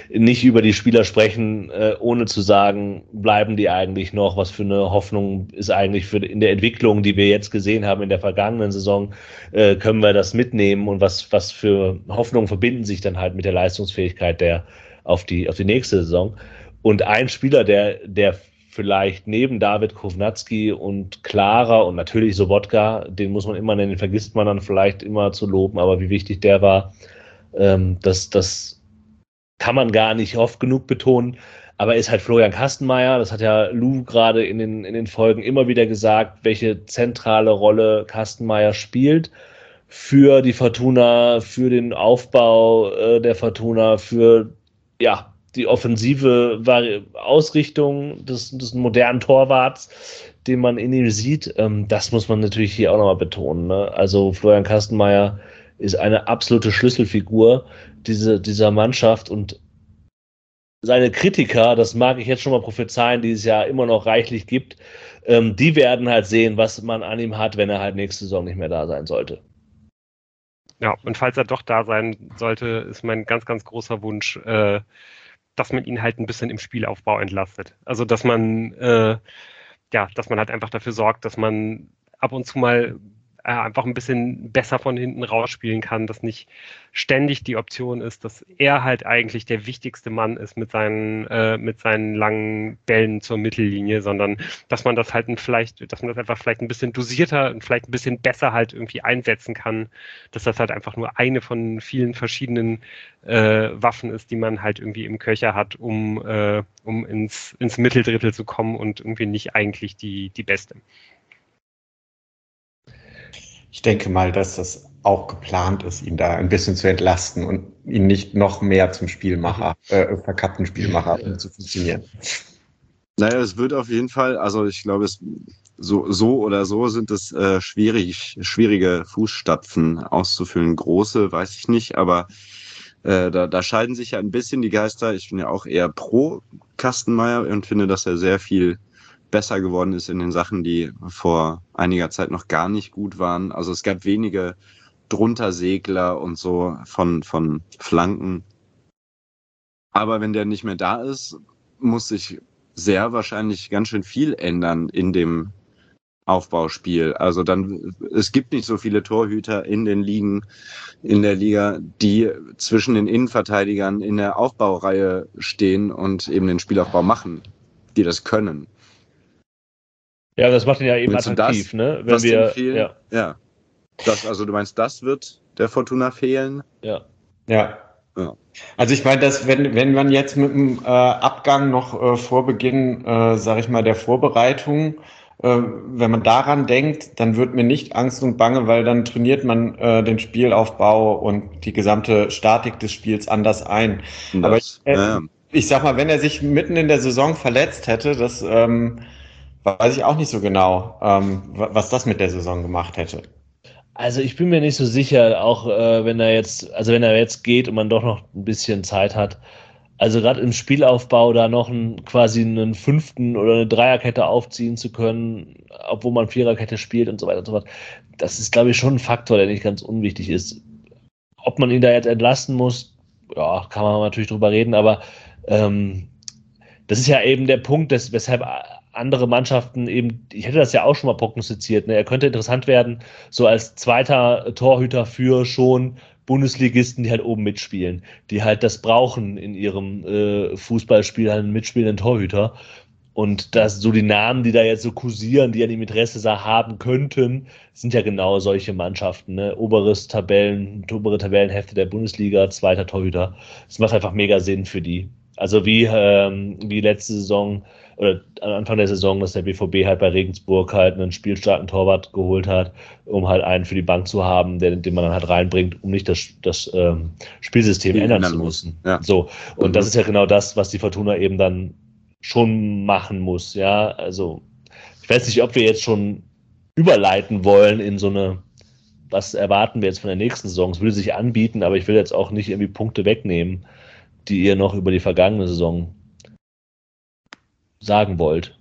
Speaker 4: nicht über die Spieler sprechen, äh, ohne zu sagen, bleiben die eigentlich noch? Was für eine Hoffnung ist eigentlich für in der Entwicklung, die wir jetzt gesehen haben in der vergangenen Saison, äh, können wir das mitnehmen und was, was für Hoffnungen verbinden sich dann halt mit der Leistungsfähigkeit der auf die, auf die nächste Saison? Und ein Spieler, der, der vielleicht neben David Kovnatski und Clara und natürlich Sobotka, den muss man immer nennen, den vergisst man dann vielleicht immer zu loben, aber wie wichtig der war, ähm, das, das kann man gar nicht oft genug betonen, aber ist halt Florian Kastenmeier, das hat ja Lou gerade in den, in den Folgen immer wieder gesagt, welche zentrale Rolle Kastenmeier spielt für die Fortuna, für den Aufbau äh, der Fortuna, für ja, die offensive Vari- Ausrichtung des, des modernen Torwarts, den man in ihm sieht. Ähm, das muss man natürlich hier auch nochmal betonen. Ne? Also Florian Kastenmeier ist eine absolute Schlüsselfigur diese, dieser Mannschaft und seine Kritiker, das mag ich jetzt schon mal prophezeien, die es ja immer noch reichlich gibt, ähm, die werden halt sehen, was man an ihm hat, wenn er halt nächste Saison nicht mehr da sein sollte.
Speaker 1: Ja, und falls er doch da sein sollte, ist mein ganz, ganz großer Wunsch, äh, dass man ihn halt ein bisschen im Spielaufbau entlastet. Also, dass man, äh, ja, dass man halt einfach dafür sorgt, dass man ab und zu mal äh, einfach ein bisschen besser von hinten rausspielen kann, dass nicht ständig die Option ist, dass er halt eigentlich der wichtigste Mann ist mit seinen, äh, mit seinen langen Bällen zur Mittellinie, sondern dass man das halt ein vielleicht, dass man das einfach vielleicht ein bisschen dosierter und vielleicht ein bisschen besser halt irgendwie einsetzen kann, dass das halt einfach nur eine von vielen verschiedenen äh, Waffen ist, die man halt irgendwie im Köcher hat, um, äh, um ins, ins Mitteldrittel zu kommen und irgendwie nicht eigentlich die, die beste.
Speaker 2: Ich denke mal, dass das auch geplant ist, ihn da ein bisschen zu entlasten und ihn nicht noch mehr zum Spielmacher, äh, verkappten Spielmacher um zu funktionieren.
Speaker 3: Naja, es wird auf jeden Fall, also ich glaube, es so, so oder so sind es äh, schwierig, schwierige Fußstapfen auszufüllen. Große, weiß ich nicht, aber äh, da, da scheiden sich ja ein bisschen die Geister. Ich bin ja auch eher pro Kastenmeier und finde, dass er sehr viel besser geworden ist in den Sachen, die vor einiger Zeit noch gar nicht gut waren. Also es gab wenige Druntersegler und so von, von Flanken. Aber wenn der nicht mehr da ist, muss sich sehr wahrscheinlich ganz schön viel ändern in dem Aufbauspiel. Also dann, es gibt nicht so viele Torhüter in den Ligen, in der Liga, die zwischen den Innenverteidigern in der Aufbaureihe stehen und eben den Spielaufbau machen, die das können.
Speaker 4: Ja, das macht ihn ja eben
Speaker 3: Willst du
Speaker 4: attraktiv,
Speaker 3: das,
Speaker 4: ne? Wenn
Speaker 3: was
Speaker 4: wir,
Speaker 3: denen fehlen?
Speaker 4: ja,
Speaker 3: Ja. Das, also du meinst, das wird der Fortuna fehlen?
Speaker 4: ja.
Speaker 2: Ja.
Speaker 3: Ja.
Speaker 2: Also ich meine, dass wenn, wenn man jetzt mit dem äh, Abgang noch äh, vor Beginn, äh, sage ich mal, der Vorbereitung, äh, wenn man daran denkt, dann wird mir nicht Angst und Bange, weil dann trainiert man äh, den Spielaufbau und die gesamte Statik des Spiels anders ein.
Speaker 3: Das,
Speaker 2: Aber ich, äh,
Speaker 3: ja.
Speaker 2: ich sag mal, wenn er sich mitten in der Saison verletzt hätte, das ähm, weiß ich auch nicht so genau, ähm, was das mit der Saison gemacht hätte.
Speaker 4: Also ich bin mir nicht so sicher, auch äh, wenn er jetzt, also wenn er jetzt geht und man doch noch ein bisschen Zeit hat. Also gerade im Spielaufbau da noch einen, quasi einen fünften oder eine Dreierkette aufziehen zu können, obwohl man Viererkette spielt und so weiter und so fort. Das ist, glaube ich, schon ein Faktor, der nicht ganz unwichtig ist. Ob man ihn da jetzt entlasten muss, ja, kann man natürlich drüber reden, aber ähm, das ist ja eben der Punkt, dass, weshalb andere Mannschaften eben, ich hätte das ja auch schon mal prognostiziert, ne? Er könnte interessant werden, so als zweiter Torhüter für schon Bundesligisten, die halt oben mitspielen, die halt das brauchen in ihrem äh, Fußballspiel, halt einen mitspielenden Torhüter. Und das, so die Namen, die da jetzt so kursieren, die an ihm Interesse haben könnten, sind ja genau solche Mannschaften, ne? Oberes Tabellen, obere Tabellenhälfte der Bundesliga, zweiter Torhüter. Das macht einfach mega Sinn für die. Also wie, ähm, wie letzte Saison oder am Anfang der Saison, dass der B V B halt bei Regensburg halt einen spielstarken Torwart geholt hat, um halt einen für die Bank zu haben, den, den man dann halt reinbringt, um nicht das, das ähm, Spielsystem
Speaker 3: Spiel
Speaker 4: ändern
Speaker 3: ändern
Speaker 4: zu
Speaker 3: muss.
Speaker 4: müssen.
Speaker 3: Ja.
Speaker 4: So. Und
Speaker 3: Mhm.
Speaker 4: das ist ja genau das, was die Fortuna eben dann schon machen muss. Ja, also ich weiß nicht, ob wir jetzt schon überleiten wollen in so eine, was erwarten wir jetzt von der nächsten Saison? Es würde sich anbieten, aber ich will jetzt auch nicht irgendwie Punkte wegnehmen, die ihr noch über die vergangene Saison sagen wollt.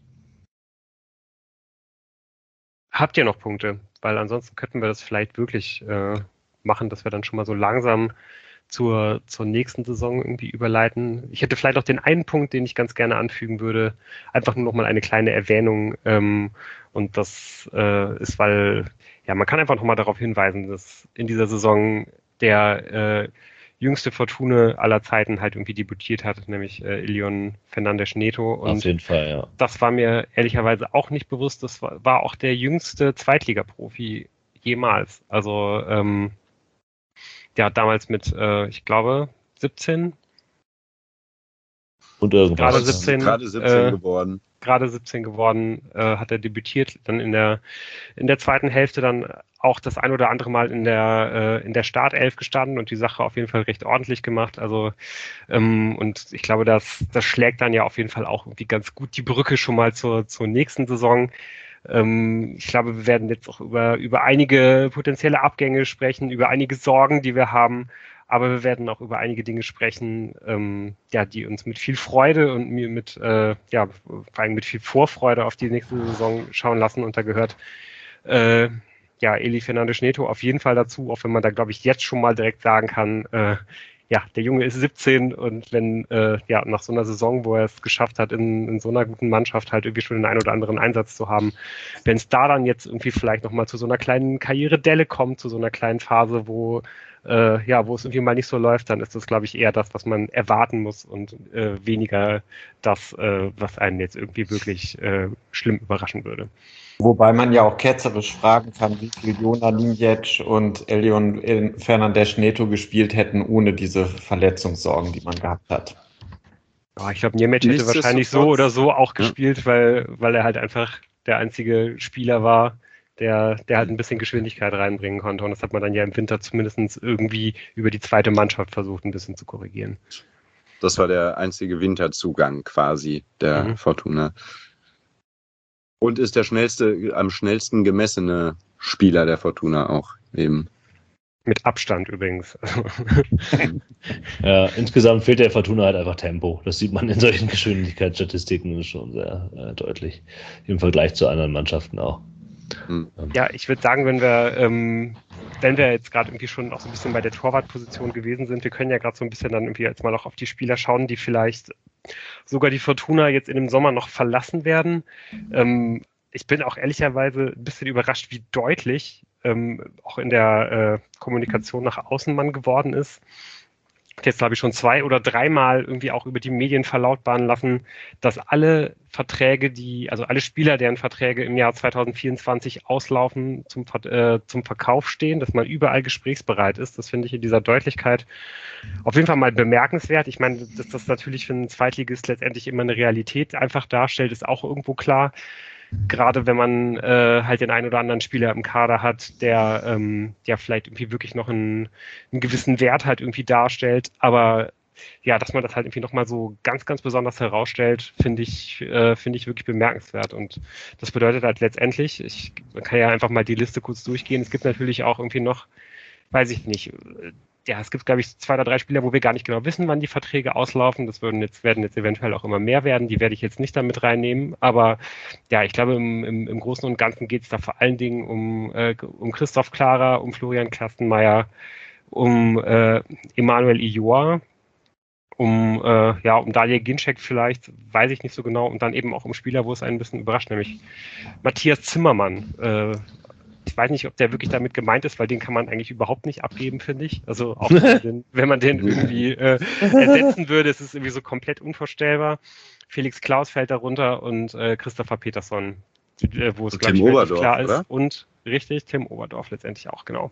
Speaker 1: Habt ihr noch Punkte? Weil ansonsten könnten wir das vielleicht wirklich äh, machen, dass wir dann schon mal so langsam zur, zur nächsten Saison irgendwie überleiten. Ich hätte vielleicht noch den einen Punkt, den ich ganz gerne anfügen würde. Einfach nur noch mal eine kleine Erwähnung. Ähm, und das äh, ist, weil, ja, man kann einfach noch mal darauf hinweisen, dass in dieser Saison der äh, jüngste Fortuna aller Zeiten halt irgendwie debütiert hat, nämlich äh, Ilion Fernandes Neto. Und
Speaker 4: auf jeden Fall, ja.
Speaker 1: Das war mir ehrlicherweise auch nicht bewusst. Das war, war auch der jüngste Zweitligaprofi jemals. Also ähm, der hat damals mit, äh, ich glaube, siebzehn
Speaker 4: und irgendwas.
Speaker 1: Gerade siebzehn,
Speaker 3: gerade siebzehn
Speaker 1: äh,
Speaker 3: geworden.
Speaker 1: Gerade siebzehn geworden, äh, hat er debütiert, dann in der in der zweiten Hälfte dann auch das ein oder andere Mal in der äh, in der Startelf gestanden und die Sache auf jeden Fall recht ordentlich gemacht. Also ähm, und ich glaube, das das schlägt dann ja auf jeden Fall auch irgendwie ganz gut die Brücke schon mal zur zur nächsten Saison. Ähm, ich glaube, wir werden jetzt auch über über einige potenzielle Abgänge sprechen, über einige Sorgen, die wir haben. Aber wir werden auch über einige Dinge sprechen, ähm, ja, die uns mit viel Freude und mir mit, äh, ja, vor allem mit viel Vorfreude auf die nächste Saison schauen lassen. Und da gehört, äh, ja, Eli Fernandes Neto auf jeden Fall dazu, auch wenn man da, glaube ich, jetzt schon mal direkt sagen kann, äh, ja, der Junge ist siebzehn und wenn, äh, ja, nach so einer Saison, wo er es geschafft hat, in, in so einer guten Mannschaft halt irgendwie schon den einen oder anderen Einsatz zu haben, wenn es da dann jetzt irgendwie vielleicht nochmal zu so einer kleinen Karrieredelle kommt, zu so einer kleinen Phase, wo Äh, ja, wo es irgendwie mal nicht so läuft, dann ist das, glaube ich, eher das, was man erwarten muss und äh, weniger das, äh, was einen jetzt irgendwie wirklich äh, schlimm überraschen würde.
Speaker 2: Wobei man ja auch ketzerisch fragen kann, wie viel Jona Nimjec und Ilion Fernandes Neto gespielt hätten ohne diese Verletzungssorgen, die man gehabt hat.
Speaker 1: Oh, ich glaube, Nimjec hätte wahrscheinlich so oder so auch gespielt, ja. weil, weil er halt einfach der einzige Spieler war, der, der halt ein bisschen Geschwindigkeit reinbringen konnte. Und das hat man dann ja im Winter zumindest irgendwie über die zweite Mannschaft versucht, ein bisschen zu korrigieren.
Speaker 3: Das war der einzige Winterzugang quasi der mhm. Fortuna. Und ist der schnellste, am schnellsten gemessene Spieler der Fortuna auch eben.
Speaker 1: Mit Abstand übrigens.
Speaker 4: Ja, insgesamt fehlt der Fortuna halt einfach Tempo. Das sieht man in solchen Geschwindigkeitsstatistiken schon sehr äh, deutlich. Im Vergleich zu anderen Mannschaften auch.
Speaker 1: Ja, ich würde sagen, wenn wir, ähm, wenn wir jetzt gerade irgendwie schon auch so ein bisschen bei der Torwartposition gewesen sind, wir können ja gerade so ein bisschen dann irgendwie jetzt mal auch auf die Spieler schauen, die vielleicht sogar die Fortuna jetzt in dem Sommer noch verlassen werden. Ähm, ich bin auch ehrlicherweise ein bisschen überrascht, wie deutlich ähm, auch in der äh, Kommunikation nach außen man geworden ist. Jetzt habe ich schon zwei oder dreimal irgendwie auch über die Medien verlautbaren lassen, dass alle Verträge, die, also alle Spieler, deren Verträge im Jahr zwanzig vierundzwanzig auslaufen, zum, äh, zum Verkauf stehen, dass man überall gesprächsbereit ist. Das finde ich in dieser Deutlichkeit auf jeden Fall mal bemerkenswert. Ich meine, dass das natürlich für einen Zweitligist letztendlich immer eine Realität einfach darstellt, ist auch irgendwo klar. Gerade wenn man äh, halt den einen oder anderen Spieler im Kader hat, der, ähm, der vielleicht irgendwie wirklich noch einen, einen gewissen Wert halt irgendwie darstellt. Aber ja, dass man das halt irgendwie nochmal so ganz, ganz besonders herausstellt, finde ich, äh, finde ich wirklich bemerkenswert. Und das bedeutet halt letztendlich, ich man kann ja einfach mal die Liste kurz durchgehen. Es gibt natürlich auch irgendwie noch, weiß ich nicht, ja, es gibt, glaube ich, zwei oder drei Spieler, wo wir gar nicht genau wissen, wann die Verträge auslaufen. Das würden jetzt, werden jetzt eventuell auch immer mehr werden. Die werde ich jetzt nicht damit reinnehmen. Aber ja, ich glaube, im, im, im Großen und Ganzen geht es da vor allen Dingen um, äh, um Christoph Klara, um Florian Kastenmeier, um äh, Emanuel Ijoa, um, äh, ja, um Daniel Ginczek vielleicht, weiß ich nicht so genau. Und dann eben auch um Spieler, wo es einen ein bisschen überrascht, nämlich Matthias Zimmermann. Äh, Ich weiß nicht, ob der wirklich damit gemeint ist, weil den kann man eigentlich überhaupt nicht abgeben, finde ich. Also auch wenn man den, wenn man den irgendwie äh, ersetzen würde, ist es irgendwie so komplett unvorstellbar. Felix Klaus fällt darunter und äh, Christopher Peterson, äh, wo es, glaube ich, relativ klar ist. Oder? Und richtig, Tim Oberdorf letztendlich auch, genau.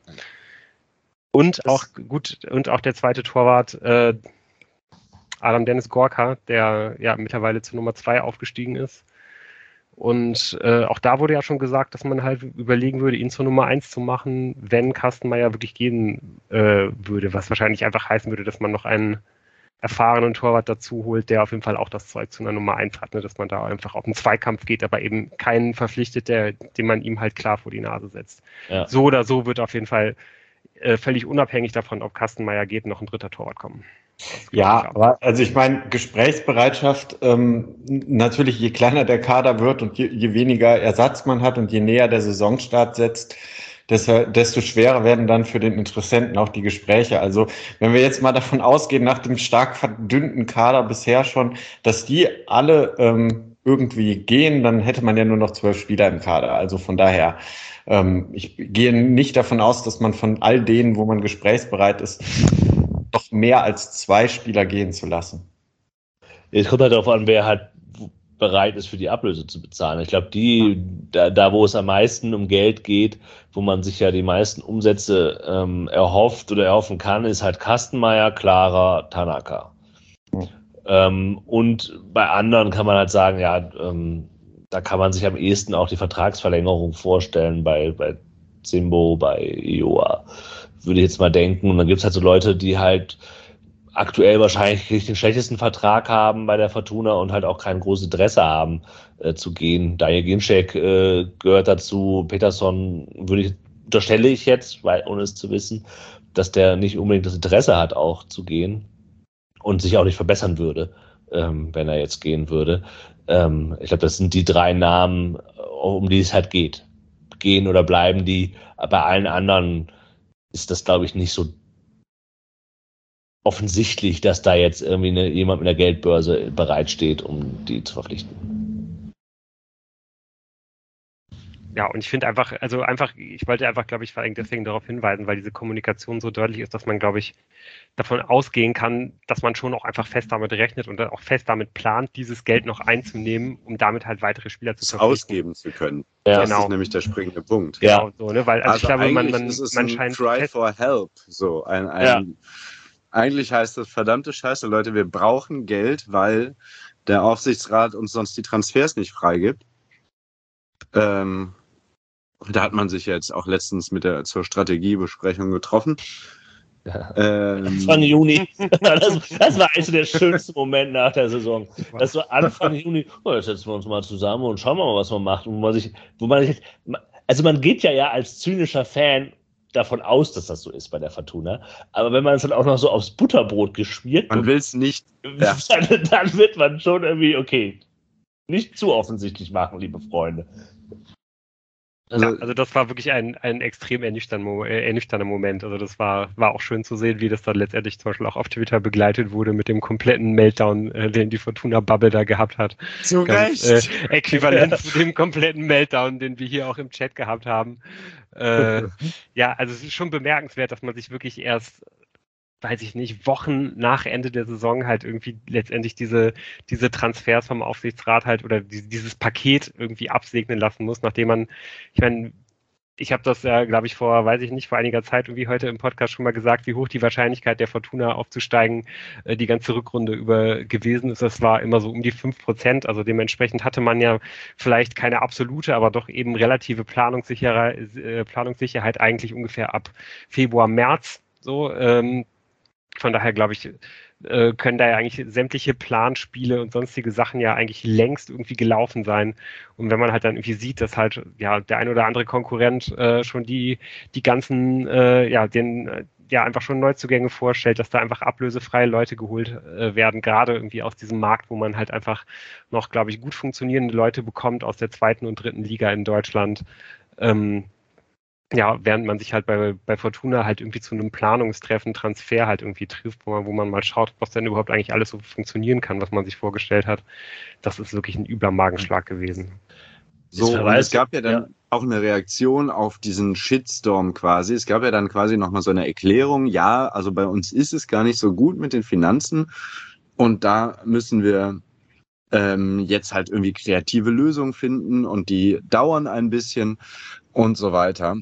Speaker 1: Und das auch gut, und auch der zweite Torwart, äh, Adam Dennis Gorka, der ja mittlerweile zur Nummer zwei aufgestiegen ist. Und äh, auch da wurde ja schon gesagt, dass man halt überlegen würde, ihn zur Nummer eins zu machen, wenn Kastenmeier wirklich gehen äh, würde, was wahrscheinlich einfach heißen würde, dass man noch einen erfahrenen Torwart dazu holt, der auf jeden Fall auch das Zeug zu einer Nummer eins hat, ne? Dass man da einfach auf einen Zweikampf geht, aber eben keinen verpflichtet, der, den man ihm halt klar vor die Nase setzt. Ja. So oder so wird auf jeden Fall äh, völlig unabhängig davon, ob Kastenmeier geht, noch ein dritter Torwart kommen.
Speaker 2: Ja, aber also ich meine, Gesprächsbereitschaft, ähm, natürlich je kleiner der Kader wird und je, je weniger Ersatz man hat und je näher der Saisonstart setzt, desto schwerer werden dann für den Interessenten auch die Gespräche. Also wenn wir jetzt mal davon ausgehen, nach dem stark verdünnten Kader bisher schon, dass die alle ähm, irgendwie gehen, dann hätte man ja nur noch zwölf Spieler im Kader. Also von daher, ähm, ich gehe nicht davon aus, dass man von all denen, wo man gesprächsbereit ist, doch mehr als zwei Spieler gehen zu lassen.
Speaker 4: Es kommt halt darauf an, wer halt bereit ist, für die Ablöse zu bezahlen. Ich glaube, die, da, da wo es am meisten um Geld geht, wo man sich ja die meisten Umsätze ähm, erhofft oder erhoffen kann, ist halt Kastenmeier, Clara, Tanaka. Mhm. Ähm, und bei anderen kann man halt sagen, ja, ähm, da kann man sich am ehesten auch die Vertragsverlängerung vorstellen, bei, bei Zimbo, bei Ioa, würde ich jetzt mal denken. Und dann gibt es halt so Leute, die halt aktuell wahrscheinlich den schlechtesten Vertrag haben bei der Fortuna und halt auch kein großes Interesse haben, äh, zu gehen. Daniel Ginczek äh, gehört dazu, Peterson würde ich, unterstelle ich jetzt, weil, ohne es zu wissen, dass der nicht unbedingt das Interesse hat, auch zu gehen und sich auch nicht verbessern würde, ähm, wenn er jetzt gehen würde. Ähm, ich glaube, das sind die drei Namen, um die es halt geht. Gehen oder bleiben die. Bei allen anderen ist das, glaube ich, nicht so offensichtlich, dass da jetzt irgendwie eine, jemand mit einer Geldbörse bereitsteht, um die zu verpflichten.
Speaker 1: Ja, und ich finde einfach, also einfach, ich wollte einfach, glaube ich, vor allem deswegen darauf hinweisen, weil diese Kommunikation so deutlich ist, dass man, glaube ich, davon ausgehen kann, dass man schon auch einfach fest damit rechnet und dann auch fest damit plant, dieses Geld noch einzunehmen, um damit halt weitere Spieler zu verpflichten.
Speaker 3: Ausgeben zu können.
Speaker 1: Ja.
Speaker 3: Das
Speaker 1: Genau.
Speaker 3: ist nämlich der springende Punkt.
Speaker 1: Genau, so, ne? Weil, also,
Speaker 3: also
Speaker 1: ich glaube, man, man,
Speaker 3: ist es
Speaker 1: man
Speaker 3: ein
Speaker 1: scheint
Speaker 3: Cry
Speaker 1: fest,
Speaker 3: for Help. So, ein, ein,
Speaker 4: ja.
Speaker 3: Eigentlich heißt das, verdammte Scheiße, Leute, wir brauchen Geld, weil der Aufsichtsrat uns sonst die Transfers nicht freigibt. Ähm, da hat man sich jetzt auch letztens mit der zur Strategiebesprechung getroffen.
Speaker 4: Ja.
Speaker 3: Ähm,
Speaker 4: Anfang Juni. Das, das war eines der schönsten Momente nach der Saison. Das war Anfang Juni. Oh, jetzt setzen wir uns mal zusammen und schauen wir mal, was man macht. Und wo man sich, wo man sich, also man geht ja ja als zynischer Fan davon aus, dass das so ist bei der Fortuna. Aber wenn man es dann auch noch so aufs Butterbrot geschmiert
Speaker 3: man will es nicht.
Speaker 4: Ja. Dann, dann wird man schon irgendwie, okay, nicht zu offensichtlich machen, liebe Freunde.
Speaker 1: Also, ja, also das war wirklich ein, ein extrem ernüchternder, äh, ernüchternder Moment. Also das war, war auch schön zu sehen, wie das dann letztendlich zum Beispiel auch auf Twitter begleitet wurde mit dem kompletten Meltdown, äh, den die Fortuna-Bubble da gehabt hat.
Speaker 3: Zu
Speaker 1: Ganz,
Speaker 3: Recht!
Speaker 1: Äh, äquivalent zu dem kompletten Meltdown, den wir hier auch im Chat gehabt haben. Äh, ja, also es ist schon bemerkenswert, dass man sich wirklich erst, weiß ich nicht, Wochen nach Ende der Saison halt irgendwie letztendlich diese, diese Transfers vom Aufsichtsrat halt oder die, dieses Paket irgendwie absegnen lassen muss, nachdem man, ich meine, ich habe das ja, glaube ich, vor, weiß ich nicht, vor einiger Zeit irgendwie heute im Podcast schon mal gesagt, wie hoch die Wahrscheinlichkeit der Fortuna aufzusteigen äh, die ganze Rückrunde über gewesen ist. Das war immer so um die fünf Prozent, also dementsprechend hatte man ja vielleicht keine absolute, aber doch eben relative Planungssicherheit, äh, Planungssicherheit eigentlich ungefähr ab Februar, März so, ähm, von daher, glaube ich, äh, können da ja eigentlich sämtliche Planspiele und sonstige Sachen ja eigentlich längst irgendwie gelaufen sein. Und wenn man halt dann irgendwie sieht, dass halt ja der ein oder andere Konkurrent äh, schon die die ganzen äh, ja den äh, ja einfach schon Neuzugänge vorstellt, dass da einfach ablösefreie Leute geholt äh, werden, gerade irgendwie aus diesem Markt, wo man halt einfach noch, glaube ich, gut funktionierende Leute bekommt aus der zweiten und dritten Liga in Deutschland. Ähm, Ja, während man sich halt bei, bei Fortuna halt irgendwie zu einem Planungstreffen, Transfer halt irgendwie trifft, wo man, wo man mal schaut, was denn überhaupt eigentlich alles so funktionieren kann, was man sich vorgestellt hat. Das ist wirklich ein übler Magenschlag gewesen.
Speaker 3: So, und es gab ja dann ja. auch eine Reaktion auf diesen Shitstorm quasi. Es gab ja dann quasi nochmal so eine Erklärung, ja, also bei uns ist es gar nicht so gut mit den Finanzen und da müssen wir ähm, jetzt halt irgendwie kreative Lösungen finden und die dauern ein bisschen und so weiter.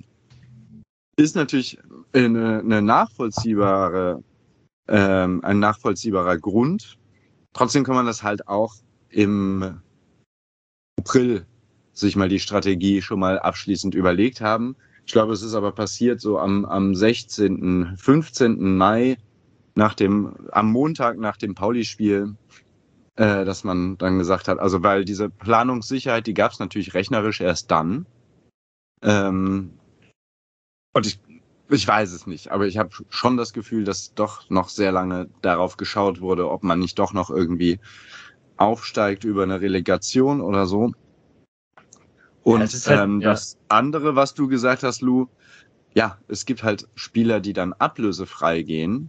Speaker 3: Ist natürlich eine, eine nachvollziehbare, ähm, ein nachvollziehbarer Grund. Trotzdem kann man das halt auch im April sich mal die Strategie schon mal abschließend überlegt haben. Ich glaube, es ist aber passiert so am, am sechzehnten, fünfzehnten Mai, nach dem, am Montag nach dem Pauli-Spiel, äh, dass man dann gesagt hat, also weil diese Planungssicherheit, die gab es natürlich rechnerisch erst dann. Ähm, und ich, ich weiß es nicht, aber ich habe schon das Gefühl, dass doch noch sehr lange darauf geschaut wurde, ob man nicht doch noch irgendwie aufsteigt über eine Relegation oder so. Und
Speaker 4: Ja, es ist halt,
Speaker 3: ähm,
Speaker 4: ja.
Speaker 3: das andere, was du gesagt hast, Lou, ja, es gibt halt Spieler, die dann ablösefrei gehen.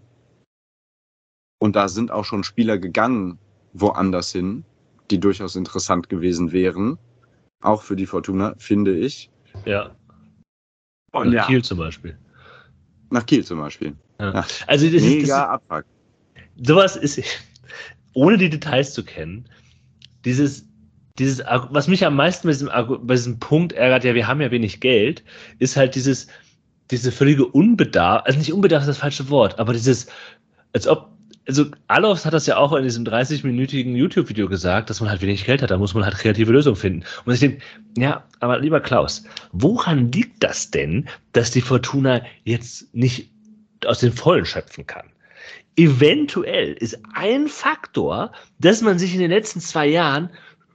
Speaker 3: Und da sind auch schon Spieler gegangen woanders hin, die durchaus interessant gewesen wären. Auch für die Fortuna, finde ich.
Speaker 4: Ja.
Speaker 3: Und
Speaker 4: Nach
Speaker 3: ja,
Speaker 4: Kiel zum Beispiel.
Speaker 3: nach Kiel zum Beispiel.
Speaker 4: Ja.
Speaker 3: Ja.
Speaker 4: Also das ist, das
Speaker 3: Mega
Speaker 4: ist,
Speaker 3: Abfuck.
Speaker 4: sowas ist, ohne die Details zu kennen, dieses, dieses, Argu- was mich am meisten bei diesem, Argu- bei diesem Punkt ärgert, ja, wir haben ja wenig Geld, ist halt dieses, diese völlige Unbedarf, also nicht Unbedarf ist das falsche Wort, aber dieses, als ob, also Alofs hat das ja auch in diesem dreißig-minütigen YouTube-Video gesagt, dass man halt wenig Geld hat, da muss man halt kreative Lösungen finden. Und ich denke, ja, aber lieber Klaus, woran liegt das denn, dass die Fortuna jetzt nicht aus den Vollen schöpfen kann? Eventuell ist ein Faktor, dass man sich in den letzten zwei Jahren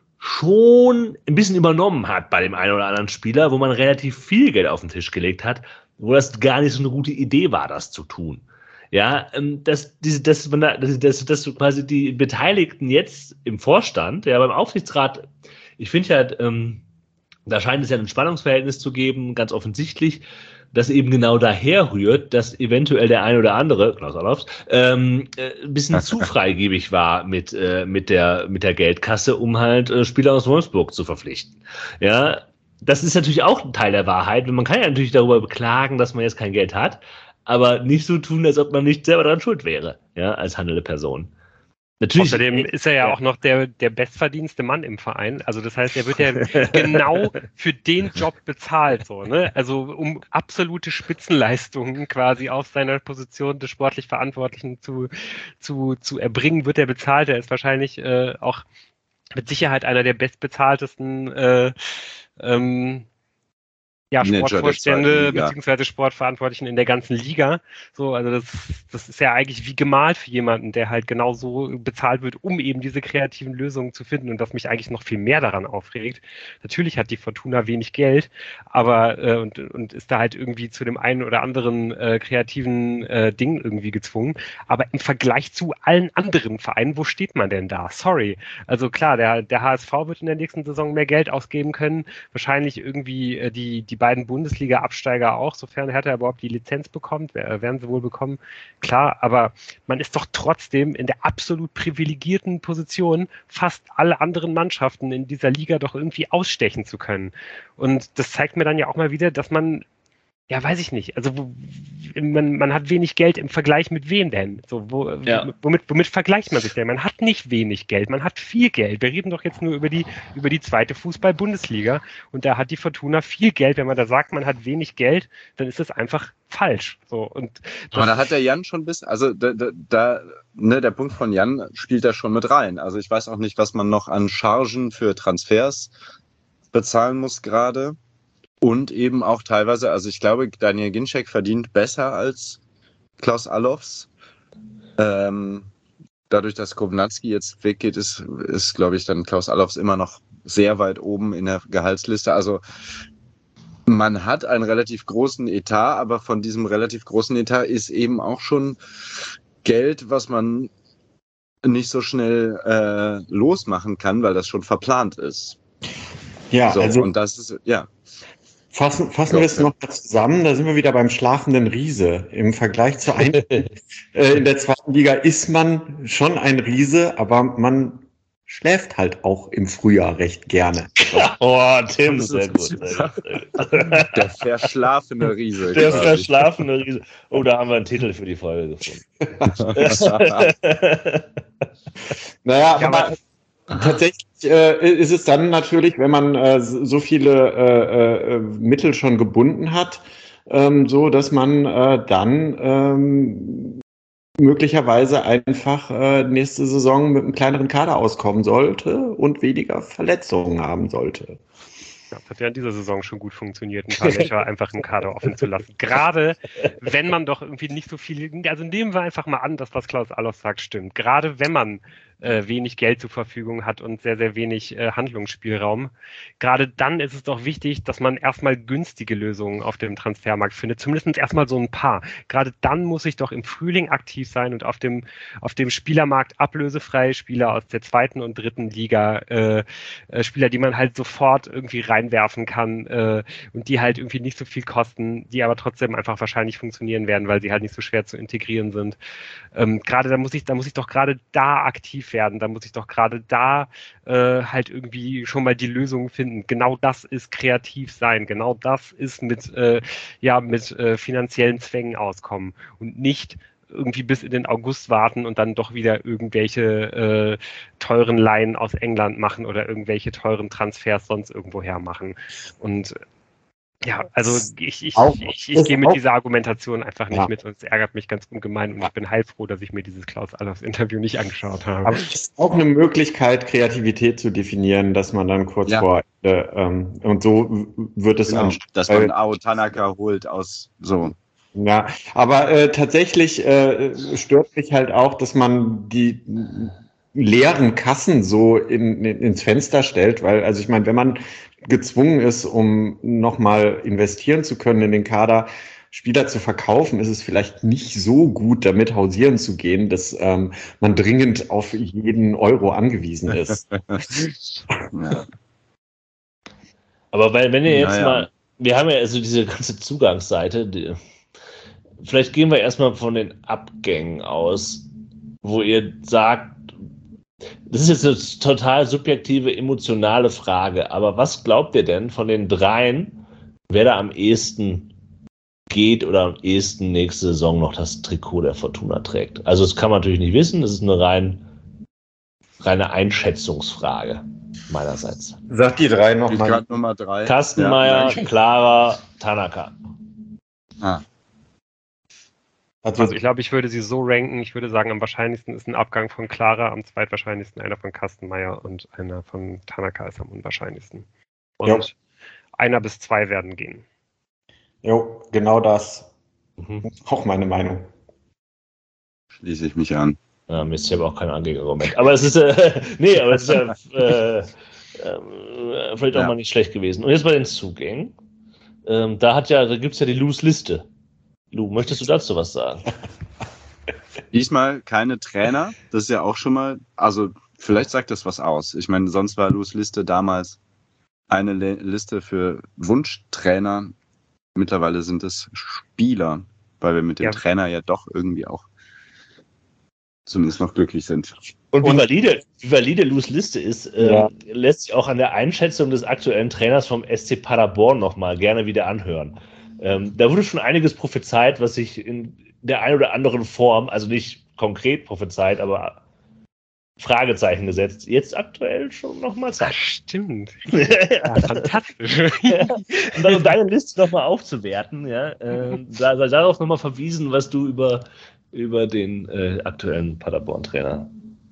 Speaker 4: schon ein bisschen übernommen hat bei dem einen oder anderen Spieler, wo man relativ viel Geld auf den Tisch gelegt hat, wo das gar nicht so eine gute Idee war, das zu tun. Ja, ähm, dass, diese, dass, man da, dass, dass, dass quasi die Beteiligten jetzt im Vorstand, ja, beim Aufsichtsrat, ich finde ja, ähm, da scheint es ja ein Spannungsverhältnis zu geben, ganz offensichtlich, das eben genau daher rührt, dass eventuell der eine oder andere, Klaus Allofs, ähm, äh, ein bisschen zu freigebig war mit, äh, mit, der, mit der Geldkasse, um halt äh, Spieler aus Wolfsburg zu verpflichten. Ja, das ist natürlich auch ein Teil der Wahrheit. Man kann ja natürlich darüber beklagen, dass man jetzt kein Geld hat, aber nicht so tun, als ob man nicht selber daran schuld wäre, ja, als handelnde Person. Natürlich,
Speaker 1: Außerdem ist er ja,
Speaker 4: ja.
Speaker 1: auch noch der, der bestverdienste Mann im Verein. Also das heißt, er wird ja genau für den Job bezahlt. So, ne? Also um absolute Spitzenleistungen quasi auf seiner Position des sportlich Verantwortlichen zu, zu, zu erbringen, wird er bezahlt. Er ist wahrscheinlich äh, auch mit Sicherheit einer der bestbezahltesten äh, ähm, ja,
Speaker 3: Manager der zweiten
Speaker 1: Sportvorstände
Speaker 3: Liga.
Speaker 1: beziehungsweise Sportverantwortlichen in der ganzen Liga. So, also das, das ist ja eigentlich wie gemalt für jemanden, der halt genau so bezahlt wird, um eben diese kreativen Lösungen zu finden. Und was mich eigentlich noch viel mehr daran aufregt, natürlich hat die Fortuna wenig Geld, aber äh, und, und ist da halt irgendwie zu dem einen oder anderen äh, kreativen äh, Ding irgendwie gezwungen. Aber im Vergleich zu allen anderen Vereinen, wo steht man denn da? Sorry. Also klar, der, der H S V wird in der nächsten Saison mehr Geld ausgeben können. Wahrscheinlich irgendwie äh, die, die beiden Bundesliga-Absteiger auch, sofern Hertha überhaupt die Lizenz bekommt, werden sie wohl bekommen, klar, aber man ist doch trotzdem in der absolut privilegierten Position, fast alle anderen Mannschaften in dieser Liga doch irgendwie ausstechen zu können. Und das zeigt mir dann ja auch mal wieder, dass man, ja, weiß ich nicht, also wo, man, man hat wenig Geld im Vergleich mit wem denn? So, wo,
Speaker 4: Ja.
Speaker 1: womit, womit vergleicht man sich denn? Man hat nicht wenig Geld, man hat viel Geld. Wir reden doch jetzt nur über die, über die zweite Fußball-Bundesliga und da hat die Fortuna viel Geld. Wenn man da sagt, man hat wenig Geld, dann ist das einfach falsch. So, und
Speaker 3: Aber da hat der Jan schon bis, also da, da, da ne, der Punkt von Jan spielt da schon mit rein. Also ich weiß auch nicht, was man noch an Chargen für Transfers bezahlen muss gerade. Und eben auch teilweise, also ich glaube, Daniel Ginczek verdient besser als Klaus Allofs. Ähm, dadurch, dass Kownacki jetzt weggeht, ist, ist, glaube ich, dann Klaus Allofs immer noch sehr weit oben in der Gehaltsliste. Also man hat einen relativ großen Etat, aber von diesem relativ großen Etat ist eben auch schon Geld, was man nicht so schnell äh, losmachen kann, weil das schon verplant ist.
Speaker 2: Ja,
Speaker 3: so,
Speaker 2: also
Speaker 3: und das ist, ja.
Speaker 2: fassen, fassen wir es noch mal zusammen. Da sind wir wieder beim schlafenden Riese. Im Vergleich zur einen, äh, in der zweiten Liga ist man schon ein Riese, aber man schläft halt auch im Frühjahr recht gerne.
Speaker 4: Oh, Tim, sehr gut. Sehr gut, sehr gut.
Speaker 3: Der verschlafene Riese.
Speaker 4: Der
Speaker 3: quasi.
Speaker 4: verschlafene Riese. Oh, da haben wir einen Titel für die Folge gefunden.
Speaker 2: Naja,
Speaker 1: Ja,
Speaker 2: aber,
Speaker 1: aber-
Speaker 2: tatsächlich äh, ist es dann natürlich, wenn man äh, so viele äh, äh, Mittel schon gebunden hat, ähm, so dass man äh, dann ähm, möglicherweise einfach äh, nächste Saison mit einem kleineren Kader auskommen sollte und weniger Verletzungen haben sollte.
Speaker 1: Ja, das hat ja in dieser Saison schon gut funktioniert, ein paar Löcher einfach im Kader offen zu lassen. Gerade wenn man doch irgendwie nicht so viel, also nehmen wir einfach mal an, dass was Klaus Allofs sagt stimmt. Gerade wenn man äh, wenig Geld zur Verfügung hat und sehr, sehr wenig äh, Handlungsspielraum. Gerade dann ist es doch wichtig, dass man erstmal günstige Lösungen auf dem Transfermarkt findet, zumindest erstmal so ein paar. Gerade dann muss ich doch im Frühling aktiv sein und auf dem, auf dem Spielermarkt ablösefreie Spieler aus der zweiten und dritten Liga, äh, äh, Spieler, die man halt sofort irgendwie reinwerfen kann äh, und die halt irgendwie nicht so viel kosten, die aber trotzdem einfach wahrscheinlich funktionieren werden, weil sie halt nicht so schwer zu integrieren sind. Ähm, gerade da muss ich, da muss ich doch gerade da aktiv werden, da muss ich doch gerade da äh, halt irgendwie schon mal die Lösungen finden. Genau das ist kreativ sein, genau das ist mit, äh, ja, mit äh, finanziellen Zwängen auskommen und nicht irgendwie bis in den August warten und dann doch wieder irgendwelche äh, teuren Leihen aus England machen oder irgendwelche teuren Transfers sonst irgendwoher machen. Und ja, also ich, ich,
Speaker 2: Auch-
Speaker 1: ich, ich
Speaker 2: ist
Speaker 1: gehe mit
Speaker 2: auch-
Speaker 1: dieser Argumentation einfach nicht
Speaker 2: Ja.
Speaker 1: mit und es ärgert mich ganz ungemein und ich bin heilfroh, dass ich mir dieses Klaus Allofs Interview nicht angeschaut habe.
Speaker 2: Aber es ist auch eine Möglichkeit, Kreativität zu definieren, dass man dann kurz
Speaker 3: Ja.
Speaker 2: vor Ende, ähm, und so w- wird es
Speaker 3: Genau,
Speaker 2: an.
Speaker 3: dass man Ao Tanaka holt aus so.
Speaker 2: Ja, aber äh, tatsächlich äh, stört mich halt auch, dass man die leeren Kassen so in, in, ins Fenster stellt, weil, also ich meine, wenn man gezwungen ist, um nochmal investieren zu können in den Kader, Spieler zu verkaufen, ist es vielleicht nicht so gut, damit hausieren zu gehen, dass ähm, man dringend auf jeden Euro angewiesen ist.
Speaker 3: Ja.
Speaker 4: Aber weil, wenn ihr jetzt
Speaker 3: Naja.
Speaker 4: mal, wir haben ja also diese ganze Zugangsseite, die, vielleicht gehen wir erstmal von den Abgängen aus, wo ihr sagt, das ist jetzt eine total subjektive, emotionale Frage, aber was glaubt ihr denn von den dreien, wer da am ehesten geht oder am ehesten nächste Saison noch das Trikot der Fortuna trägt? Also das kann man natürlich nicht wissen, das ist eine rein, reine Einschätzungsfrage meinerseits.
Speaker 2: Sag die drei
Speaker 3: Ich
Speaker 2: nochmal.
Speaker 3: gerade Nummer drei.
Speaker 4: Kastenmeier,
Speaker 3: Ja, danke.
Speaker 4: Clara, Tanaka.
Speaker 3: Ah,
Speaker 2: Also,
Speaker 1: Also ich glaube, ich würde sie so ranken, ich würde sagen, am wahrscheinlichsten ist ein Abgang von Clara, am zweitwahrscheinlichsten einer von Kastenmeier und einer von Tanaka ist am unwahrscheinlichsten. Und
Speaker 2: Ja.
Speaker 1: einer bis zwei werden gehen.
Speaker 2: jo, genau das.
Speaker 4: Mhm.
Speaker 2: Auch meine Meinung.
Speaker 3: schließe ich mich an.
Speaker 4: Ja, Mist, ich habe auch kein Gegenargument. Aber es ist, äh, nee, aber es ist ja äh, äh, vielleicht auch
Speaker 3: Ja.
Speaker 4: mal nicht schlecht gewesen. Und jetzt bei den Zugängen. Ähm, da hat ja, da gibt es ja die Loose-Liste. Lu, möchtest du dazu was sagen?
Speaker 3: Diesmal keine Trainer, das ist ja auch schon mal, also vielleicht sagt das was aus. Ich meine, sonst war Lus Liste damals eine Le- Liste für Wunschtrainer. Mittlerweile sind es Spieler, weil wir mit dem
Speaker 1: Ja.
Speaker 3: Trainer ja doch irgendwie auch zumindest noch glücklich sind.
Speaker 4: Und wie
Speaker 2: Und-
Speaker 4: valide, wie valide Lus Liste ist, ähm,
Speaker 2: Ja.
Speaker 4: lässt sich auch an der Einschätzung des aktuellen Trainers vom S C Paderborn nochmal gerne wieder anhören. Ähm, da wurde schon einiges prophezeit, was sich in der einen oder anderen Form, also nicht konkret prophezeit, aber Fragezeichen gesetzt, jetzt aktuell schon nochmal
Speaker 1: Ach,
Speaker 4: zeigt.
Speaker 1: stimmt.
Speaker 4: ja.
Speaker 1: Ja, fantastisch.
Speaker 4: Und dann um deine Liste nochmal aufzuwerten, ja, äh, da, da, darauf nochmal verwiesen, was du über, über den äh, aktuellen Paderborn-Trainer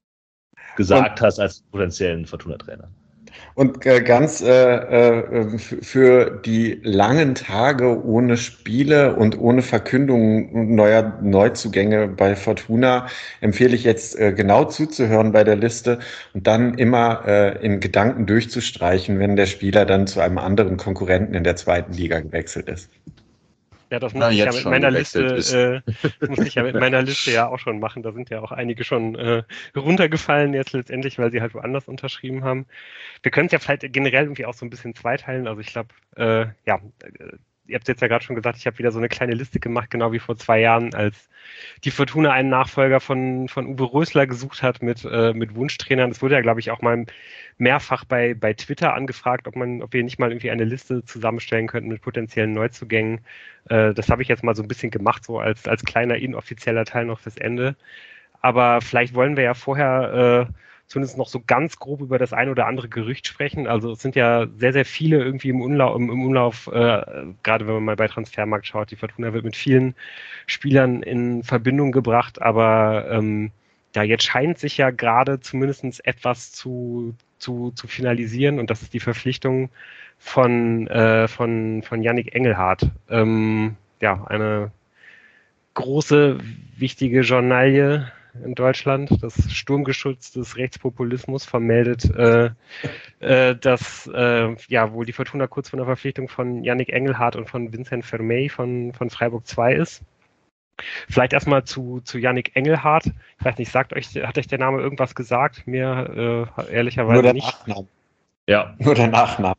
Speaker 4: gesagt hast als potenziellen Fortuna-Trainer.
Speaker 2: Und äh, ganz äh, äh, f- für die langen Tage ohne Spiele und ohne Verkündung neuer Neuzugänge bei Fortuna empfehle ich jetzt äh, genau zuzuhören bei der Liste und dann immer äh, in Gedanken durchzustreichen, wenn der Spieler dann zu einem anderen Konkurrenten in der zweiten Liga gewechselt ist.
Speaker 1: Ja, das muss
Speaker 3: Na,
Speaker 1: ich ja
Speaker 3: jetzt
Speaker 1: mit
Speaker 3: schon
Speaker 1: meiner
Speaker 3: gewechselt
Speaker 1: Liste, äh, das muss ich ja mit meiner Liste ja auch schon machen. Da sind ja auch einige schon äh, runtergefallen jetzt letztendlich, weil sie halt woanders unterschrieben haben. Wir können es ja vielleicht generell irgendwie auch so ein bisschen zweiteilen. Also ich glaube, äh, ja, äh, ihr habt jetzt ja gerade schon gesagt, ich habe wieder so eine kleine Liste gemacht, genau wie vor zwei Jahren, als die Fortuna einen Nachfolger von, von Uwe Rösler gesucht hat mit, äh, mit Wunschtrainern. Das wurde ja, glaube ich, auch mal mehrfach bei, bei Twitter angefragt, ob man, ob wir nicht mal irgendwie eine Liste zusammenstellen könnten mit potenziellen Neuzugängen. Äh, das habe ich jetzt mal so ein bisschen gemacht, so als, als kleiner inoffizieller Teil noch fürs Ende. Aber vielleicht wollen wir ja vorher äh, zumindest noch so ganz grob über das ein oder andere Gerücht sprechen. Also es sind ja sehr, sehr viele irgendwie im Umlauf, im, im Umlauf äh, gerade wenn man mal bei Transfermarkt schaut. Die Fortuna wird mit vielen Spielern in Verbindung gebracht, aber ähm, ja, jetzt scheint sich ja gerade zumindest etwas zu, zu, zu finalisieren und das ist die Verpflichtung von, äh, von, von Yannick Engelhardt. Ähm, ja, eine große, wichtige Journalie in Deutschland, das Sturmgeschütz des Rechtspopulismus, vermeldet, äh, äh, dass äh, ja wohl die Fortuna kurz vor der Verpflichtung von Yannick Engelhardt und von Vincent Vermey von, von Freiburg zwei ist. Vielleicht erstmal zu, zu Yannick Engelhardt. Ich weiß nicht, sagt euch, hat euch der Name irgendwas gesagt? Mir äh, ehrlicherweise
Speaker 2: Nur der
Speaker 1: nicht.
Speaker 2: Nachname.
Speaker 4: Ja.
Speaker 2: Nur der Nachname.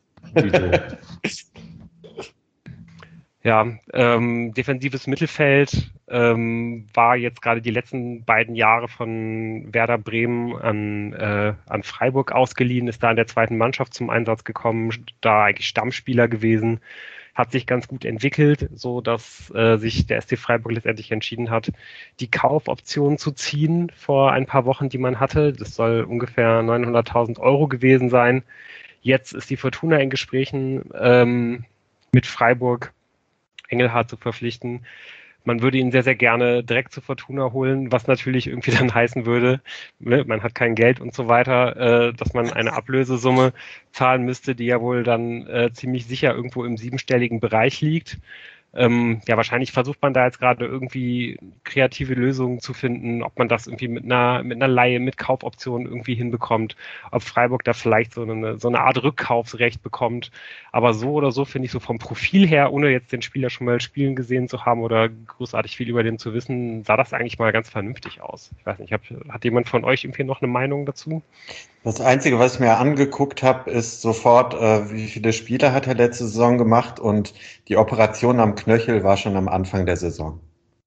Speaker 1: Ja, ähm, defensives Mittelfeld ähm, war jetzt gerade die letzten beiden Jahre von Werder Bremen an, äh, an Freiburg ausgeliehen, ist da in der zweiten Mannschaft zum Einsatz gekommen, da eigentlich Stammspieler gewesen, hat sich ganz gut entwickelt, so dass äh, sich der S C Freiburg letztendlich entschieden hat, die Kaufoption zu ziehen vor ein paar Wochen, die man hatte. Das soll ungefähr neunhunderttausend Euro gewesen sein. Jetzt ist die Fortuna in Gesprächen ähm, mit Freiburg, Engelhardt zu verpflichten. Man würde ihn sehr, sehr gerne direkt zur Fortuna holen, was natürlich irgendwie dann heißen würde, ne, man hat kein Geld und so weiter, äh, dass man eine Ablösesumme zahlen müsste, die ja wohl dann äh, ziemlich sicher irgendwo im siebenstelligen Bereich liegt. Ähm, ja, wahrscheinlich versucht man da jetzt gerade irgendwie kreative Lösungen zu finden, ob man das irgendwie mit einer, mit einer Leihe, mit Kaufoptionen irgendwie hinbekommt, ob Freiburg da vielleicht so eine, so eine Art Rückkaufsrecht bekommt. Aber so oder so finde ich so vom Profil her, ohne jetzt den Spieler schon mal spielen gesehen zu haben oder großartig viel über den zu wissen, sah das eigentlich mal ganz vernünftig aus. Ich weiß nicht, hab, hat jemand von euch irgendwie noch eine Meinung dazu?
Speaker 2: Das Einzige, was ich mir angeguckt habe, ist sofort, äh, wie viele Spiele hat er letzte Saison gemacht, und die Operation am Knöchel war schon am Anfang der Saison.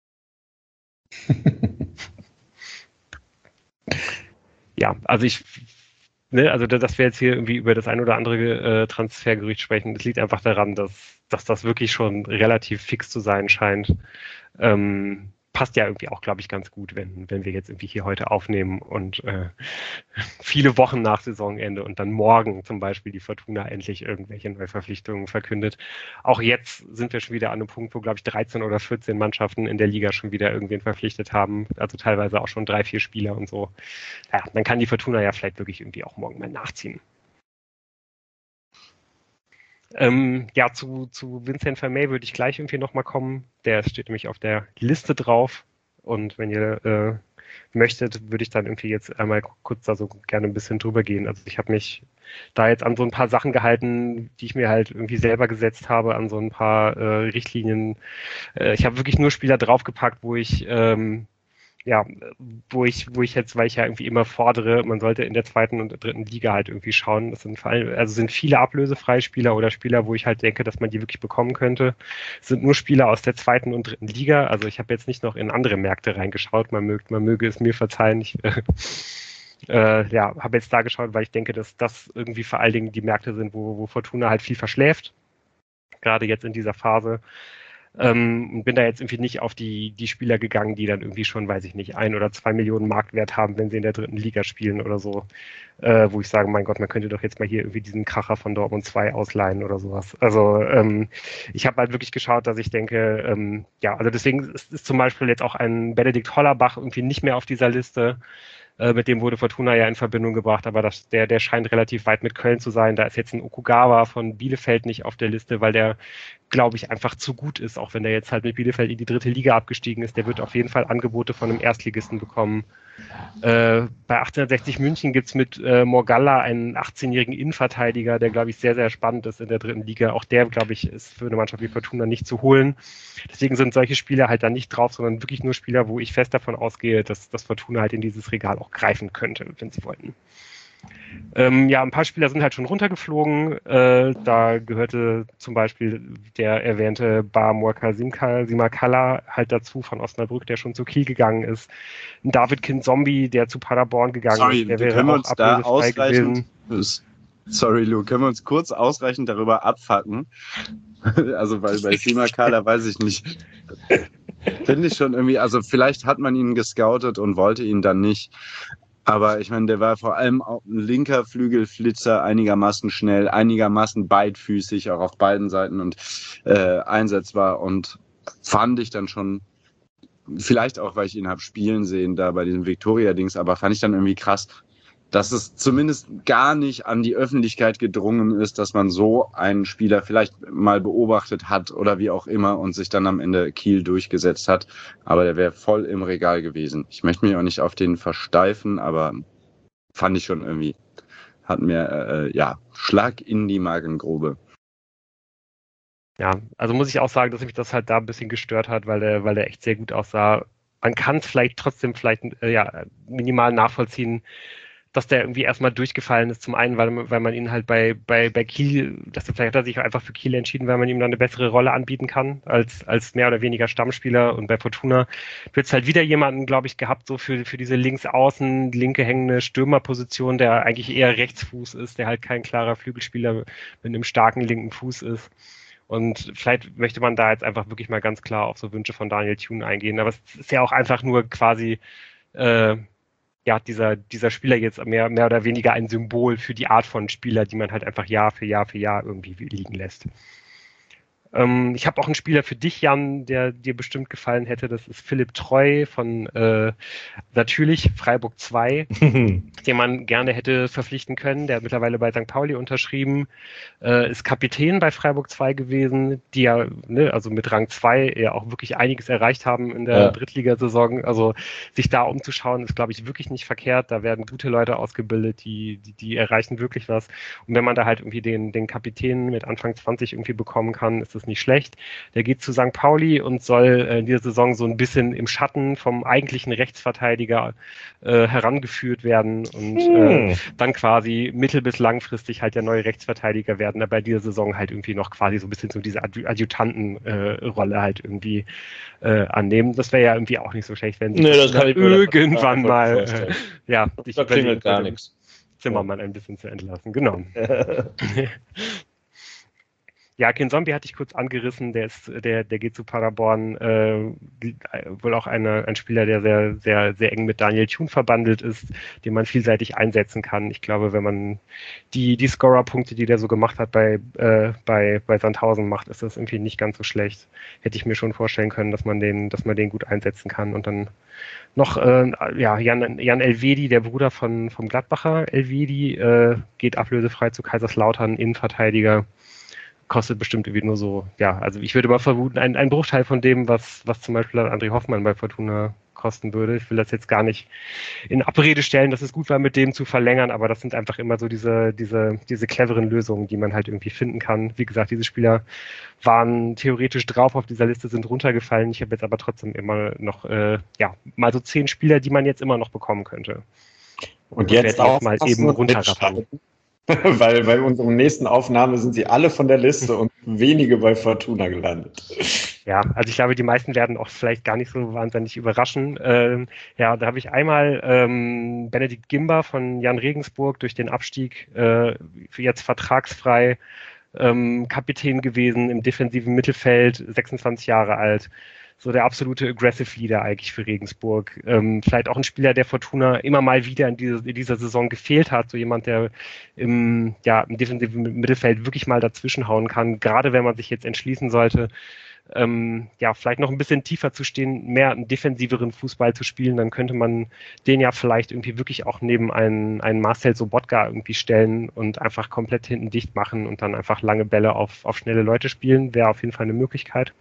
Speaker 1: Ja, also ich, ne, also dass wir jetzt hier irgendwie über das ein oder andere äh, Transfergerücht sprechen, das liegt einfach daran, dass, dass das wirklich schon relativ fix zu sein scheint. Ähm, passt ja irgendwie auch, glaube ich, ganz gut, wenn, wenn wir jetzt irgendwie hier heute aufnehmen und äh, viele Wochen nach Saisonende und dann morgen zum Beispiel die Fortuna endlich irgendwelche Neuverpflichtungen verkündet. Auch jetzt sind wir schon wieder an einem Punkt, wo, glaube ich, dreizehn oder vierzehn Mannschaften in der Liga schon wieder irgendwen verpflichtet haben, also teilweise auch schon drei, vier Spieler und so. Ja, dann kann die Fortuna ja vielleicht wirklich irgendwie auch morgen mal nachziehen. Ähm, ja, zu, zu Vincent Vermey würde ich gleich irgendwie nochmal kommen. Der steht nämlich auf der Liste drauf. Und wenn ihr äh, möchtet, würde ich dann irgendwie jetzt einmal kurz da so gerne ein bisschen drüber gehen. Also ich habe mich da jetzt an so ein paar Sachen gehalten, die ich mir halt irgendwie selber gesetzt habe, an so ein paar äh, Richtlinien. Äh, ich habe wirklich nur Spieler draufgepackt, wo ich ähm, ja, wo ich, wo ich jetzt, weil ich ja irgendwie immer fordere, man sollte in der zweiten und dritten Liga halt irgendwie schauen. Das sind vor allem, also sind viele ablösefreie Spieler oder Spieler, wo ich halt denke, dass man die wirklich bekommen könnte. Es sind nur Spieler aus der zweiten und dritten Liga. Also ich habe jetzt nicht noch in andere Märkte reingeschaut. Man möge, man möge es mir verzeihen. Ich äh, äh, ja, habe jetzt da geschaut, weil ich denke, dass das irgendwie vor allen Dingen die Märkte sind, wo, wo Fortuna halt viel verschläft. Gerade jetzt in dieser Phase. Ähm, bin da jetzt irgendwie nicht auf die, die Spieler gegangen, die dann irgendwie schon, weiß ich nicht, ein oder zwei Millionen Marktwert haben, wenn sie in der dritten Liga spielen oder so, äh, wo ich sage, mein Gott, man könnte doch jetzt mal hier irgendwie diesen Kracher von Dortmund zwei ausleihen oder sowas. Also ähm, ich habe halt wirklich geschaut, dass ich denke, ähm, ja, also deswegen ist, ist zum Beispiel jetzt auch ein Benedikt Hollerbach irgendwie nicht mehr auf dieser Liste. Mit dem wurde Fortuna ja in Verbindung gebracht, aber das, der, der scheint relativ weit mit Köln zu sein. Da ist jetzt ein Okugawa von Bielefeld nicht auf der Liste, weil der, glaube ich, einfach zu gut ist, auch wenn der jetzt halt mit Bielefeld in die dritte Liga abgestiegen ist. Der wird auf jeden Fall Angebote von einem Erstligisten bekommen. Äh, bei achtzehnhundertsechzig München gibt's mit äh, Morgalla einen achtzehnjährigen Innenverteidiger, der, glaube ich, sehr, sehr spannend ist in der dritten Liga. Auch der, glaube ich, ist für eine Mannschaft wie Fortuna nicht zu holen. Deswegen sind solche Spieler halt da nicht drauf, sondern wirklich nur Spieler, wo ich fest davon ausgehe, dass, dass Fortuna halt in dieses Regal auch greifen könnte, wenn sie wollten. Ähm, ja, ein paar Spieler sind halt schon runtergeflogen. Äh, da gehörte zum Beispiel der erwähnte Barmurka Simakala halt dazu von Osnabrück, der schon zu Kiel gegangen ist. Ein David Kinzombie, der zu Paderborn gegangen
Speaker 3: Sorry,
Speaker 1: ist, der
Speaker 3: können
Speaker 1: wäre
Speaker 3: wir
Speaker 1: auch
Speaker 3: uns da
Speaker 1: ablösefrei gewesen.
Speaker 3: Sorry, Lou, können wir uns kurz ausreichend darüber abfacken? Also, weil bei Simakala weiß ich nicht. Finde ich schon irgendwie, also vielleicht hat man ihn gescoutet und wollte ihn dann nicht. Aber ich meine, der war vor allem auch ein linker Flügelflitzer, einigermaßen schnell, einigermaßen beidfüßig, auch auf beiden Seiten und äh, einsetzbar. Und fand ich dann schon, vielleicht auch, weil ich ihn habe spielen sehen, da bei diesem Victoria-Dings, aber fand ich dann irgendwie krass, dass es zumindest gar nicht an die Öffentlichkeit gedrungen ist, dass man so einen Spieler vielleicht mal beobachtet hat oder wie auch immer und sich dann am Ende Kiel durchgesetzt hat. Aber der wäre voll im Regal gewesen. Ich möchte mich auch nicht auf den versteifen, aber fand ich schon irgendwie, hat mir, äh, ja, Schlag in die Magengrube.
Speaker 1: Ja, also muss ich auch sagen, dass mich das halt da ein bisschen gestört hat, weil der, weil der echt sehr gut aussah. Man kann es vielleicht trotzdem vielleicht äh, ja, minimal nachvollziehen, dass der irgendwie erstmal durchgefallen ist. Zum einen, weil, weil man ihn halt bei, bei, bei Kiel, dass er vielleicht hat er sich einfach für Kiel entschieden, weil man ihm dann eine bessere Rolle anbieten kann, als, als mehr oder weniger Stammspieler. Und bei Fortuna wird es halt wieder jemanden, glaube ich, gehabt, so für, für diese linksaußen, linke hängende Stürmerposition, der eigentlich eher Rechtsfuß ist, der halt kein klarer Flügelspieler mit einem starken linken Fuß ist. Und vielleicht möchte man da jetzt einfach wirklich mal ganz klar auf so Wünsche von Daniel Thune eingehen. Aber es ist ja auch einfach nur quasi, äh, ja, dieser, dieser Spieler jetzt mehr, mehr oder weniger ein Symbol für die Art von Spieler, die man halt einfach Jahr für Jahr für Jahr irgendwie liegen lässt. Ähm, ich habe auch einen Spieler für dich, Jan, der dir bestimmt gefallen hätte. Das ist Philipp Treu von äh, natürlich Freiburg zwei, den man gerne hätte verpflichten können. Der hat mittlerweile bei Sankt Pauli unterschrieben, äh, ist Kapitän bei Freiburg zwei gewesen, die ja, ne, also mit Rang zwei ja auch wirklich einiges erreicht haben in der ja. Drittligasaison. Also sich da umzuschauen, ist, glaube ich, wirklich nicht verkehrt. Da werden gute Leute ausgebildet, die, die, die erreichen wirklich was. Und wenn man da halt irgendwie den, den Kapitän mit Anfang zwanzig irgendwie bekommen kann, ist das nicht schlecht. Der geht zu Sankt Pauli und soll äh, in dieser Saison so ein bisschen im Schatten vom eigentlichen Rechtsverteidiger äh, herangeführt werden und hm. äh, dann quasi mittel- bis langfristig halt der neue Rechtsverteidiger werden, aber bei dieser Saison halt irgendwie noch quasi so ein bisschen so diese Adju- Adjutantenrolle äh, halt irgendwie äh, annehmen. Das wäre ja irgendwie auch nicht so schlecht, wenn sie
Speaker 4: nee, das kann ich
Speaker 1: irgendwann mal äh, ja,
Speaker 4: ich da klingelt gar nichts.
Speaker 1: Zimmermann ein bisschen zu entlassen, genau. Ja, Ken Zombie hatte ich kurz angerissen, der ist, der, der geht zu Paderborn, äh, wohl auch eine, ein Spieler, der sehr, sehr, sehr eng mit Daniel Thune verbandelt ist, den man vielseitig einsetzen kann. Ich glaube, wenn man die, die Scorer-Punkte, die der so gemacht hat bei, äh, bei, bei Sandhausen macht, ist das irgendwie nicht ganz so schlecht. Hätte ich mir schon vorstellen können, dass man den, dass man den gut einsetzen kann. Und dann noch, äh, ja, Jan, Jan Elvedi, der Bruder von, vom Gladbacher Elvedi, äh, geht ablösefrei zu Kaiserslautern, Innenverteidiger. Kostet bestimmt irgendwie nur so, ja, also ich würde mal vermuten, ein, ein Bruchteil von dem, was, was zum Beispiel André Hoffmann bei Fortuna kosten würde. Ich will das jetzt gar nicht in Abrede stellen, dass es gut war, mit dem zu verlängern, aber das sind einfach immer so diese, diese, diese cleveren Lösungen, die man halt irgendwie finden kann. Wie gesagt, diese Spieler waren theoretisch drauf auf dieser Liste, sind runtergefallen. Ich habe jetzt aber trotzdem immer noch, äh, ja, mal so zehn Spieler, die man jetzt immer noch bekommen könnte.
Speaker 2: Und, Und jetzt auch
Speaker 1: mal eben runterrattern.
Speaker 2: Weil bei unserer nächsten Aufnahme sind sie alle von der Liste und wenige bei Fortuna gelandet.
Speaker 1: Ja, also ich glaube, die meisten werden auch vielleicht gar nicht so wahnsinnig überraschen. Ähm, ja, da habe ich einmal ähm, Benedikt Gimba von Jan Regensburg durch den Abstieg äh, jetzt vertragsfrei ähm, Kapitän gewesen im defensiven Mittelfeld, sechsundzwanzig Jahre alt. So der absolute Aggressive Leader eigentlich für Regensburg. Ähm, vielleicht auch ein Spieler, der Fortuna immer mal wieder in, diese, in dieser Saison gefehlt hat. So jemand, der im, ja, im defensiven Mittelfeld wirklich mal dazwischenhauen kann. Gerade wenn man sich jetzt entschließen sollte, ähm, ja, vielleicht noch ein bisschen tiefer zu stehen, mehr einen defensiveren Fußball zu spielen, dann könnte man den ja vielleicht irgendwie wirklich auch neben einen, einen Marcel Sobotka irgendwie stellen und einfach komplett hinten dicht machen und dann einfach lange Bälle auf, auf schnelle Leute spielen. Wäre auf jeden Fall eine Möglichkeit.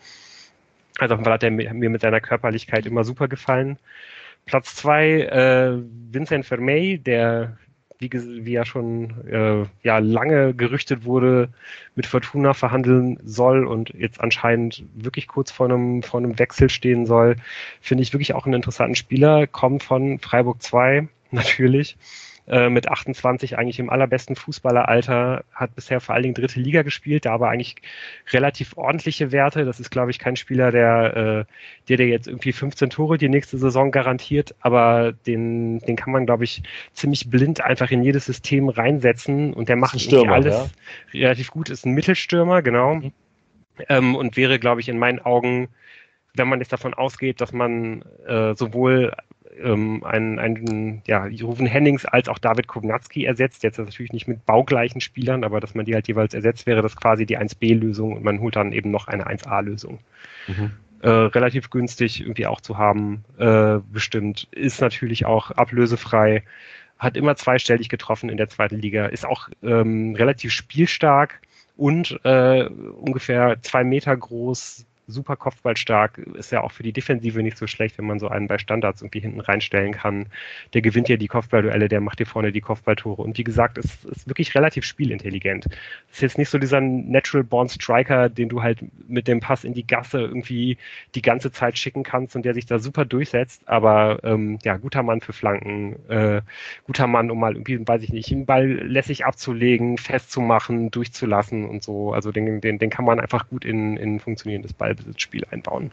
Speaker 1: Also auf jeden Fall hat er mir mit seiner Körperlichkeit immer super gefallen. Platz zwei, äh, Vincent Vermey, der, wie, wie ja schon äh, ja, lange gerüchtet wurde, mit Fortuna verhandeln soll und jetzt anscheinend wirklich kurz vor einem, vor einem Wechsel stehen soll, finde ich wirklich auch einen interessanten Spieler. Kommt von Freiburg zwei, natürlich. Mit achtundzwanzig eigentlich im allerbesten Fußballeralter, hat bisher vor allen Dingen dritte Liga gespielt, da aber eigentlich relativ ordentliche Werte. Das ist, glaube ich, kein Spieler, der, der dir jetzt irgendwie fünfzehn Tore die nächste Saison garantiert, aber den, den kann man, glaube ich, ziemlich blind einfach in jedes System reinsetzen und der macht
Speaker 4: Stürmer,
Speaker 1: alles ja. relativ gut, ist ein Mittelstürmer, genau, mhm. ähm, und wäre, glaube ich, in meinen Augen, wenn man jetzt davon ausgeht, dass man äh, sowohl ähm, einen, einen ja, Ruven Hennings als auch David Kownacki ersetzt, jetzt natürlich nicht mit baugleichen Spielern, aber dass man die halt jeweils ersetzt, wäre das quasi die eins B-Lösung und man holt dann eben noch eine eins A-Lösung. Mhm. Äh, relativ günstig irgendwie auch zu haben, äh, bestimmt, ist natürlich auch ablösefrei, hat immer zweistellig getroffen in der zweiten Liga, ist auch ähm, relativ spielstark und äh, ungefähr zwei Meter groß, super kopfballstark, ist ja auch für die Defensive nicht so schlecht, wenn man so einen bei Standards irgendwie hinten reinstellen kann. Der gewinnt ja die Kopfballduelle, der macht dir vorne die Kopfballtore und wie gesagt, ist, ist wirklich relativ spielintelligent. Ist jetzt nicht so dieser Natural Born Striker, den du halt mit dem Pass in die Gasse irgendwie die ganze Zeit schicken kannst und der sich da super durchsetzt, aber ähm, ja, guter Mann für Flanken, äh, guter Mann, um mal irgendwie, weiß ich nicht, einen Ball lässig abzulegen, festzumachen, durchzulassen und so. Also den, den, den kann man einfach gut in, in ein funktionierendes Ball Spiel einbauen.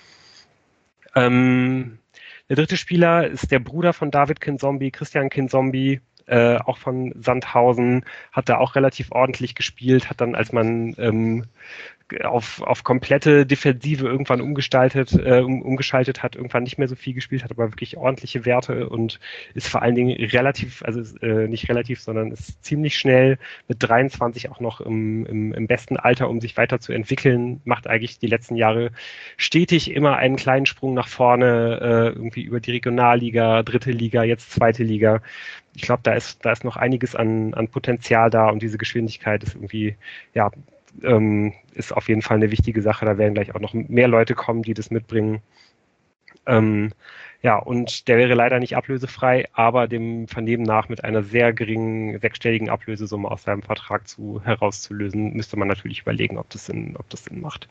Speaker 1: Ähm, der dritte Spieler ist der Bruder von David Kinzombie, Christian Kinzombie, äh, auch von Sandhausen, hat da auch relativ ordentlich gespielt, hat dann, als man ähm, auf, auf komplette Defensive irgendwann umgestaltet, äh, um, umgeschaltet hat, irgendwann nicht mehr so viel gespielt, hat aber wirklich ordentliche Werte und ist vor allen Dingen relativ, also äh, nicht relativ, sondern ist ziemlich schnell mit dreiundzwanzig auch noch im, im, im besten Alter, um sich weiterzuentwickeln, macht eigentlich die letzten Jahre stetig immer einen kleinen Sprung nach vorne, äh, irgendwie über die Regionalliga, dritte Liga, jetzt zweite Liga. Ich glaube, da ist, da ist noch einiges an, an Potenzial da und diese Geschwindigkeit ist irgendwie, ja, ähm, ist auf jeden Fall eine wichtige Sache. Da werden gleich auch noch mehr Leute kommen, die das mitbringen. Ähm, ja, und der wäre leider nicht ablösefrei, aber dem Vernehmen nach mit einer sehr geringen sechsstelligen Ablösesumme aus seinem Vertrag zu, herauszulösen, müsste man natürlich überlegen, ob das Sinn, ob das Sinn macht.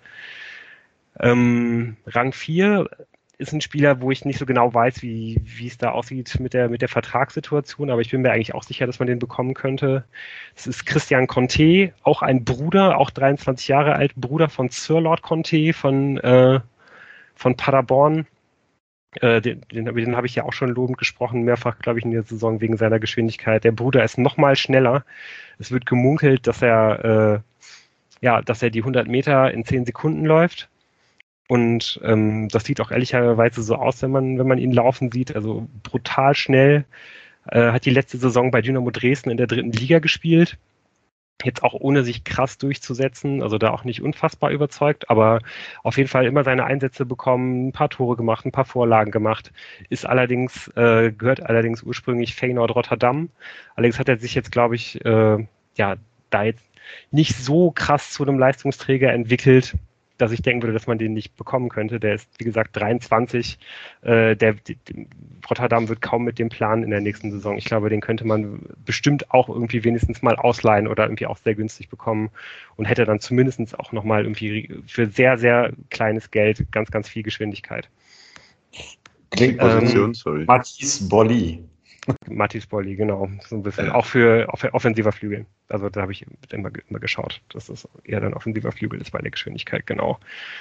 Speaker 1: Ähm, Rang vier ist ein Spieler, wo ich nicht so genau weiß, wie, wie es da aussieht mit der, mit der Vertragssituation, aber ich bin mir eigentlich auch sicher, dass man den bekommen könnte. Es ist Christian Conte, auch ein Bruder, auch dreiundzwanzig Jahre alt, Bruder von Sir Lord Conte von, äh, von Paderborn. Äh, den den, den habe ich ja auch schon lobend gesprochen, mehrfach, glaube ich, in der Saison wegen seiner Geschwindigkeit. Der Bruder ist noch mal schneller. Es wird gemunkelt, dass er, äh, ja, dass er die hundert Meter in zehn Sekunden läuft. Und ähm, das sieht auch ehrlicherweise so aus, wenn man, wenn man ihn laufen sieht. Also brutal schnell. Äh, hat die letzte Saison bei Dynamo Dresden in der dritten Liga gespielt. Jetzt auch ohne sich krass durchzusetzen. Also da auch nicht unfassbar überzeugt. Aber auf jeden Fall immer seine Einsätze bekommen, ein paar Tore gemacht, ein paar Vorlagen gemacht. Ist allerdings, äh, gehört allerdings ursprünglich Feyenoord Rotterdam. Allerdings hat er sich jetzt, glaube ich, äh, ja, da jetzt nicht so krass zu einem Leistungsträger entwickelt, dass ich denken würde, dass man den nicht bekommen könnte. Der ist, wie gesagt, dreiundzwanzig. Äh, der, die, Rotterdam wird kaum mit dem planen in der nächsten Saison. Ich glaube, den könnte man bestimmt auch irgendwie wenigstens mal ausleihen oder irgendwie auch sehr günstig bekommen und hätte dann zumindest auch nochmal irgendwie für sehr, sehr kleines Geld ganz, ganz viel Geschwindigkeit.
Speaker 2: Klingt Position, ähm, sorry. Mathis Bolli.
Speaker 1: Mathis Bolli, genau. So ein bisschen. Ja. Auch für off- offensiver Flügel. Also da habe ich immer, immer geschaut, dass das eher dann offensiver Flügel ist bei der Geschwindigkeit, genau.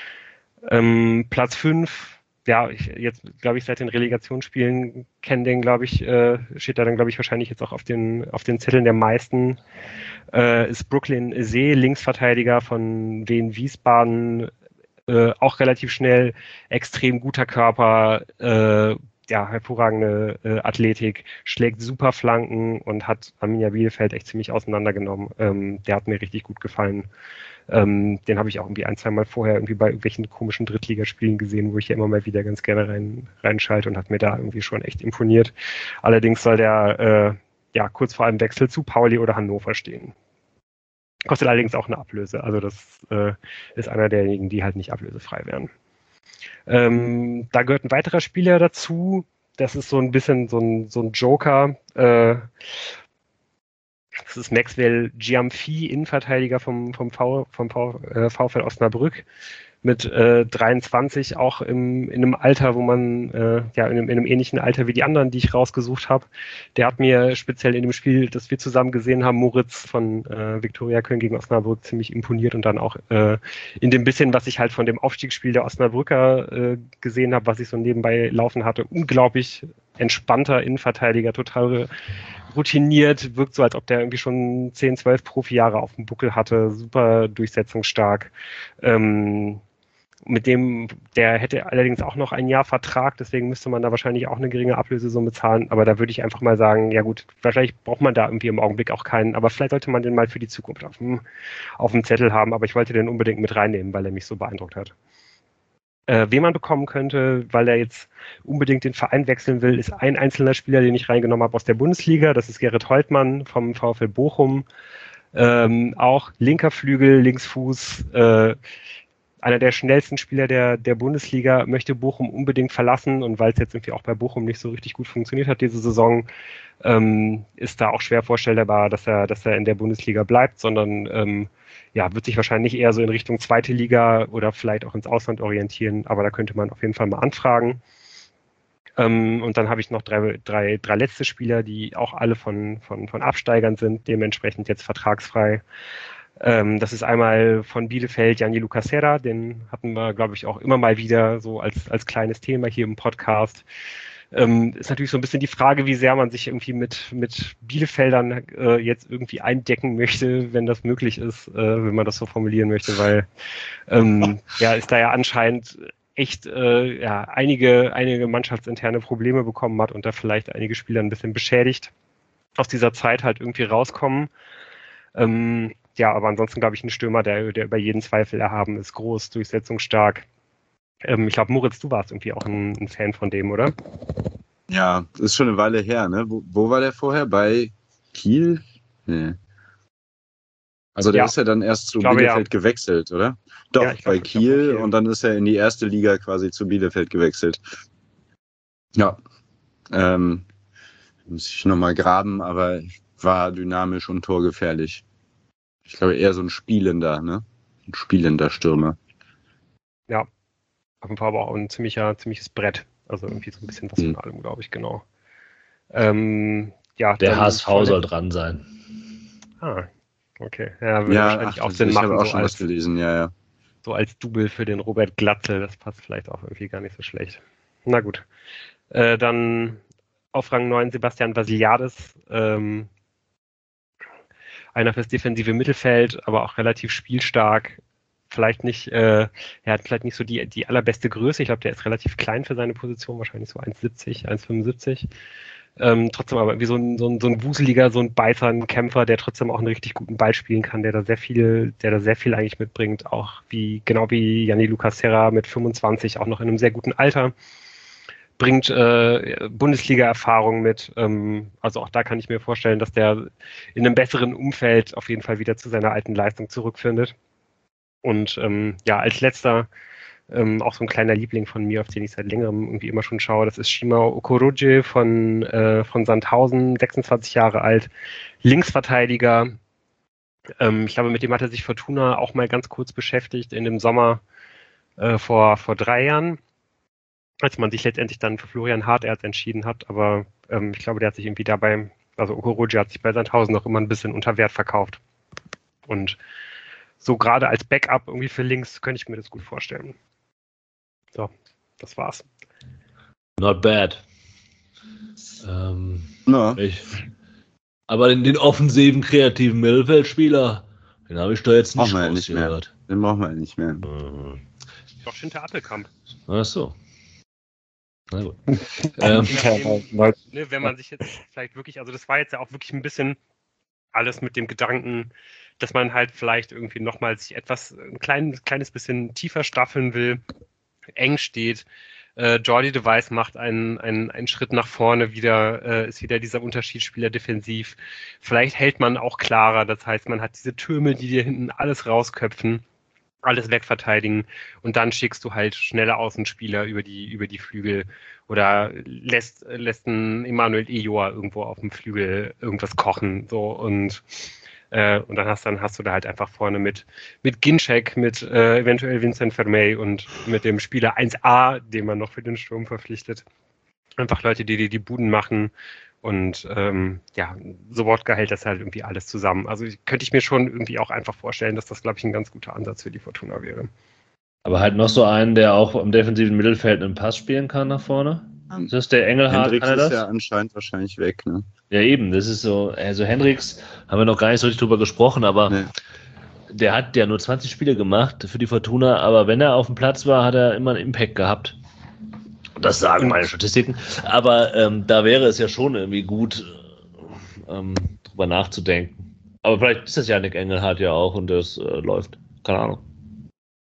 Speaker 1: Ähm, Platz fünf, ja, ich, jetzt glaube ich seit den Relegationsspielen kennen den, glaube ich, äh, steht da dann, glaube ich, wahrscheinlich jetzt auch auf den, auf den Zetteln der meisten, äh, ist Brooklyn See, Linksverteidiger von Wien Wiesbaden, äh, auch relativ schnell, extrem guter Körper, äh, ja, hervorragende äh, Athletik, schlägt super Flanken und hat Arminia Bielefeld echt ziemlich auseinandergenommen. Ähm, der hat mir richtig gut gefallen. Ähm, den habe ich auch irgendwie ein, zwei Mal vorher irgendwie bei irgendwelchen komischen Drittligaspielen gesehen, wo ich ja immer mal wieder ganz gerne rein, reinschalte und hat mir da irgendwie schon echt imponiert. Allerdings soll der äh, ja kurz vor einem Wechsel zu Pauli oder Hannover stehen. Kostet allerdings auch eine Ablöse. Also das äh, ist einer derjenigen, die halt nicht ablösefrei wären. Ähm, da gehört ein weiterer Spieler dazu. Das ist so ein bisschen so ein, so ein Joker. Äh, das ist Maxwell Giamfi, Innenverteidiger vom, vom, v, vom v, äh, VfL Osnabrück. Mit äh, dreiundzwanzig, auch im, in einem Alter, wo man, äh, ja, in einem, in einem ähnlichen Alter wie die anderen, die ich rausgesucht habe. Der hat mir speziell in dem Spiel, das wir zusammen gesehen haben, Moritz von äh, Viktoria Köln gegen Osnabrück, ziemlich imponiert und dann auch äh, in dem bisschen, was ich halt von dem Aufstiegsspiel der Osnabrücker äh, gesehen habe, was ich so nebenbei laufen hatte, unglaublich entspannter Innenverteidiger, total routiniert, wirkt so, als ob der irgendwie schon zehn, zwölf Profijahre auf dem Buckel hatte, super durchsetzungsstark. Ähm, Mit dem, der hätte allerdings auch noch ein Jahr Vertrag, deswegen müsste man da wahrscheinlich auch eine geringe Ablösesumme zahlen, aber da würde ich einfach mal sagen, ja gut, wahrscheinlich braucht man da irgendwie im Augenblick auch keinen, aber vielleicht sollte man den mal für die Zukunft auf dem, auf dem Zettel haben, aber ich wollte den unbedingt mit reinnehmen, weil er mich so beeindruckt hat. Äh, wen man bekommen könnte, weil er jetzt unbedingt den Verein wechseln will, ist ein einzelner Spieler, den ich reingenommen habe aus der Bundesliga. Das ist Gerrit Holtmann vom VfL Bochum. Ähm, auch linker Flügel, Linksfuß, äh, einer der schnellsten Spieler der, der Bundesliga, möchte Bochum unbedingt verlassen. Und weil es jetzt irgendwie auch bei Bochum nicht so richtig gut funktioniert hat diese Saison, ähm, ist da auch schwer vorstellbar, dass er, dass er in der Bundesliga bleibt, sondern ähm, ja, wird sich wahrscheinlich eher so in Richtung zweite Liga oder vielleicht auch ins Ausland orientieren, aber da könnte man auf jeden Fall mal anfragen. Ähm, und dann habe ich noch drei, drei, drei letzte Spieler, die auch alle von, von, von Absteigern sind, dementsprechend jetzt vertragsfrei. Ähm, das ist einmal von Bielefeld Jani Serra, den hatten wir, glaube ich, auch immer mal wieder so als, als kleines Thema hier im Podcast. Ähm, ist natürlich so ein bisschen die Frage, wie sehr man sich irgendwie mit, mit Bielefeldern äh, jetzt irgendwie eindecken möchte, wenn das möglich ist, äh, wenn man das so formulieren möchte, weil ähm, ja, ist da ja anscheinend echt äh, ja, einige, einige mannschaftsinterne Probleme bekommen hat und da vielleicht einige Spieler ein bisschen beschädigt aus dieser Zeit halt irgendwie rauskommen. Ähm, ja, aber ansonsten glaube ich ein Stürmer, der, der über jeden Zweifel erhaben ist, groß, durchsetzungsstark. Ähm, ich glaube, Moritz, du warst irgendwie auch ein, ein Fan von dem, oder?
Speaker 3: Ja, das ist schon eine Weile her, ne? Wo, wo war der vorher? Bei Kiel? Nee. Also der
Speaker 1: Ja.
Speaker 3: ist ja dann erst zu
Speaker 1: Ich glaube,
Speaker 3: Bielefeld
Speaker 1: ja.
Speaker 3: gewechselt, oder? Doch,
Speaker 1: Ja, ich
Speaker 3: bei
Speaker 1: glaub, ich glaub,
Speaker 3: Kiel
Speaker 1: bei Kiel.
Speaker 3: und dann ist er in die erste Liga quasi zu Bielefeld gewechselt. Ja. Ähm, muss ich nochmal graben, aber war dynamisch und torgefährlich. Ich glaube eher so ein spielender, ne? Ein spielender Stürmer.
Speaker 1: Ja, auf jeden Fall aber auch ein ziemlicher, ziemliches Brett. Also irgendwie so ein bisschen was
Speaker 3: Hm.
Speaker 1: von allem, glaube ich, genau. Ähm, ja,
Speaker 4: Der
Speaker 1: dann
Speaker 4: H S V
Speaker 1: vorletzt-
Speaker 4: soll dran sein.
Speaker 1: Ah, okay. Ja, würde
Speaker 3: Ja,
Speaker 1: wahrscheinlich
Speaker 3: ach,
Speaker 1: auch
Speaker 3: das,
Speaker 1: Sinn
Speaker 3: ich habe
Speaker 1: machen,
Speaker 3: auch
Speaker 1: so
Speaker 3: schon was
Speaker 1: als,
Speaker 3: gelesen, ja, ja.
Speaker 1: so als Double für den Robert Glatzel. Das passt vielleicht auch irgendwie gar nicht so schlecht. Na gut. Äh, dann auf Rang neun Sebastian Vasiliadis. Ähm, einer fürs defensive Mittelfeld, aber auch relativ spielstark. Vielleicht nicht, äh, er hat vielleicht nicht so die, die allerbeste Größe. Ich glaube, der ist relativ klein für seine Position, wahrscheinlich so eins siebzig, eins fünfundsiebzig. Ähm, trotzdem aber irgendwie so ein, so, ein, so ein Wuseliger, so ein Beißer, ein Kämpfer, der trotzdem auch einen richtig guten Ball spielen kann, der da sehr viel, der da sehr viel eigentlich mitbringt, auch wie, genau wie Jani Serra mit fünfundzwanzig, auch noch in einem sehr guten Alter. Bringt äh, Bundesliga-Erfahrung mit. Ähm, also auch da kann ich mir vorstellen, dass der in einem besseren Umfeld auf jeden Fall wieder zu seiner alten Leistung zurückfindet. Und ähm, ja, als letzter ähm, auch so ein kleiner Liebling von mir, auf den ich seit längerem irgendwie immer schon schaue, das ist Shima Okoroji von, äh, von Sandhausen, sechsundzwanzig Jahre alt, Linksverteidiger. Ähm, ich glaube, mit dem hat er sich Fortuna auch mal ganz kurz beschäftigt in dem Sommer äh, vor, vor drei Jahren, als man sich letztendlich dann für Florian Harterz entschieden hat. Aber ähm, ich glaube, der hat sich irgendwie dabei, also Okoroji hat sich bei Sandhausen noch immer ein bisschen unter Wert verkauft. Und so gerade als Backup irgendwie für links könnte ich mir das gut vorstellen. So, das war's.
Speaker 4: Not bad. Ähm,
Speaker 3: Na,
Speaker 4: ich, aber den, den offensiven, kreativen Mittelfeldspieler, den habe ich da jetzt nicht
Speaker 3: brauchen wir ja nicht mehr.
Speaker 4: rausgehört.
Speaker 3: Den brauchen wir ja nicht mehr.
Speaker 4: Mhm.
Speaker 1: Doch, Schinter Appelkamp.
Speaker 4: Ach so. Na gut. ähm,
Speaker 1: Ne, wenn man sich jetzt vielleicht wirklich, also das war jetzt ja auch wirklich ein bisschen alles mit dem Gedanken, dass man halt vielleicht irgendwie nochmal sich etwas, ein klein, kleines bisschen tiefer staffeln will, eng steht. Äh, Jordi de Wijs macht einen, einen, einen Schritt nach vorne wieder, äh, ist wieder dieser Unterschiedsspieler defensiv. Vielleicht hält man auch klarer, das heißt, man hat diese Türme, die dir hinten alles rausköpfen, alles wegverteidigen und dann schickst du halt schnelle Außenspieler über die, über die Flügel oder lässt, lässt einen Emanuel Ejoa irgendwo auf dem Flügel irgendwas kochen, so und äh, und dann hast, dann hast du da halt einfach vorne mit, mit Ginczek, mit äh, eventuell Vincent Vermey und mit dem Spieler eins a, den man noch für den Sturm verpflichtet. Einfach Leute, die die, die Buden machen und ähm, ja, Sobotka hält das halt irgendwie alles zusammen. Also könnte ich mir schon irgendwie auch einfach vorstellen, dass das, glaube ich, ein ganz guter Ansatz für die Fortuna wäre.
Speaker 4: aber halt noch so einen, der auch im defensiven Mittelfeld einen Pass spielen kann nach vorne. Ist das der Engelhardt?
Speaker 3: Hendricks
Speaker 4: kann er
Speaker 3: ist
Speaker 4: das?
Speaker 3: ja anscheinend wahrscheinlich weg, ne?
Speaker 4: Ja, eben, das ist so, also Hendricks haben wir noch gar nicht so richtig drüber gesprochen, aber
Speaker 3: Nee.
Speaker 4: der hat ja nur zwanzig Spiele gemacht für die Fortuna, aber wenn er auf dem Platz war, hat er immer einen Impact gehabt. Das sagen meine Statistiken. Aber ähm, da wäre es ja schon irgendwie gut, ähm, drüber nachzudenken. Aber vielleicht ist das ja Nick Engelhardt ja auch und das äh, läuft. Keine Ahnung.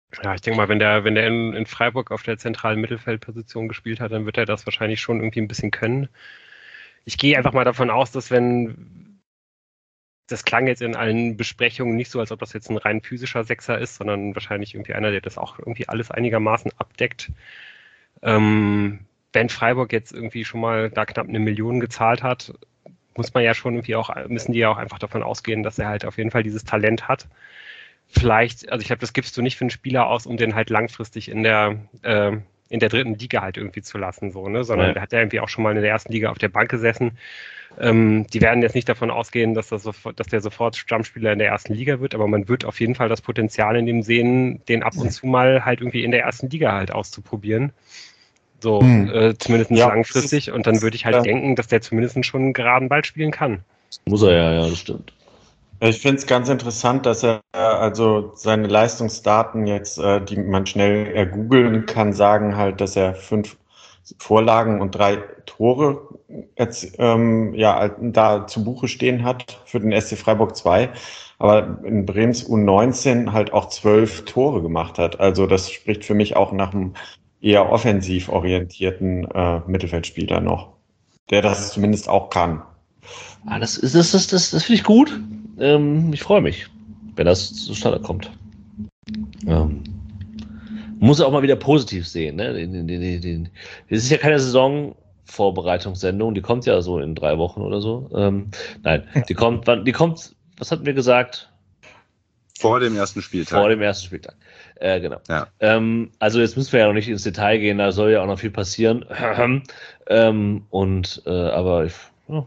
Speaker 1: Ja, ich denke mal, wenn der, wenn der in, in Freiburg auf der zentralen Mittelfeldposition gespielt hat, dann wird er das wahrscheinlich schon irgendwie ein bisschen können. Ich gehe einfach mal davon aus, dass wenn, das klang jetzt in allen Besprechungen nicht so, als ob das jetzt ein rein physischer Sechser ist, sondern wahrscheinlich irgendwie einer, der das auch irgendwie alles einigermaßen abdeckt. Ähm, wenn Freiburg jetzt irgendwie schon mal da knapp eine Million gezahlt hat, muss man ja schon irgendwie auch, müssen die ja auch einfach davon ausgehen, dass er halt auf jeden Fall dieses Talent hat. Vielleicht, also ich glaube, das gibst du nicht für einen Spieler aus, um den halt langfristig in der äh, in der dritten Liga halt irgendwie zu lassen, so, ne? Sondern ja. Der hat ja irgendwie auch schon mal in der ersten Liga auf der Bank gesessen. Ähm, die werden jetzt nicht davon ausgehen, dass, das sofort, dass der sofort Stammspieler in der ersten Liga wird, aber man wird auf jeden Fall das Potenzial in dem sehen, den ab und zu mal halt irgendwie in der ersten Liga halt auszuprobieren. So, hm. äh, zumindest ja, langfristig. Und dann würde ich halt ja. denken, dass der zumindest schon einen geraden Ball spielen kann.
Speaker 4: Muss er ja, ja, das stimmt.
Speaker 2: Ich finde es ganz interessant, dass er also seine Leistungsdaten jetzt, äh, die man schnell äh, googeln kann, sagen halt, dass er fünf Vorlagen und drei Tore jetzt ähm, ja da zu Buche stehen hat für den S C Freiburg zwei, aber in Brems U neunzehn halt auch zwölf Tore gemacht hat. Also das spricht für mich auch nach einem eher offensiv orientierten äh, Mittelfeldspieler noch, der das zumindest auch kann.
Speaker 4: Ah, das ist das, das, das, das finde ich gut. Ähm, ich freue mich, wenn das zustande kommt. Ähm, muss auch mal wieder positiv sehen. Ne? Den, den, den, den. Das ist ja keine Saisonvorbereitungssendung, die kommt ja so in drei Wochen oder so. Ähm, nein, die kommt, wann, die kommt, was hatten wir gesagt?
Speaker 3: Vor dem ersten Spieltag.
Speaker 4: Vor dem ersten Spieltag. Äh, genau.
Speaker 3: Ja.
Speaker 4: Ähm, also jetzt müssen wir ja noch nicht ins Detail gehen, da soll ja auch noch viel passieren. ähm, und äh, aber ich, ja.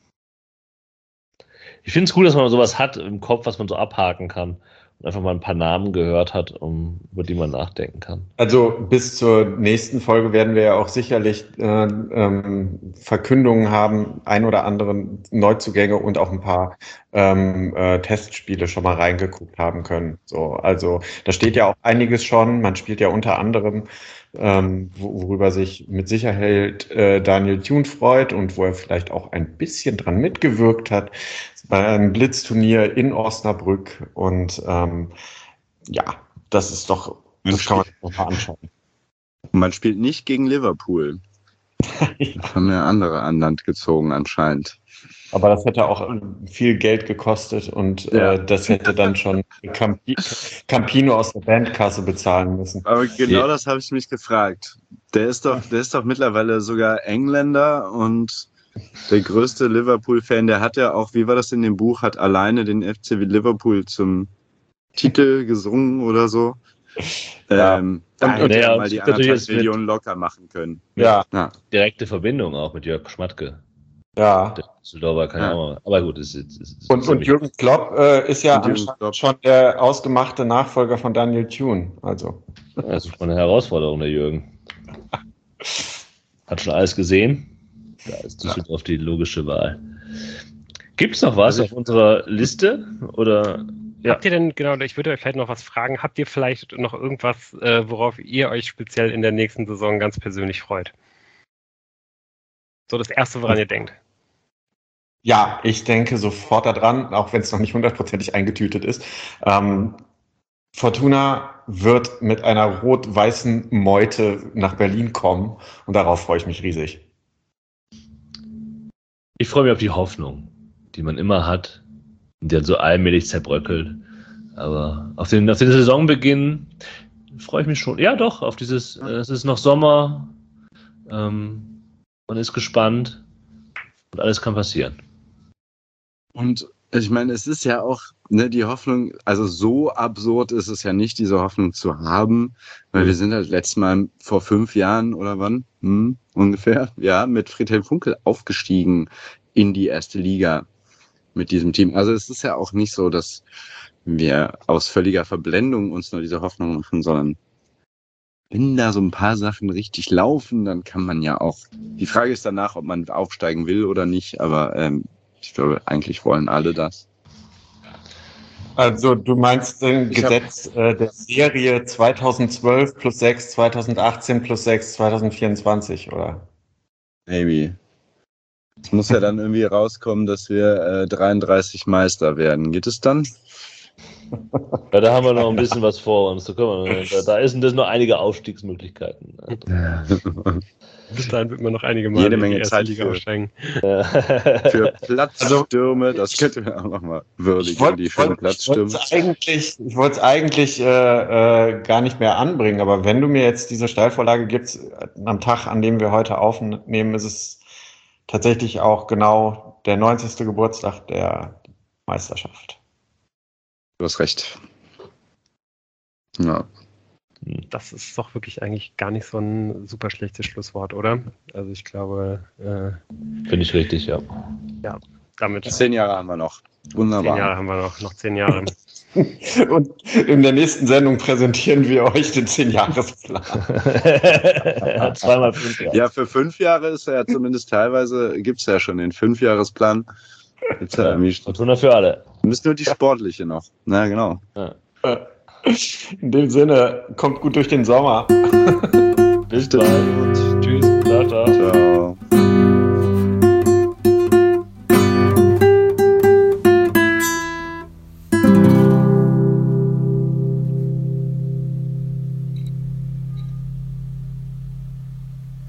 Speaker 4: Ich finde es gut, dass man sowas hat im Kopf, was man so abhaken kann und einfach mal ein paar Namen gehört hat, um, über die man nachdenken kann.
Speaker 2: Also bis zur nächsten Folge werden wir ja auch sicherlich äh, ähm, Verkündungen haben, ein oder andere Neuzugänge und auch ein paar ähm, äh, Testspiele schon mal reingeguckt haben können. So, also da steht ja auch einiges schon. Man spielt ja unter anderem, ähm, worüber sich mit Sicherheit äh, Daniel Thune freut und wo er vielleicht auch ein bisschen dran mitgewirkt hat, bei einem Blitzturnier in Osnabrück. Und ähm, ja, das ist doch, das kann man sich noch mal anschauen.
Speaker 3: Man spielt nicht gegen Liverpool.
Speaker 2: Ja.
Speaker 3: Das haben ja andere an Land gezogen anscheinend.
Speaker 2: Aber das hätte auch viel Geld gekostet und ja. äh, das hätte dann schon Campi- Campino aus der Bandkasse bezahlen müssen.
Speaker 3: Aber genau ja. das habe ich mich gefragt. Der ist doch, der ist doch mittlerweile sogar Engländer und der größte Liverpool-Fan, der hat ja auch, wie war das in dem Buch, hat alleine den F C Liverpool zum Titel gesungen oder so.
Speaker 4: Ja.
Speaker 3: Ähm, da
Speaker 4: und,
Speaker 3: hätte
Speaker 4: und,
Speaker 3: er
Speaker 4: ja,
Speaker 3: mal die anderthalb Millionen locker machen können.
Speaker 2: Ja.
Speaker 4: ja. Direkte Verbindung auch mit Jörg Schmatke.
Speaker 2: Ja.
Speaker 4: Der Düsseldorfer kann ja auch mal. Aber gut, es ist. ist, ist
Speaker 2: und, und Jürgen Klopp äh, ist ja anscheinend schon der ausgemachte Nachfolger von Daniel Thune. Also.
Speaker 4: Das ist schon eine Herausforderung, der Jürgen. Hat schon alles gesehen. Da ist Düsseldorf ja. die logische Wahl. Gibt es noch was also auf unserer Liste? Oder
Speaker 1: ja. Habt ihr denn, genau, ich würde euch vielleicht noch was fragen, habt ihr vielleicht noch irgendwas, äh, worauf ihr euch speziell in der nächsten Saison ganz persönlich freut? So das Erste, woran ihr denkt.
Speaker 2: Ja, ich denke sofort daran, auch wenn es noch nicht hundertprozentig eingetütet ist. Ähm, Fortuna wird mit einer rot-weißen Meute nach Berlin kommen und darauf freue ich mich riesig.
Speaker 4: Ich freue mich auf die Hoffnung, die man immer hat und die dann so allmählich zerbröckelt. Aber auf den, auf den Saisonbeginn freue ich mich schon. Ja, doch, auf dieses, äh, es ist noch Sommer, ähm, man ist gespannt und alles kann passieren.
Speaker 3: Und ich meine, es ist ja auch, ne, die Hoffnung, also so absurd ist es ja nicht, diese Hoffnung zu haben, weil mhm. wir sind halt letztes Mal vor fünf Jahren oder wann, hm, ungefähr, ja, mit Friedhelm Funkel aufgestiegen in die erste Liga mit diesem Team. Also es ist ja auch nicht so, dass wir aus völliger Verblendung uns nur diese Hoffnung machen, sondern wenn da so ein paar Sachen richtig laufen, dann kann man ja auch, die Frage ist danach, ob man aufsteigen will oder nicht, aber ähm, ich glaube, eigentlich wollen alle das.
Speaker 2: Also du meinst den ich Gesetz hab, äh, der Serie zweitausendzwölf plus sechs, zweitausendachtzehn plus sechs, zweitausendvierundzwanzig, oder?
Speaker 3: Maybe. Es muss ja dann irgendwie rauskommen, dass wir äh, dreiunddreißig Meister werden. Geht es dann?
Speaker 4: Ja, da haben wir noch ein bisschen was vor uns. Da, können wir, da, da ist das noch einige Aufstiegsmöglichkeiten.
Speaker 1: Bis dahin wird man noch einige Mal
Speaker 3: Jede Menge
Speaker 1: in die
Speaker 3: Zeit
Speaker 1: Liga
Speaker 3: für,
Speaker 1: aufsteigen.
Speaker 3: für Platzstürme, das könnte man auch nochmal würdigen,
Speaker 2: wollt,
Speaker 3: die schönen
Speaker 2: wollt,
Speaker 3: Platzstürme.
Speaker 2: Ich wollte es eigentlich äh, äh, gar nicht mehr anbringen, aber wenn du mir jetzt diese Steilvorlage gibst, am Tag, an dem wir heute aufnehmen, ist es tatsächlich auch genau der neunzigste Geburtstag der Meisterschaft.
Speaker 3: Du hast recht. Ja.
Speaker 1: Das ist doch wirklich eigentlich gar nicht so ein super schlechtes Schlusswort, oder? Also ich glaube, äh,
Speaker 4: finde ich richtig, ja.
Speaker 1: Ja, damit.
Speaker 3: Zehn Jahre haben wir noch. Wunderbar.
Speaker 1: Zehn Jahre haben wir noch, noch zehn Jahre.
Speaker 2: Und in der nächsten Sendung präsentieren wir euch den zehn-Jahresplan.
Speaker 4: Zweimal fünf Jahre.
Speaker 3: Ja, für fünf Jahre ist ja zumindest teilweise, gibt es ja schon den Fünfjahresplan. Gibt's ja, ja
Speaker 4: Fortuna für alle.
Speaker 3: Müssen nur die sportliche noch. Na, genau.
Speaker 4: Ja.
Speaker 2: In dem Sinne, kommt gut durch den Sommer.
Speaker 4: Bis bald.
Speaker 3: Tschüss.
Speaker 4: Ciao, ciao.
Speaker 3: Ciao.